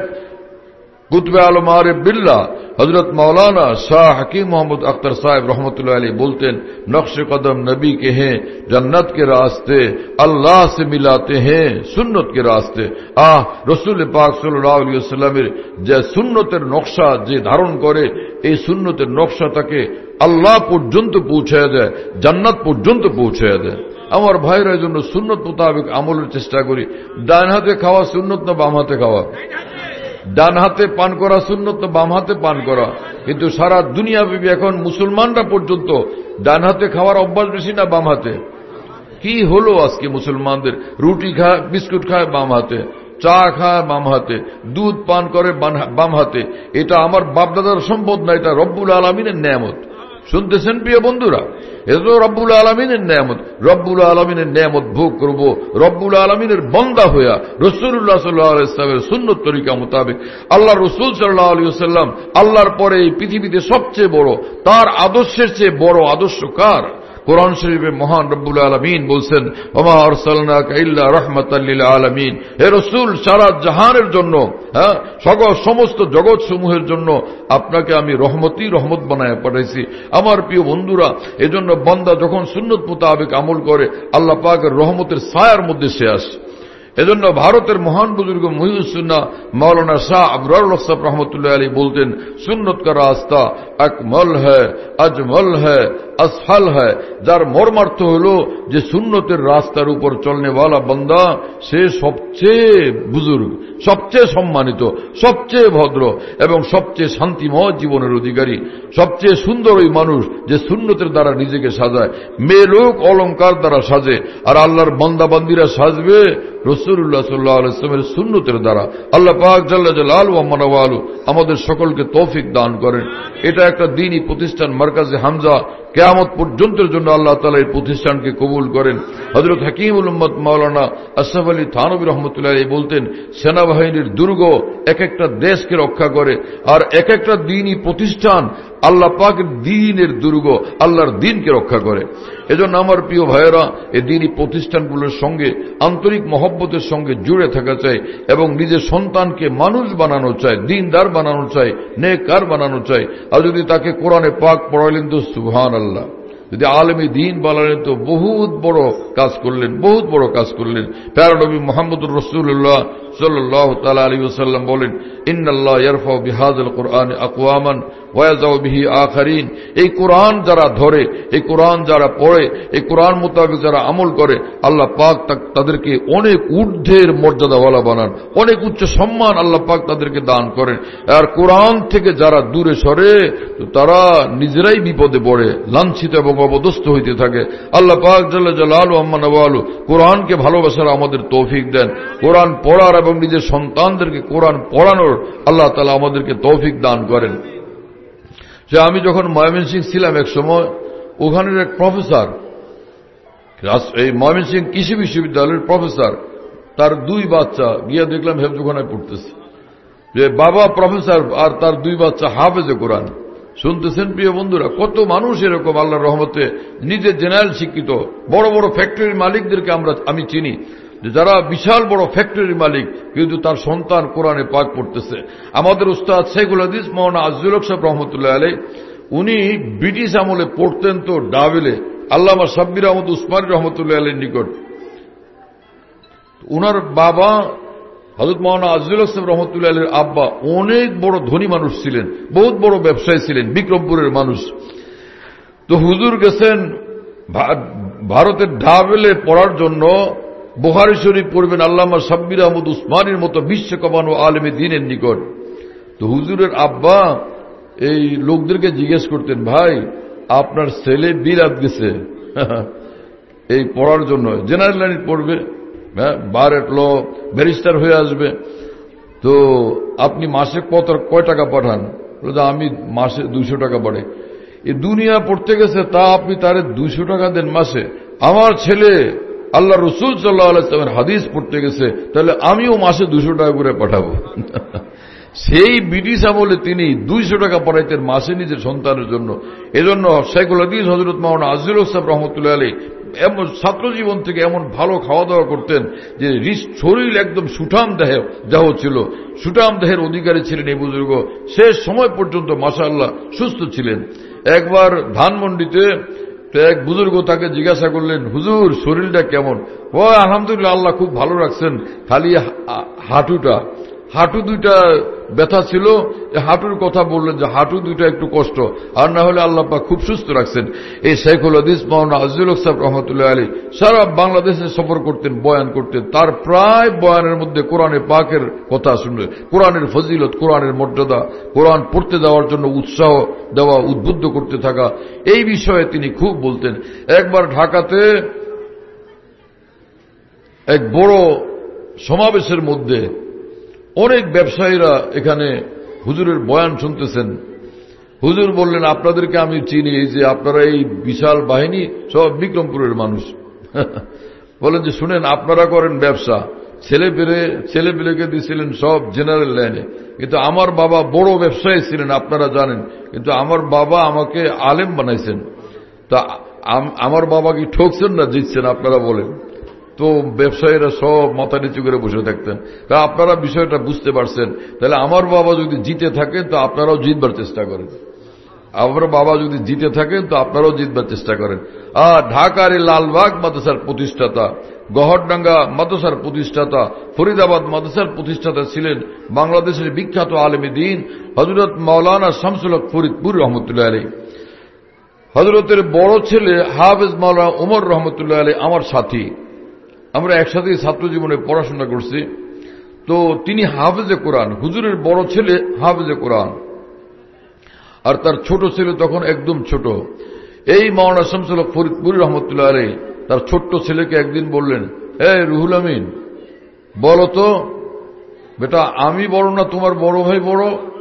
কুতুবে আলম আরিফ বিল্লাহ হযরত মাওলানা শাহ হাকিম মোহাম্মদ আখতার সাহেব रहमतुल्लाह अलैह बोलते हैं, नक्शे कदम नबी के हैं, जन्नत के रास्ते अल्लाह से मिलाते हैं सुन्नत के रास्ते। রসুল পাক সাল্লাল্লাহু আলাইহি ওয়াসাল্লামের যে সুন্নতের নকশা যে ধারণ করে, এই সুন্নতের নকশা তাকে আল্লাহ পর্যন্ত পৌঁছায় দেয়, জান্নাত পর্যন্ত পৌঁছায় দেয়। আমার ভাইরা, এই জন্য সুন্নত মোতাবেক আমলের চেষ্টা করি। ডান হাতে খাওয়া সুন্নত না বাম হাতে খাওয়া? ডান হাতে পান করা সুন্নত না বাম হাতে পান করা? কিন্তু সারা দুনিয়াব্যাপী এখন মুসলমানরা পর্যন্ত ডান হাতে খাওয়ার অভ্যাস বেশি না বাম হাতে? কি হলো আজকে মুসলমানদের? রুটি খায়, বিস্কুট খায় বাম হাতে, চা খায় বাম হাতে, দুধ পান করে বাম হাতে। এটা আমার বাপদাদার সম্পদ না, এটা রব্বুল আলামিনের নেয়ামত। শুনতেছেন প্রিয় বন্ধুরা? এটা তো রব্বুল আলামিনের নেয়ামত। রব্বুল আলামিনের নেয়ামত ভোগ করব রব্বুল আলামিনের বান্দা হইয়া, রাসূলুল্লাহ সাল্লাল্লাহু আলাইহি ওয়াসাল্লামের সুন্নত তরিকা মোতাবেক। আল্লাহ রাসূল সাল্লাল্লাহু আলাইহি ওয়াসাল্লাম আল্লাহর পরে এই পৃথিবীতে সবচেয়ে বড়, তার আদর্শের চেয়ে বড় আদর্শ কার? কোরআন শরীফে মহান রব্বুল আলামিন বলছেন, ওমা আরসালনাকা ইল্লা রাহমাতাল লিল আলামিন। হে রাসূল, সারা জাহানের জন্য, সমস্ত জগৎ সমূহের জন্য আপনাকে আমি রহমত বানায় পাঠাইছি। আমার প্রিয় বন্ধুরা, এজন্য বান্দা যখন সুন্নত মোতাবেক আমল করে, আল্লাহ পাকের রহমতের ছায়ার মধ্যে সে আসে। এজন্য ভারতের মহান বুজুর্গ মুহিউস সুন্নাহ মৌলানা শাহ আবরারুল হক সাহেব रहमतुल्लाह अलैह बोलते हैं, सुन्नत का रास्ता अकमल है, अजमल है, असफल है। যার মর্মার্থ হলো যে সুন্নতের রাস্তার উপর চলনেওয়ালা বান্দা সে সবচেয়ে বুজুর্গ, সবচেয়ে সম্মানিত, সবচেয়ে ভদ্র এবং সবচেয়ে শান্তিময় জীবনের অধিকারী, সবচেয়ে সুন্দর ওই মানুষ যে সুন্নতের দ্বারা নিজেকে সাজায়। মেয়ে লোক অলংকার দ্বারা সাজে, আর আল্লাহর বান্দাবান্দিরা সাজবে রাসূলুল্লাহ সাল্লাল্লাহু আলাইহি ওয়াসাল্লামের সুন্নতের দ্বারা। আল্লাহ পাক জাল্লা জালালুহু ওয়া মানাওয়ালু আমাদের সকলকে তৌফিক দান করেন। এটা একটা দ্বীনি প্রতিষ্ঠান মারকাজে হামজা, কিয়ামত পর্যন্তের জন্য আল্লাহ তাআলা এই প্রতিষ্ঠানকে কবুল করেন। হযরত হাকিমুল উম্মত মাওলানা আশরাফ আলী থানভী रहमतुल्लाह अलैह বলতেন, সেনাবাহিনীর দুর্গ এক একটা দেশকে রক্ষা করে, আর এক একটা দ্বীনি প্রতিষ্ঠান আল্লাহ পাকের দ্বীনের দুর্গ, আল্লাহর দ্বীনকে রক্ষা করে। এজন্য আমার প্রিয় ভাইয়েরা, এই দ্বীনি প্রতিষ্ঠানগুলোর সঙ্গে আন্তরিক মহব্বতের সঙ্গে জুড়ে থাকা চাই এবং নিজের সন্তানকে মানুষ বানানো চাই, দ্বীনদার বানানো চাই, নেককার বানানো চাই। আর যদি তাকে কোরআনে পাক পড়াইলেন তো সুবহানাল্লাহ, যদি আলেমী দ্বীন বানালেন তো বহুত বড় কাজ করলেন, বহুত বড় কাজ করলেন। প্যারা নবী মুহাম্মদুর রাসূলুল্লাহ সাল্লাল্লাহু তাআলা আলাইহি ওয়াসাল্লাম বলেন, ইন্নাল্লাহ ইয়ারফাউ বিহাযাল কুরআনি আকওয়ামান ওয়াযাউ বিহি আখারিন। এই কোরআন যারা ধরে, এই কোরআন যারা পড়ে, এই কোরআন মোতাবেক যারা আমল করে, আল্লাহ পাক তাদেরকে অনেক ঊর্ধ্বের মর্যাদাওয়ালা বানান, অনেক উচ্চ সম্মান আল্লাহ পাক তাদেরকে দান করেন। আর কোরআন থেকে যারা দূরে সরে তারা নিজেরাই বিপদে পড়ে, লাঞ্ছিত এবং অবদস্থ হইতে থাকে। আল্লাহ পাক জাল্লা জালালুহু আম্মা নওয়ালু কোরআনকে ভালোবাসার আমাদের তৌফিক দেন, কোরআন পড়ার এবং নিজের সন্তানদেরকে কোরআন পড়ানোর আল্লাহ তাআলা আমাদেরকে তৌফিক দান করেন। যে আমি যখন ময়মনসিংহ ছিলাম এক সময়, ওখানের এক প্রফেসর, এই ময়মনসিংহ কৃষি বিশ্ববিদ্যালয়ের প্রফেসর, তার 2 বাচ্চা গিয়া দেখলাম হেফজখানায় পড়তেছে। যে বাবা প্রফেসর আর তার 2 বাচ্চা হাফেজে কোরআন। শুনতেছেন প্রিয় বন্ধুরা, কত মানুষ এরকম আল্লাহর রহমতে নিজে জেনারেল শিক্ষিত, বড় বড় ফ্যাক্টরির মালিকদেরকে আমি চিনি, যারা বিশাল বড় ফ্যাক্টরির মালিক, কিন্তু তার সন্তান কোরআনে পাক পড়তেছে। আমাদের উস্তাদ শেখুল হাদিস মাওলানা আজিজুল হক সাহেব রহমতুল্লাহ আলাইহ, উনি ব্রিটিশ আমলে পড়তেন তো ডাবেলে, আল্লামা সাব্বির আহমদ উসমানী রহমতুল্লাহ আলাইহির নিকট। উনার বাবা হযরত মাওলানা আজিজুল হক সাহেব রহমতুল্লাহ আলাইহির আব্বা অনেক বড় ধনী মানুষ ছিলেন, বহুত বড় ব্যবসায়ী ছিলেন, বিক্রমপুরের মানুষ। তো হুজুর গেছেন ভারতের ডাবেলে পড়ার জন্য, বুখারী শরীফ পড়বেন আল্লামা সাব্বির আহমদ উসমানীর মতো বিশ্বকমানো আলেমে দ্বীনের নিকট। তো হুজুরের আব্বা এই লোকদেরকে জিজ্ঞেস করতেন, ভাই আপনার ছেলে বিলাত গেছে এই পড়ার জন্য, জেনারেল লাইন পড়বে, বার এট ল ব্যারিস্টার হয়ে আসবে, তো আপনি মাসে কয় টাকা পাঠান? আমি মাসে 200 টাকা পাঠাই। এই দুনিয়া পড়তে গেছে, তা আপনি তারে 200 টাকা দেন মাসে? আমার ছেলে আল্লাহ রসুল সাল্লাল্লাহু আলাইহি ওয়াসাল্লামের হাদিস পড়তে গেছে, তাহলে আমিও মাসে 200 টাকা করে পাঠাবো। সেই ব্রিটিশ আমলে তিনি 200 টাকা পাঠাইতেন মাসে নিজের সন্তানের জন্য। এজন্য শেখুল হাদিস হযরত মাওলানা আজিজুল হক সাহেব রহমতুল্লাহ আলাইহ এমন ছাত্র জীবন থেকে এমন ভালো খাওয়া দাওয়া করতেন যে শরীর একদম সুঠাম দেহ ছিল, সুঠাম দেহের অধিকারী ছিলেন এই বুজুর্গ। শেষ সময় পর্যন্ত মাশাআল্লাহ সুস্থ ছিলেন। একবার ধানমন্ডিতে এক বুজুর্গ তাকে জিজ্ঞাসা করলেন, হুজুর শরীরটা কেমন? ও আলহামদুলিল্লাহ, আল্লাহ খুব ভালো রাখছেন, খালি হাঁটু 2টা ব্যথা ছিল, হাঁটুর কথা বললেন যে হাঁটু 2টা একটু কষ্ট, আর না হলে আল্লাহ পাক খুব সুস্থ রাখছেন। এই শেখুল হাদিস মাওলানা আজিজুল হক সাহেব রহমতুল্লাহ আলাইহ সারা বাংলাদেশে সফর করতেন, বয়ান করতেন। তার প্রায় বয়ানের মধ্যে কোরআনে পাকের কথা শুনবে, কোরআনের ফজিলত, কোরআনের মর্যাদা, কোরআন পড়তে যাওয়ার জন্য উৎসাহ দেওয়া, উদ্বুদ্ধ করতে থাকা, এই বিষয়ে তিনি খুব বলতেন। একবার ঢাকাতে এক বড় সমাবেশের মধ্যে অনেক ব্যবসায়ীরা এখানে হুজুরের বয়ান শুনতেছেন। হুজুর বললেন, আপনাদেরকে আমি চিনি, এই যে আপনারা এই বিশাল বাহিনী সব বিক্রমপুরের মানুষ। বলেন যে শুনেন, আপনারা করেন ব্যবসা, ছেলেপেলেকে দিয়েছিলেন সব জেনারেল লাইনে, কিন্তু আমার বাবা বড় ব্যবসায়ী ছিলেন আপনারা জানেন, কিন্তু আমার বাবা আমাকে আলেম বানাইছেন। তা আমার বাবা কি ঠকছেন না জিতছেন আপনারা বলেন? তো ব্যবসায়ীরা সব মাথা নিচু করে বসে থাকতেন। তা আপনারা বিষয়টা বুঝতে পারছেন, তাহলে আমার বাবা যদি জিতে থাকেন তো আপনারাও জিতবার চেষ্টা করেন, আমার বাবা যদি জিতে থাকেন তো আপনারাও জিতবার চেষ্টা করেন। আর ঢাকার এই লালবাগ মাদ্রাসার প্রতিষ্ঠাতা, গহরডাঙ্গা মাদ্রাসার প্রতিষ্ঠাতা, ফরিদাবাদ মাদ্রাসার প্রতিষ্ঠাতা ছিলেন বাংলাদেশের বিখ্যাত আলেমে দ্বীন হযরত মাওলানা শামসুল হক ফরিদপুর রহমতুল্লাহ আলাইহ। হযরতের বড় ছেলে হাফেজ মাওলানা ওমর রহমতুল্লাহ আলাইহ আমার সাথী, আমরা একসাথেই ছাত্র জীবনে পড়াশোনা করছি। তো তিনি হাফেজে কোরআন, হুজুরের বড় ছেলে হাফেজে কোরআন, আর তার ছোট ছেলে তখন একদম ছোট। এই মাওলানা শামসুল হক ফরিদপুরি রহমতুল্লাহ আলাইহ তার ছোট্ট ছেলেকে একদিন বললেন, রুহুল আমিন বলো তো বেটা, আমি বড় না তোমার বড় ভাই বড়?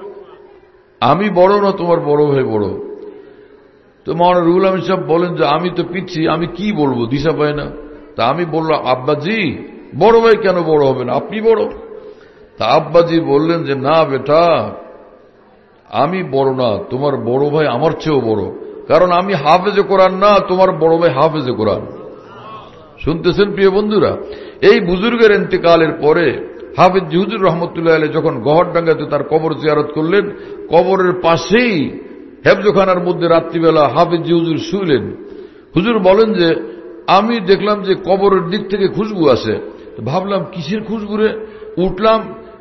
আমি বড় না তোমার বড় ভাই বড়? তো মাওলানা রুহুল আমিন সাহেব বলেন যে আমি তো পিচ্ছি, আমি কি বলবো, দিশা পাই না। তা আমি বললাম, আব্বাজি বড় ভাই কেন বড় হবেন, আপনি বড়। তা আব্বাজি বললেন যে না বেটা, আমি বড় না, তোমার বড় ভাই আমার চেয়েও বড়, কারণ আমি হাফেজে কোরআন না, তোমার বড় ভাই হাফেজে কোরআন। শুনতেছেন প্রিয় বন্ধুরা? এই বুজুর্গের ইন্তেকালের পরে হাফেজ হুজুর রহমতুল্লাহ আলাইহ যখন গহরডাঙ্গাতে তার কবর জিয়ারত করলেন, কবরের পাশেই হেফজখানার মধ্যে রাত্রিবেলা হাফেজ হুজুর শুইলেন। হুজুর বলেন যে আমি দেখলাম যে কবরের দিক থেকে খুশবু আসে, ভাবলাম কিসের খুশবু রে? উঠলাম,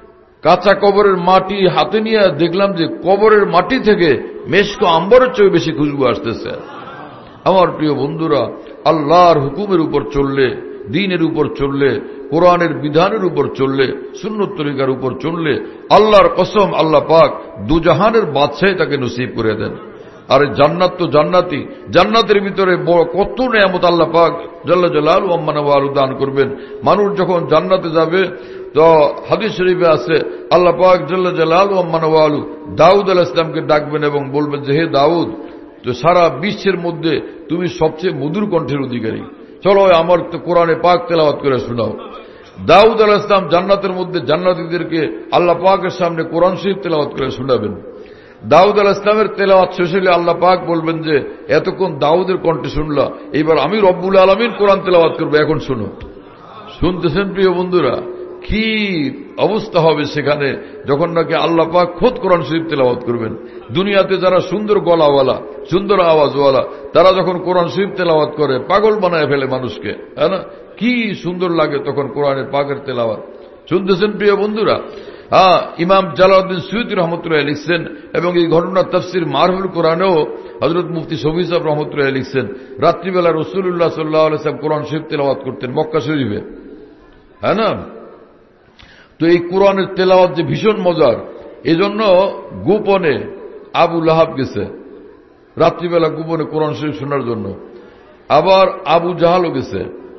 কাঁচা কবরের মাটি হাতে নিয়ে দেখলাম যে কবরের মাটি থেকে মেশক আম্বরের চেয়ে বেশি খুশবু আসতেছে। আমার প্রিয় বন্ধুরা, আল্লাহর হুকুমের উপর চললে, দ্বীনের উপর চললে, কোরআনের বিধানের উপর চললে, সুন্নত তরিকার উপর চললে, আল্লাহর কসম আল্লাহ পাক দুজাহানের বাদশাহী তাকে নসিব করে দেন। আর জান্নাত তো জান্নাতি, জান্নাতের ভিতরে কত নেয়ামত আল্লাহ পাক জাল্লা জালালু আম্মানওয়ালু দান করবেন। মানুষ যখন জান্নাতে যাবে তো হাদিস শরীফে আছে আল্লাহ পাক জাল্লা জালালু আম্মানওয়ালু দাউদ আলাইহিস সালামকে ডাকবেন এবং বলবেন যে হে দাউদ, তো সারা বিশ্বের মধ্যে তুমি সবচেয়ে মধুর কণ্ঠের অধিকারী, চলো আমার তো কোরআনে পাক তেলাওয়াত করে শোনাও। দাউদ আলাইহিস সালাম জান্নাতের মধ্যে জান্নাতীদেরকে আল্লাহ পাকের সামনে কোরআন শরীফ তেলাওয়াত করে শোনাবেন। দাউদ আলাইহিস সালামের তেলাওয়াত শেষ হলে আল্লাহ পাক বলবেন যে এতক্ষণ দাউদের কণ্ঠে শুনলা, এবার আমি রব্বুল আলামিন কোরআন তেলাওয়াত করবো, এখন শোনো। শুনতেছেন প্রিয় বন্ধুরা, কি অবস্থা হবে সেখানে যখন নাকি আল্লাহ পাক খোদ কোরআন শরীফ তেলাওয়াত করবেন। দুনিয়াতে যারা সুন্দর গলাওয়ালা, সুন্দর আওয়াজওয়ালা, তারা যখন কোরআন শরীফ তেলাওয়াত করে পাগল বানায় ফেলে মানুষকে, হ্যাঁ না? কি সুন্দর লাগে তখন কোরআনের পাকের তেলাওয়াত। শুনতেছেন প্রিয় বন্ধুরা, ইমাম জালালউদ্দিন সুয়ুতী রহমতুল্লাহ লিখছেন, এবং এই ঘটনা তাফসির মারহুল কোরআনেও হযরত মুফতি শফি সাহেব রহমতুল্লাহ লিখছেন, রাত্রিবেলা রাসূলুল্লাহ সাল্লাল্লাহু আলাইহি ওয়াসাল্লাম কোরআন শরীফ তেলাওয়াত করতেন মক্কা শরীফে, হ্যাঁ না? তো এই কোরআনের তেলাওয়াত যে ভীষণ মজার, এজন্য গোপনে আবু লাহাব গেছে রাত্রিবেলা গোপনে কোরআন শরীফ শোনার জন্য। আবার আবু জাহালও গেছে,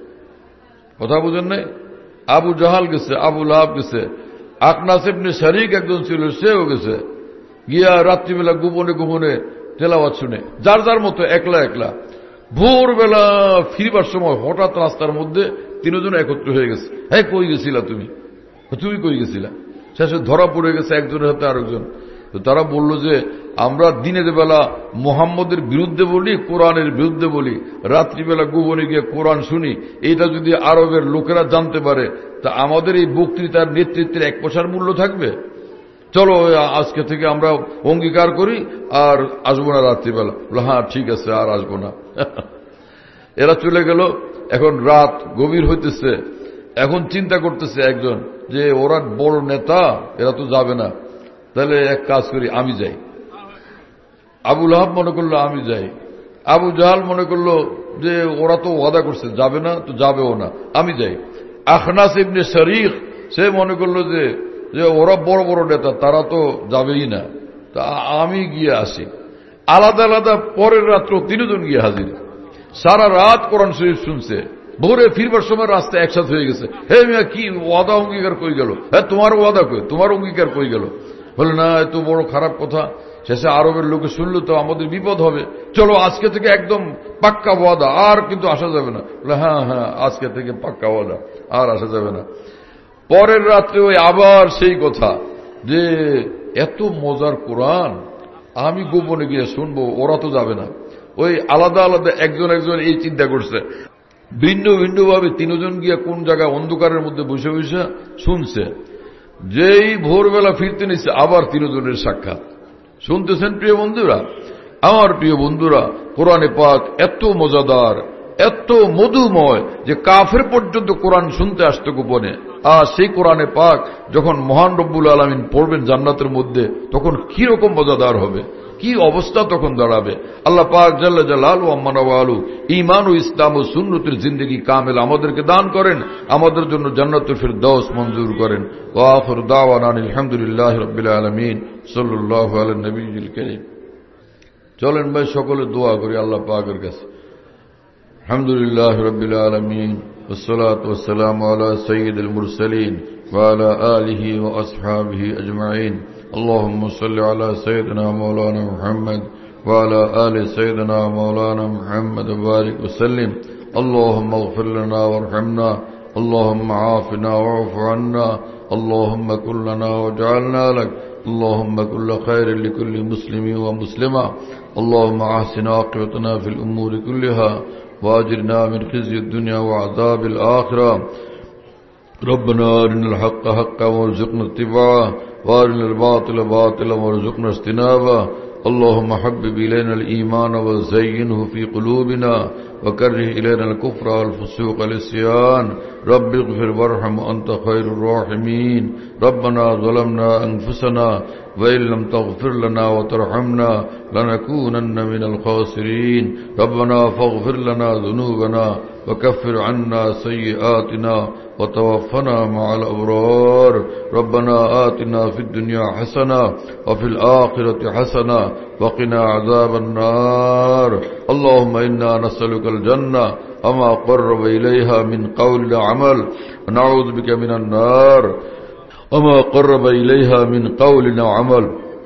কথা বুঝেন নাই? আবু জাহাল গেছে, আবু লাহাব গেছে, আকনাস ইবনে শারিক একজন ছিল, সেও গেছে, গিয়া রাত্রিবেলা গোপনে গোপনে তেলাওয়াত শুনে, যার যার মতো একলা একলা। ভোরবেলা ফিরবার সময় হঠাৎ রাস্তার মধ্যে তিনজন একত্র হয়ে গেছে। হ্যাঁ, কই গেছিলা তুমি? তুমি কই গেছিলা? শেষে ধরা পড়ে গেছে একজনের হাতে আরেকজন। তো তারা বলল যে আমরা দিনের বেলা মুহাম্মদের বিরুদ্ধে বলি, কোরআনের বিরুদ্ধে বলি, রাত্রিবেলা গোপনে গিয়ে কোরআন শুনি। এটা যদি আরবের লোকেরা জানতে পারে তা আমাদের এই বক্তৃতার নেতৃত্বের এক পয়সার মূল্য থাকবে? চলো আজকে থেকে আমরা অঙ্গীকার করি আর আসবো না রাত্রিবেলা। হ্যাঁ ঠিক আছে, আর আসবো না। এরা চলে গেল। এখন রাত গভীর হইতেছে, এখন চিন্তা করতেছে একজন যে ওরা বড় নেতা, এরা তো যাবে না, তাহলে এক কাজ করি আমি যাই। আবু লাহাব মনে করলো আমি যাই, আবু জাহাল মনে করলো যে ওরা তো ওয়াদা করছে যাবে না, তো যাবেও না, আমি যাই। আখনাস ইবনে শারিক সে মনে করলো যে ওরা বড় বড় নেতা, তারা তো যাবেই না, তা আমি গিয়ে আসি। আলাদা আলাদা পরের রাত্র তিনজন গিয়ে হাজির। সারা রাত কোরআন শরীফ শুনছে। ভোরে ফিরবার সময় রাস্তা একসাথে হয়ে গেছে। হে মিয়া, কি ওয়াদা অঙ্গীকার কই গেল? হ্যাঁ, তোমার ওয়াদা কই, তোমার অঙ্গীকার কই গেল? বলে না, এত বড় খারাপ কথা, শেষে আরবের লোকে শুনলে তো আমাদের বিপদ হবে। চলো আজকে থেকে একদম পাক্কা ওয়াদা, আর কিন্তু আসা যাবে না। বলে হ্যাঁ হ্যাঁ, আজকে থেকে পাক্কা ওয়াদা, আর আসা যাবে না। পরের রাত্রে ওই আবার সেই কথা যে এত মজার কোরআন, আমি গোপনে গিয়ে শুনবো, ওরা তো যাবে না। ওই আলাদা আলাদা একজন একজন এই চিন্তা করছে, ভিন্ন ভিন্ন ভাবে তিনজন গিয়া কোন জায়গায় অন্ধকারের মধ্যে বসে বসে শুনছে। যেই ভোরবেলা ফিরতে নিচ্ছে আবার তিনজনের সাক্ষাৎ। শুনতেছেন প্রিয় বন্ধুরা? আমার প্রিয় বন্ধুরা, কোরআনে পাক এত মজাদার, এত মধুময় যে কাফের পর্যন্ত কোরআন শুনতে আসতো গোপনে। আর সেই কোরআনে পাক যখন মহান রব্বুল আলামিন পড়বেন জান্নাতের মধ্যে, তখন কি রকম মজাদার হবে, কি অবস্থা তখন দাঁড়াবে। আল্লাহ পাক জাল্লা জালালু আম্মানওয়ালু ঈমান ও ইসলাম ও সুন্নতের জিন্দেগি কামেল আমাদেরকে দান করেন, আমাদের জন্য জান্নাতুল ফিরদাউস মঞ্জুর করেন। ওয়া আখিরু দাওয়ানা আলহামদুলিল্লাহি রাব্বিল আলামিন সাল্লাল্লাহু আলা নবিয়্যিল কারীম। চলেন ভাই সকলে দোয়া করি আল্লাহ পাকের কাছে। আলহামদুলিল্লাহি রাব্বিল আলামিন والصلاة والسلام على سيد المرسلين وعلى آله وأصحابه أجمعين. اللهم صل على سيدنا مولانا محمد وعلى آل سيدنا مولانا محمد وبارك وسلم. اللهم اغفر لنا وارحمنا، اللهم عافنا واعف عنا، اللهم كن لنا واجعلنا لك، اللهم كل خير لكل مسلم ومسلمة، اللهم أحسن عاقبتنا في الأمور كلها واجرنا من خزي الدنيا وعذاب الآخرة. ربنا أرنا الحق حقا وارزقنا اتباعه، وارنا الباطل باطلا وارزقنا اجتنابه. اللهم حبب إلينا الإيمان وزينه في قلوبنا وكره إلينا الكفر والفسوق والعصيان رب اغفر وارحم وأنت خير الراحمين ربنا ظلمنا أنفسنا وإن لم تغفر لنا وترحمنا لنكونن من الخاسرين ربنا فاغفر لنا ذنوبنا وكفر عنا سيئاتنا وتوفنا مع الأبرار ربنا آتنا في الدنيا حسنة وفي الآخرة حسنة وقنا عذاب النار اللهم إنا نسألك الجنة وما قرب إليها من قول وعمل ونعوذ بك من النار وما قرب إليها من قول وعمل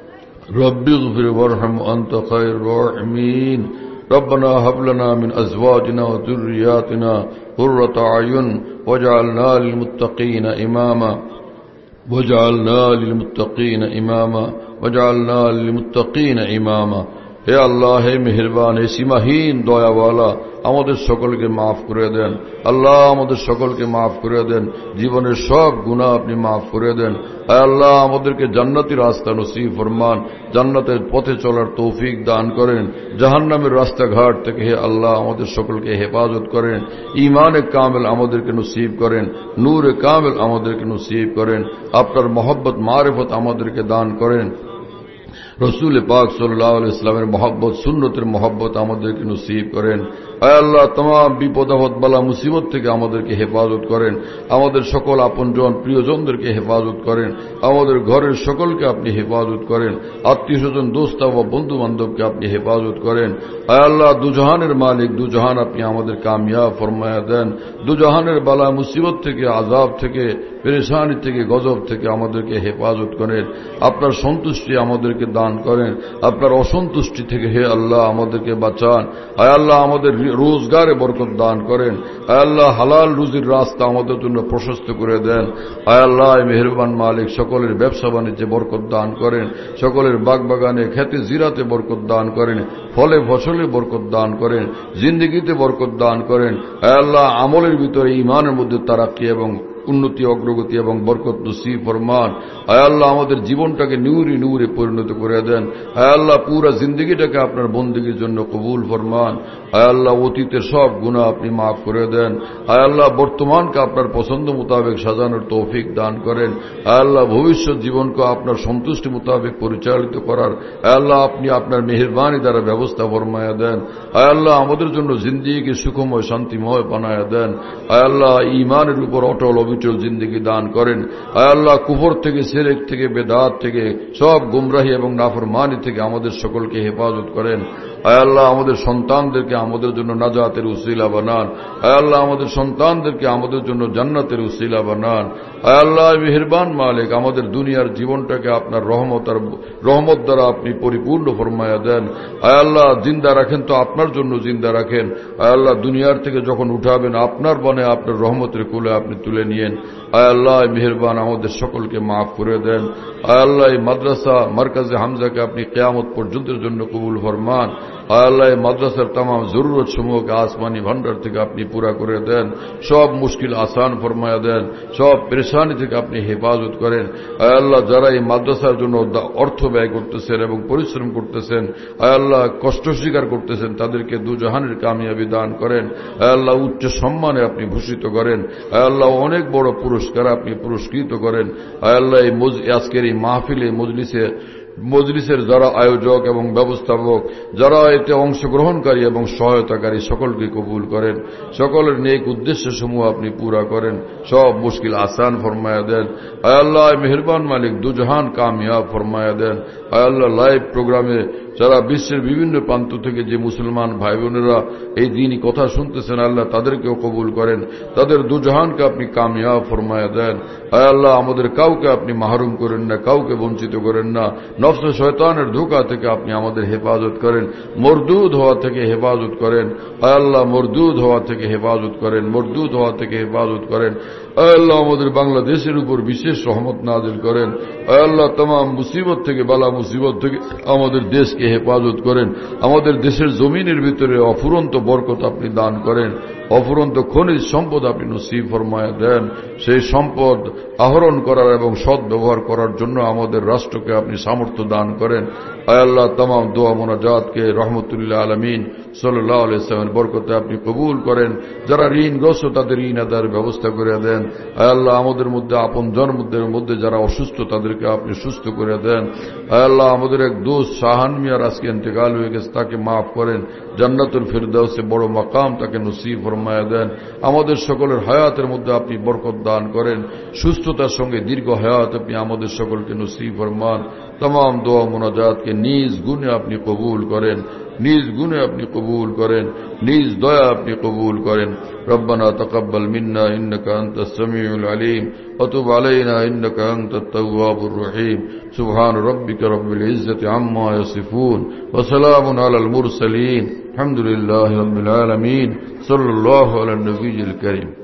رب اغفر وارحم وأنت خير الراحمين ربنا هب لنا من أزواجنا وذرياتنا قرة أعين واجعلنا للمتقين إماما واجعلنا للمتقين إماما واجعلنا للمتقين إماما হে আল্লাহ, হে মেহেরবান, হে সীমাহীন দয়াওয়ালা, আমাদের সকলকে মাফ করে দেন। আল্লাহ আমাদের সকলকে মাফ করে দেন, জীবনের সব গুনাহ আপনি মাফ করে দেন। হে আল্লাহ আমাদেরকে জান্নাতি রাস্তা নসিব ফরমান, জান্নাতের পথে চলার তৌফিক দান করেন। জাহান্নামের রাস্তাঘাট থেকে হে আল্লাহ আমাদের সকলকে হেফাজত করেন। ঈমানে কামেল আমাদেরকে নসিব করেন, নূরে কামেল আমাদেরকে নসিব করেন। আপনার মহব্বত মারিফত আমাদেরকে দান করেন। রসুল পাক সাল্লাল্লাহু আলাইহি ওয়াসাল্লামের মহব্বত, সুন্নতের মহব্বত আমাদেরকে নসিব করেন। হে আল্লাহ तमाम বিপদ আপদ বালা মুসিবত থেকে আমাদেরকে হেফাজত করেন। আমাদের সকল আপনজন প্রিয়জনদেরকে হেফাজত করেন। আমাদের ঘরের সকলকে আপনি হেফাজত করেন। আত্মীয়স্বজন দোস্ত ও বন্ধু বান্ধবকে আপনি হেফাজত করেন। হে আল্লাহ দুজাহানের মালিক, দুজাহান আপনি আমাদের কামিয়াব ফরমায়া দেন। দুজাহানের বালা মুসিবত থেকে, আযাব থেকে, পেরেশানি থেকে, গজব থেকে আমাদেরকে হেফাজত করেন। আপনার সন্তুষ্টি আমাদেরকে দান করেন, আপনার অসন্তুষ্টি থেকে হে আল্লাহ আমাদেরকে বাঁচান। হে আল্লাহ আমাদের রোজগারে বরকত দান করেন। হে আল্লাহ হালাল রুজির রাস্তা আমাদের জন্য প্রশস্ত করে দেন। হে আল্লাহ মেহেরবান মালিক, সকলের ব্যবসা বাণিজ্যে বরকত দান করেন, সকলের বাগবাগানে খেতে জিরাতে বরকত দান করেন, ফলে ফসলে বরকত দান করেন, জিন্দেগিতে বরকত দান করেন। হে আল্লাহ আমলের ভিতরে ঈমানের মধ্যে তারাক্কি এবং উন্নতি, অগ্রগতি এবং বরকত নসিব ফরমান। আয় আল্লাহ আমাদের জীবনটাকে নূরে নূরে পরিণত করে দেন। আয় আল্লাহ পুরা জিন্দগিটাকে আপনার বন্দেগীর জন্য কবুল ফরমান। আয় আল্লাহ অতীতের সব গুনাহ আপনি মাফ করে দেন। আয় আল্লাহ বর্তমানকে আপনার পছন্দ মোতাবেক সাজানোর তৌফিক দান করেন। আয় আল্লাহ ভবিষ্যৎ জীবনকে আপনার সন্তুষ্টি মোতাবেক পরিচালিত করার আয় আল্লাহ আপনি আপনার মেহেরবানি দ্বারা ব্যবস্থা ফরমায়া দেন। আয় আল্লাহ আমাদের জন্য জিন্দগিকে সুখময় শান্তিময় বানায়া দেন। আয় আল্লাহ ঈমানের উপর অটল অবিচল জিন্দগি দান করেন। আয় আল্লাহ কুফর থেকে, শিরক থেকে, বেদাত থেকে, সব গুমরাহি এবং নাফরমানি থেকে আমাদের সকলকে হেফাজত করেন। আয় আল্লাহ আমাদের সন্তানদেরকে আমাদের জন্য নাজাতের উসিলা বানান। আয় আল্লাহ আমাদের সন্তানদেরকে আমাদের জন্য জান্নাতের উসিলা বানান। আয় আল্লাহ মেহেরবান মালিক, আমাদের দুনিয়ার জীবনটাকে আপনার রহমত দ্বারা আপনি পরিপূর্ণ ফরমায়া দেন। আয় আল্লাহ জিন্দা রাখেন তো আপনার জন্য জিন্দা রাখেন। আয় আল্লাহ দুনিয়ার থেকে যখন উঠাবেন আপনার বনে আপনার রহমতের কুলে আপনি তুলে নিয়েন। আয় আল্লাহ মেহেরবান আমাদের সকলকে মাফ করে দেন। আয় আল্লাহ মাদ্রাসা মারকাজে হামজাকে আপনি কিয়ামত পর্যন্তের জন্য কবুল ফরমান। আয় আল্লাহ মাদ্রাসার तमाम জরুরত সমূহকে আসমানি ভান্ডার থেকে আপনি পুরা করে দেন। সব মুশকিল আসান ফরমায়া দেন, সব পেরেশানি থেকে আপনি হেফাজত করেন। আয় আল্লাহ যারা এই মাদ্রাসার জন্য অর্থ ব্যয় করতেছেন এবং পরিশ্রম করতেছেন, আয় আল্লাহ কষ্ট স্বীকার করতেছেন, তাদেরকে দুজাহানের কামিয়াবি দান করেন। আয় আল্লাহ উচ্চ সম্মানে আপনি ভূষিত করেন। আয় আল্লাহ অনেক বড় পুরস্কার আপনি পুরস্কৃত করেন। আয় আল্লাহ আজকের এই মাহফিলে মজলিসের যারা আয়োজক এবং ব্যবস্থাপক, যারা এতে অংশগ্রহণকারী এবং সহায়তাকারী, সকলকে কবুল করেন। সকলের নেক উদ্দেশ্য সমূহ আপনি পুরা করেন, সব মুশকিল আসান ফরমায়া দেন। আয় আল্লাহ মেহেরবান মালিক দুজাহান কামিয়াব ফরমায়া দেন। আয় আল্লাহ লাইভ প্রোগ্রামে যারা বিশ্বের বিভিন্ন প্রান্ত থেকে যে মুসলমান ভাই বোনেরা এই দিনই কথা শুনতেছেন, আল্লাহ তাদেরকেও কবুল করেন, তাদের দুজাহানকে আপনি কামিয়াব ফরমায়া দেন। আয় আল্লাহ আমাদের কাউকে আপনি মাহরুম করেন না, কাউকে বঞ্চিত করেন না। নফস শয়তানের ধোঁকা থেকে আপনি আমাদের হেফাজত করেন, মরদুদ হওয়া থেকে হেফাজত করেন। আয় আল্লাহ মরদুদ হওয়া থেকে হেফাজত করেন, মরদুদ হওয়া থেকে হেফাজত করেন। আয় আল্লাহ আমাদের বাংলাদেশের উপর বিশেষ রহমত নাজিল করেন। আয় আল্লাহ तमाम মুসিবত থেকে, বালা মুসিবত থেকে আমাদের দেশকে হেফাজত করেন। আমাদের দেশের জমিনের ভিতরে অফুরন্ত বরকত আপনি দান করেন, অফুরন্ত খনিজ সম্পদ আপনি নসিব ফরমায়া দেন। সেই সম্পদ আহরণ করার এবং সৎ ব্যবহার করার জন্য আমাদের রাষ্ট্রকে আপনি সামর্থ্য দান করেন। আয় আল্লাহ तमाम দোয়া মোনাজাতকে রহমতুল্লাহ আলামিন সাল্লাল্লাহু আলাইহি ওয়াসাল্লামের বরকতে আপনি কবুল করেন। যারা ঋণগ্রস্ত তাদের ঋণ আদায়ের ব্যবস্থা করে দেন। আয় আল্লাহ আমাদের মধ্যে আপনজনদের মধ্যে যারা অসুস্থ তাদেরকে আপনি সুস্থ করে দেন। আয় আল্লাহ আমাদের এক দোস্ত শাহান মিয়ার আজকে ইন্তেকাল হয়ে গেছে, তাকে মাফ করেন। জান্নাতুল ফিরদাউসে বড় মাকাম তাকে নসিব ফরমায়া দেন। আমাদের সকলের হায়াতের মধ্যে আপনি বরকত দান করেন। সুস্থতার সঙ্গে দীর্ঘ হায়াত আপনি আমাদের সকলকে নসিব ফরমান। तमाम দোয়া মোনাজাতকে নিজ গুণে আপনি কবুল করেন, নিজ গুণে আপনি কবুল করেন, নিজ দয়া আপনি কবুল করেন। রব্বানা তাকাব্বাল মিন্না ইন্নাকা আনতাস সামিউল আলিম ওয়া তুব আলাইনা ইন্নাকা আনতাত তাওয়াবুর রহিম। সুবহান রাব্বিকা রাব্বিল ইজ্জাতি আম্মা ইয়াসিফুন ওয়া সালামুন আলাল মুরসালিন। আলহামদুলিল্লাহি রাব্বিল আলামিন। সাল্লাল্লাহু আলান নবিয়্যিল কারীম।